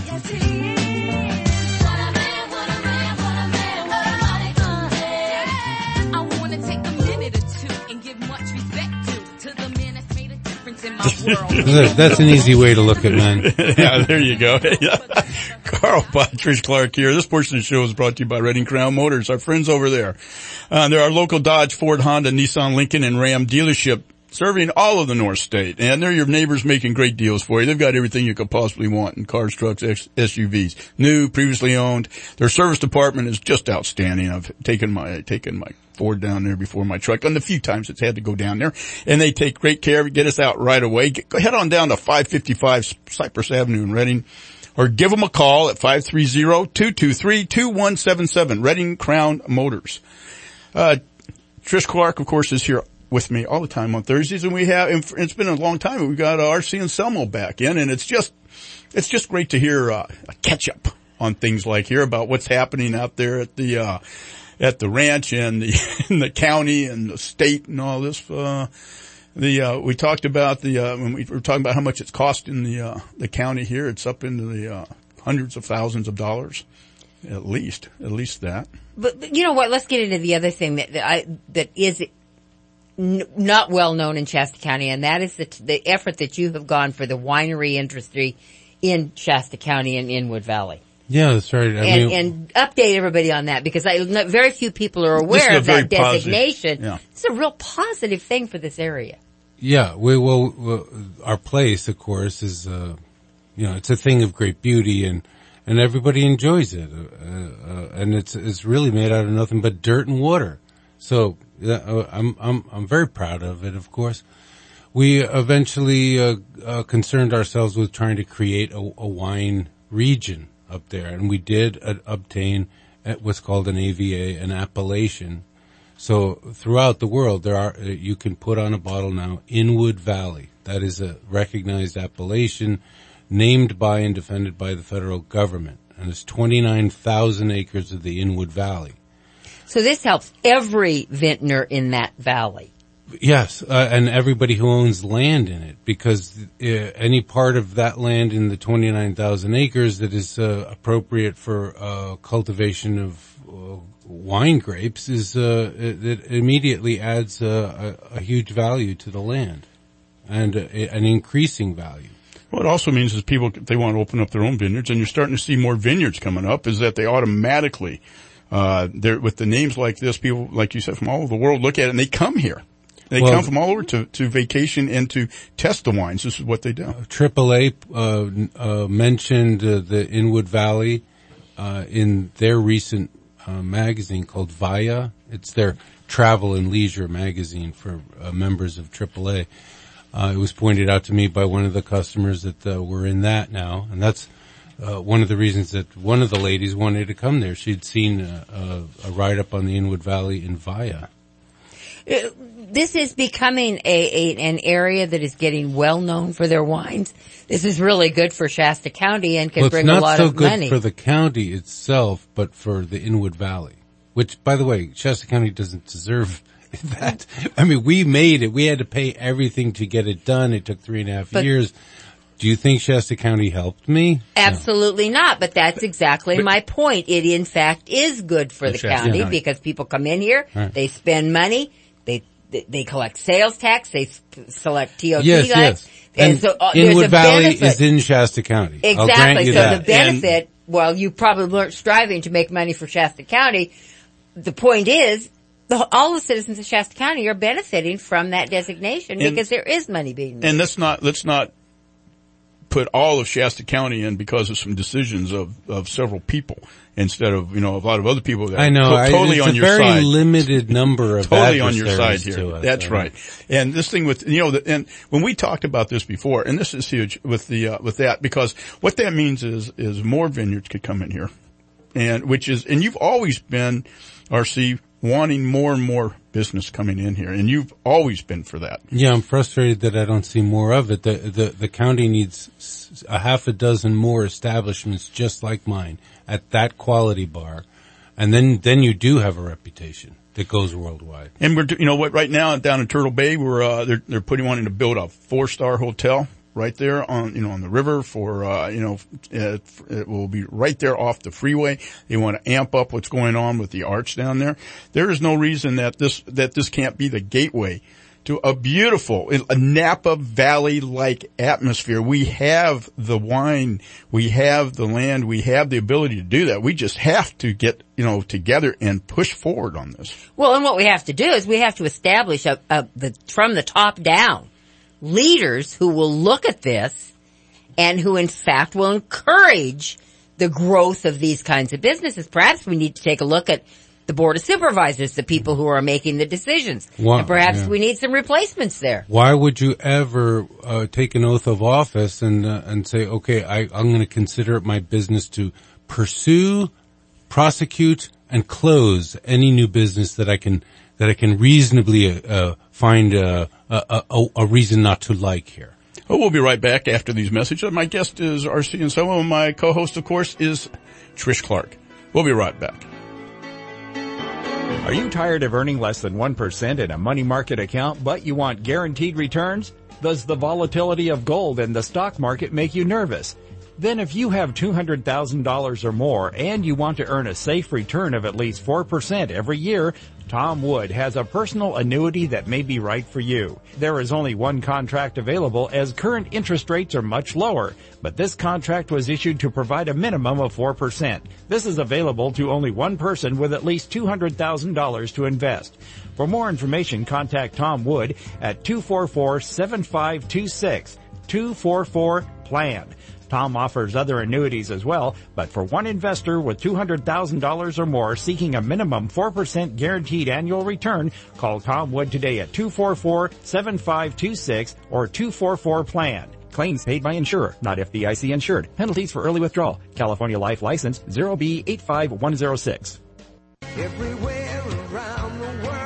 That's an easy way to look at men. Yeah, there you go. Carl Trish Clark here. This portion of the show is brought to you by Redding Crown Motors, our friends over there. Uh, they're our local Dodge, Ford, Honda, Nissan, Lincoln, and Ram dealership serving all of the North State. And they're your neighbors making great deals for you. They've got everything you could possibly want in cars, trucks, S U Vs. New, previously owned. Their service department is just outstanding. I've taken my, taken my Ford down there before my truck, and the few times it's had to go down there, and they take great care of it, get us out right away. Get, head on down to five fifty-five Cypress Avenue in Redding, or give them a call at five three zero, two two three, two one seven seven, Redding Crown Motors. Uh, Trish Clark, of course, is here with me all the time on Thursdays, and we have, and it's been a long time, we've got uh, R C and Selmo back in, and it's just, it's just great to hear, uh, a catch up on things like here about what's happening out there at the, uh, at the ranch and the, in the county and the state and all this. Uh, the, uh, we talked about the, uh, when we were talking about how much it's costing the, uh, the county here. It's up into the, uh, hundreds of thousands of dollars. At least, at least that. But, but you know what? Let's get into the other thing that, that I, that is n- not well known in Shasta County, and that is the, the effort that you have gone for the winery industry in Shasta County and Inwood Valley. Yeah, that's right. I and, mean, and update everybody on that, because I, very few people are aware of that designation. Yeah. It's a real positive thing for this area. Yeah, we well, well our place, of course, is uh, you know, it's a thing of great beauty, and and everybody enjoys it, uh, uh, and it's it's really made out of nothing but dirt and water. So uh, I'm I'm I'm very proud of it. Of course, we eventually uh, uh, concerned ourselves with trying to create a, a wine region up there, and we did uh, obtain what's called an A V A, an appellation. So throughout the world, there are uh, you can put on a bottle now Inwood Valley. That is a recognized appellation named by and defended by the federal government, and it's twenty-nine thousand acres of the Inwood Valley. So this helps every vintner in that valley. Yes, uh, and everybody who owns land in it, because uh, any part of that land in the twenty-nine thousand acres that is uh, appropriate for uh, cultivation of uh, wine grapes is uh, it, it immediately adds uh, a, a huge value to the land and uh, an increasing value. What it also means is people, if they want to open up their own vineyards, and you're starting to see more vineyards coming up, is that they automatically, uh, they're, with the names like this, people, like you said, from all over the world look at it and they come here. They well, come from all over to, to vacation and to test the wines. This is what they do. Triple A, uh, uh, mentioned uh, the Inwood Valley, uh, in their recent, uh, magazine called Via. It's their travel and leisure magazine for uh, members of Triple A. Uh, it was pointed out to me by one of the customers that uh, we're in that now, and that's uh, one of the reasons that one of the ladies wanted to come there. She'd seen a, a, a write-up on the Inwood Valley in Via. This is becoming a, a an area that is getting well known for their wines. This is really good for Shasta County and can well, bring a lot so of money. It's not so good for the county itself, but for the Inwood Valley, which, by the way, Shasta County doesn't deserve that. I mean, we made it. We had to pay everything to get it done. It took three and a half but, years. Do you think Shasta County helped me? Absolutely no. not, but that's exactly but, my point. It, in fact, is good for the Shasta county County. because people come in here, right. they spend money, they they collect sales tax, they select T O T yes, lights. Yes. And, and so uh, Inwood a Valley benefit. is in Shasta County. Exactly. I'll grant you so that. the benefit, and, well, you probably weren't striving to make money for Shasta County. The point is, the, all the citizens of Shasta County are benefiting from that designation and, because there is money being made. And let's not, let's not put all of Shasta County in because of some decisions of, of several people instead of, you know, a lot of other people that I know, are to- totally I, on your side. It's a very limited number of totally on your side adversaries here. to us, That's I right. And this thing with, you know, the, and when we talked about this before, and this is huge with the, uh, with that, because what that means is, is more vineyards could come in here. And, which is, and you've always been, R C, wanting more and more business coming in here, and you've always been for that. Yeah, I'm frustrated that I don't see more of it. The, the, the county needs a half a dozen more establishments just like mine at that quality bar, and then, then you do have a reputation that goes worldwide. And we're, you know what, right now down in Turtle Bay, we're, uh, they're, they're putting wanting to build a four-star hotel right there on, you know, on the river for, uh, you know, it, it will be right there off the freeway. They want to amp up what's going on with the arch down there. There is no reason that this, that this can't be the gateway to a beautiful, a Napa Valley-like atmosphere. We have the wine, we have the land, we have the ability to do that. We just have to get, you know, together and push forward on this. Well, and what we have to do is we have to establish a, a the, from the top down, leaders who will look at this and who in fact will encourage the growth of these kinds of businesses. Perhaps we need to take a look at the board of supervisors, the people who are making the decisions. Wow, and perhaps yeah. we need some replacements there. Why would you ever uh, take an oath of office and uh, and say, okay, I, I'm going to consider it my business to pursue, prosecute, and close any new business that I can that I can reasonably uh, find uh, a, a, a reason not to like here. Well, we'll be right back after these messages. My guest is R C, and some of my co-host, of course, is Trish Clark. We'll be right back. Are you tired of earning less than one percent in a money market account, but you want guaranteed returns? Does the volatility of gold in the stock market make you nervous? Then if you have two hundred thousand dollars or more and you want to earn a safe return of at least four percent every year, Tom Wood has a personal annuity that may be right for you. There is only one contract available as current interest rates are much lower, but this contract was issued to provide a minimum of four percent. This is available to only one person with at least two hundred thousand dollars to invest. For more information, contact Tom Wood at two four four, seven five two six, two four four, plan. Tom offers other annuities as well, but for one investor with two hundred thousand dollars or more seeking a minimum four percent guaranteed annual return, call Tom Wood today at two four four, seven five two six or two four four plan. Claims paid by insurer, not F D I C insured. Penalties for early withdrawal. California Life License zero B eight five one zero six. Everywhere around the world.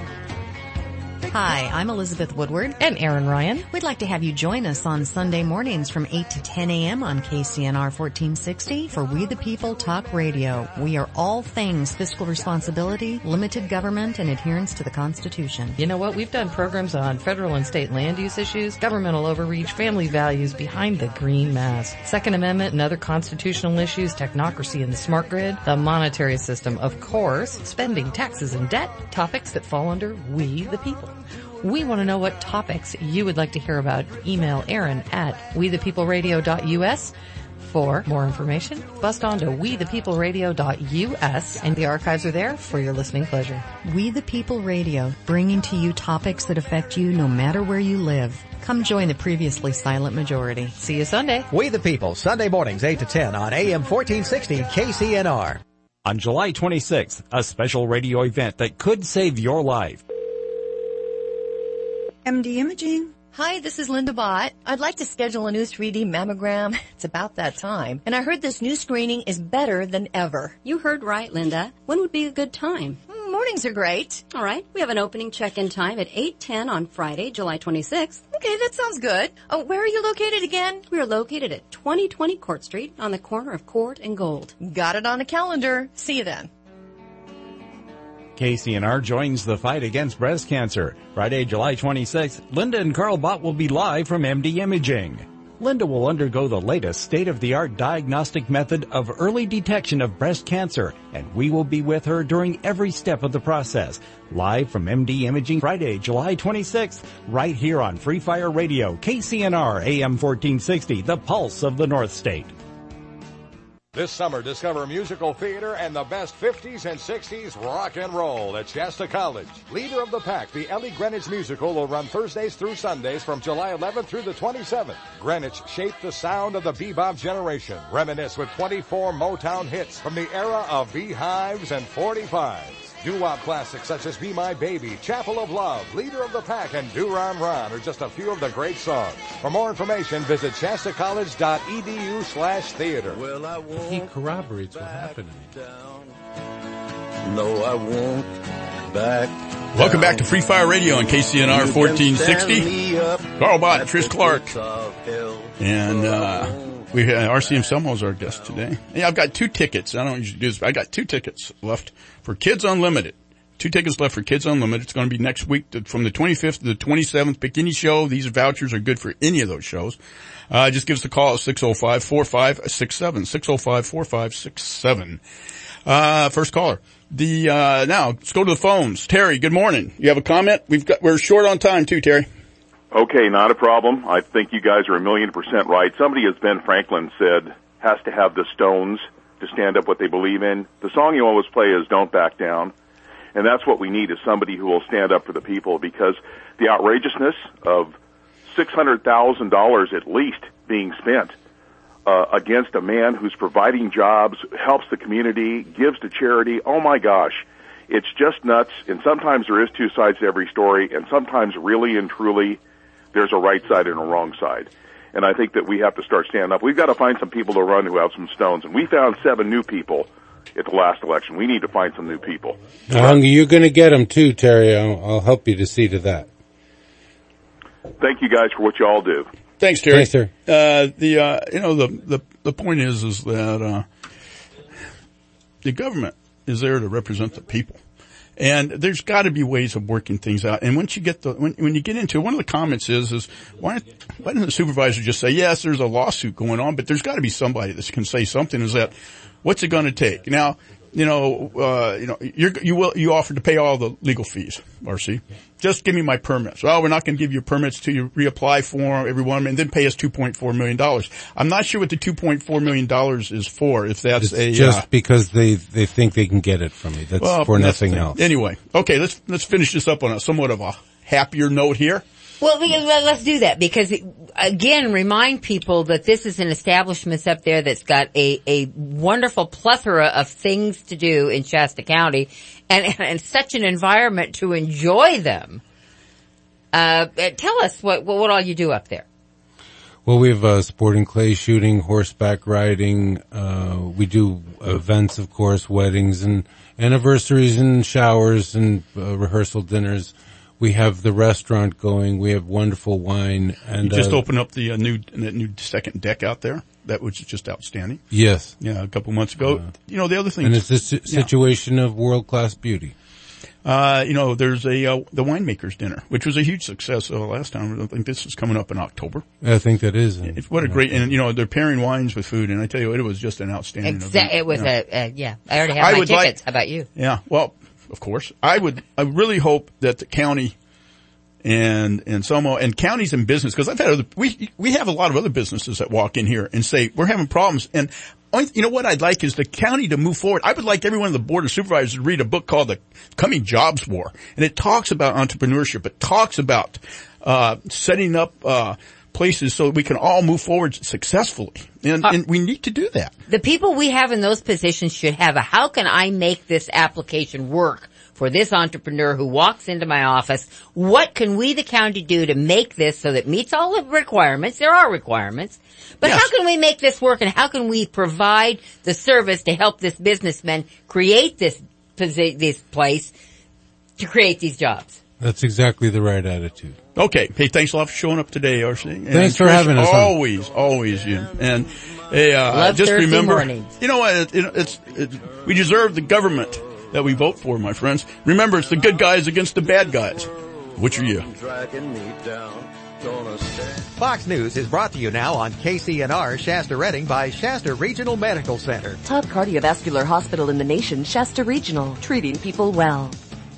Hi, I'm Elizabeth Woodward. And Aaron Ryan. We'd like to have you join us on Sunday mornings from eight to ten a.m. on K C N R fourteen sixty for We the People Talk Radio. We are all things fiscal responsibility, limited government, and adherence to the Constitution. You know what? We've done programs on federal and state land use issues, governmental overreach, family values behind the green mask, Second Amendment and other constitutional issues, technocracy and the smart grid, the monetary system, of course, spending, taxes, and debt, topics that fall under We the People. We want to know what topics you would like to hear about. Email Aaron at we the people radio dot u s. For more information, bust on to we the people radio dot u s, and the archives are there for your listening pleasure. We the People Radio, bringing to you topics that affect you no matter where you live. Come join the previously silent majority. See you Sunday. We the People, Sunday mornings eight to ten on A M fourteen sixty K C N R. On July twenty-sixth, a special radio event that could save your life. M D Imaging. Hi, this is Linda Bott. I'd like to schedule a new three D mammogram. It's about that time. And I heard this new screening is better than ever. You heard right, Linda. When would be a good time? Mm, mornings are great. All right. We have an opening check-in time at eight ten on Friday, July twenty-sixth. Okay, that sounds good. Oh, where are you located again? We are located at twenty twenty Court Street on the corner of Court and Gold. Got it on the calendar. See you then. K C N R joins the fight against breast cancer. Friday, July twenty-sixth, Linda and Carl Bott will be live from M D Imaging. Linda will undergo the latest state-of-the-art diagnostic method of early detection of breast cancer, and we will be with her during every step of the process. Live from M D Imaging, Friday, July twenty-sixth, right here on Free Fire Radio, K C N R A M fourteen sixty, the pulse of the North State. This summer, discover musical theater and the best fifties and sixties rock and roll at Shasta College. Leader of the pack, the Ellie Greenwich Musical will run Thursdays through Sundays from July eleventh through the twenty-seventh. Greenwich shaped the sound of the bebop generation. Reminisce with twenty-four Motown hits from the era of beehives and forty-fives. Doo-wop classics such as Be My Baby, Chapel of Love, Leader of the Pack, and Do-Ron Ron are just a few of the great songs. For more information, visit shastacollege.edu slash theater. Well, I won't he corroborates what happened to me. No, I won't back Welcome back to Free Fire Radio on K C N R fourteen sixty. Carl Bott, Trish Clark. And, uh... We have R C M Selmo's our guest today. Yeah, I've got two tickets. I don't usually do this, but I got two tickets left for Kids Unlimited. Two tickets left for Kids Unlimited. It's going to be next week from the twenty-fifth to the twenty-seventh. Pick any show. These vouchers are good for any of those shows. Uh, just give us a call at six oh five, four five six seven. six oh five, four five six seven. Uh, first caller. The, uh, now let's go to the phones. Terry, good morning. You have a comment? We've got, we're short on time too, Terry. Okay, not a problem. I think you guys are a million percent right. Somebody, as Ben Franklin said, has to have the stones to stand up what they believe in. The song you always play is Don't Back Down. And that's what we need, is somebody who will stand up for the people, because the outrageousness of six hundred thousand dollars at least being spent uh, against a man who's providing jobs, helps the community, gives to charity, oh my gosh. It's just nuts. And sometimes there is two sides to every story, and sometimes really and truly there's a right side and a wrong side. And I think that we have to start standing up. We've got to find some people to run who have some stones. And we found seven new people at the last election. We need to find some new people. Um, you're going to get them too, Terry. I'll, I'll help you to see to that. Thank you guys for what you all do. Thanks, Terry. Thanks, Terry. Uh, the, uh, you know, the, the, the point is, is that, uh, the government is there to represent the people. And there's got to be ways of working things out. And once you get the, when, when you get into it, one of the comments is, is why, why doesn't the supervisor just say, yes, there's a lawsuit going on, but there's got to be somebody that can say something. Is that, what's it going to take? Now, you know, uh, you know, you're, you will, you offered to pay all the legal fees, R C. Just give me my permits. Well, we're not going to give you permits till you reapply for every one and then pay us two point four million dollars. I'm not sure what the two point four million dollars is for, if that's it's a, just uh, because they, they think they can get it from me. That's well, for that's nothing the, else. Anyway, okay, let's, let's finish this up on a somewhat of a happier note here. Well, let's do that because, again, remind people that this is an establishment up there that's got a, a wonderful plethora of things to do in Shasta County and, and such an environment to enjoy them. Uh, tell us what, what all you do up there. Well, we have uh, sporting clay shooting, horseback riding. Uh, we do events, of course, weddings and anniversaries and showers and uh, rehearsal dinners. We have the restaurant going. We have wonderful wine. And you just uh, opened up the uh, new the new second deck out there. That was just outstanding. Yes. Yeah, a couple months ago. Uh, you know, the other thing. And it's a si- situation yeah. of world-class beauty. Uh, you know, there's a, uh, the winemaker's dinner, which was a huge success uh, last time. I think this is coming up in October. I think that is. In, it's what a great, and you know, they're pairing wines with food, and I tell you, it was just an outstanding Exa- event. It was you know. a, uh, yeah, I already have I my tickets. Like, How about you? Yeah, well, of course. I would, I really hope that the county and, and Somo and counties in business, because I've had other, we, we have a lot of other businesses that walk in here and say, we're having problems. And you know what I'd like is the county to move forward. I would like everyone on the board of supervisors to read a book called The Coming Jobs War. And it talks about entrepreneurship. It talks about, uh, setting up, uh, places so we can all move forward successfully. And, uh, and we need to do that. The people we have in those positions should have a, how can I make this application work for this entrepreneur who walks into my office? What can we, the county, do to make this so that it meets all the requirements? There are requirements. But yes. How can we make this work, and how can we provide the service to help this businessman create this, this place to create these jobs? That's exactly the right attitude. Okay. Hey, thanks a lot for showing up today, R C. And thanks for having us. Always, on. always, you. And hey, uh, Love just Thursday remember, mornings. you know what? It, it, it's it, we deserve the government that we vote for, my friends. Remember, it's the good guys against the bad guys. Which are you? Fox News is brought to you now on K C N R Shasta Redding by Shasta Regional Medical Center. Top cardiovascular hospital in the nation, Shasta Regional, treating people well.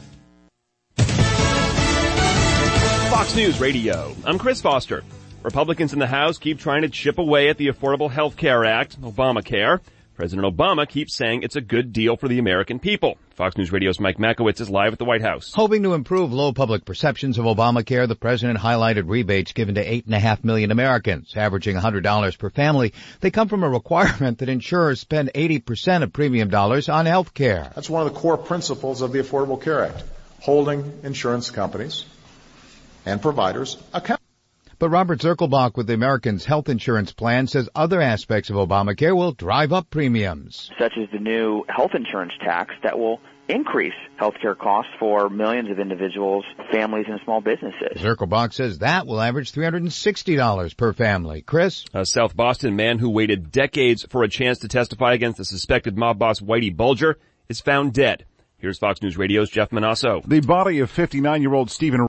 Fox News Radio. I'm Chris Foster. Republicans in the House keep trying to chip away at the Affordable Health Care Act, Obamacare. President Obama keeps saying it's a good deal for the American people. Fox News Radio's Mike Makowitz is live at the White House. Hoping to improve low public perceptions of Obamacare, the president highlighted rebates given to eight and a half million Americans, averaging one hundred dollars per family. They come from a requirement that insurers spend eighty percent of premium dollars on health care. That's one of the core principles of the Affordable Care Act, holding insurance companies and providers accountable. But Robert Zirkelbach with the Americans Health Insurance Plan says other aspects of Obamacare will drive up premiums. Such as the new health insurance tax that will increase healthcare costs for millions of individuals, families, and small businesses. Zirkelbach says that will average three hundred sixty dollars per family. Chris? A South Boston man who waited decades for a chance to testify against the suspected mob boss Whitey Bulger is found dead. Here's Fox News Radio's Jeff Manasso. The body of fifty-nine-year-old Stephen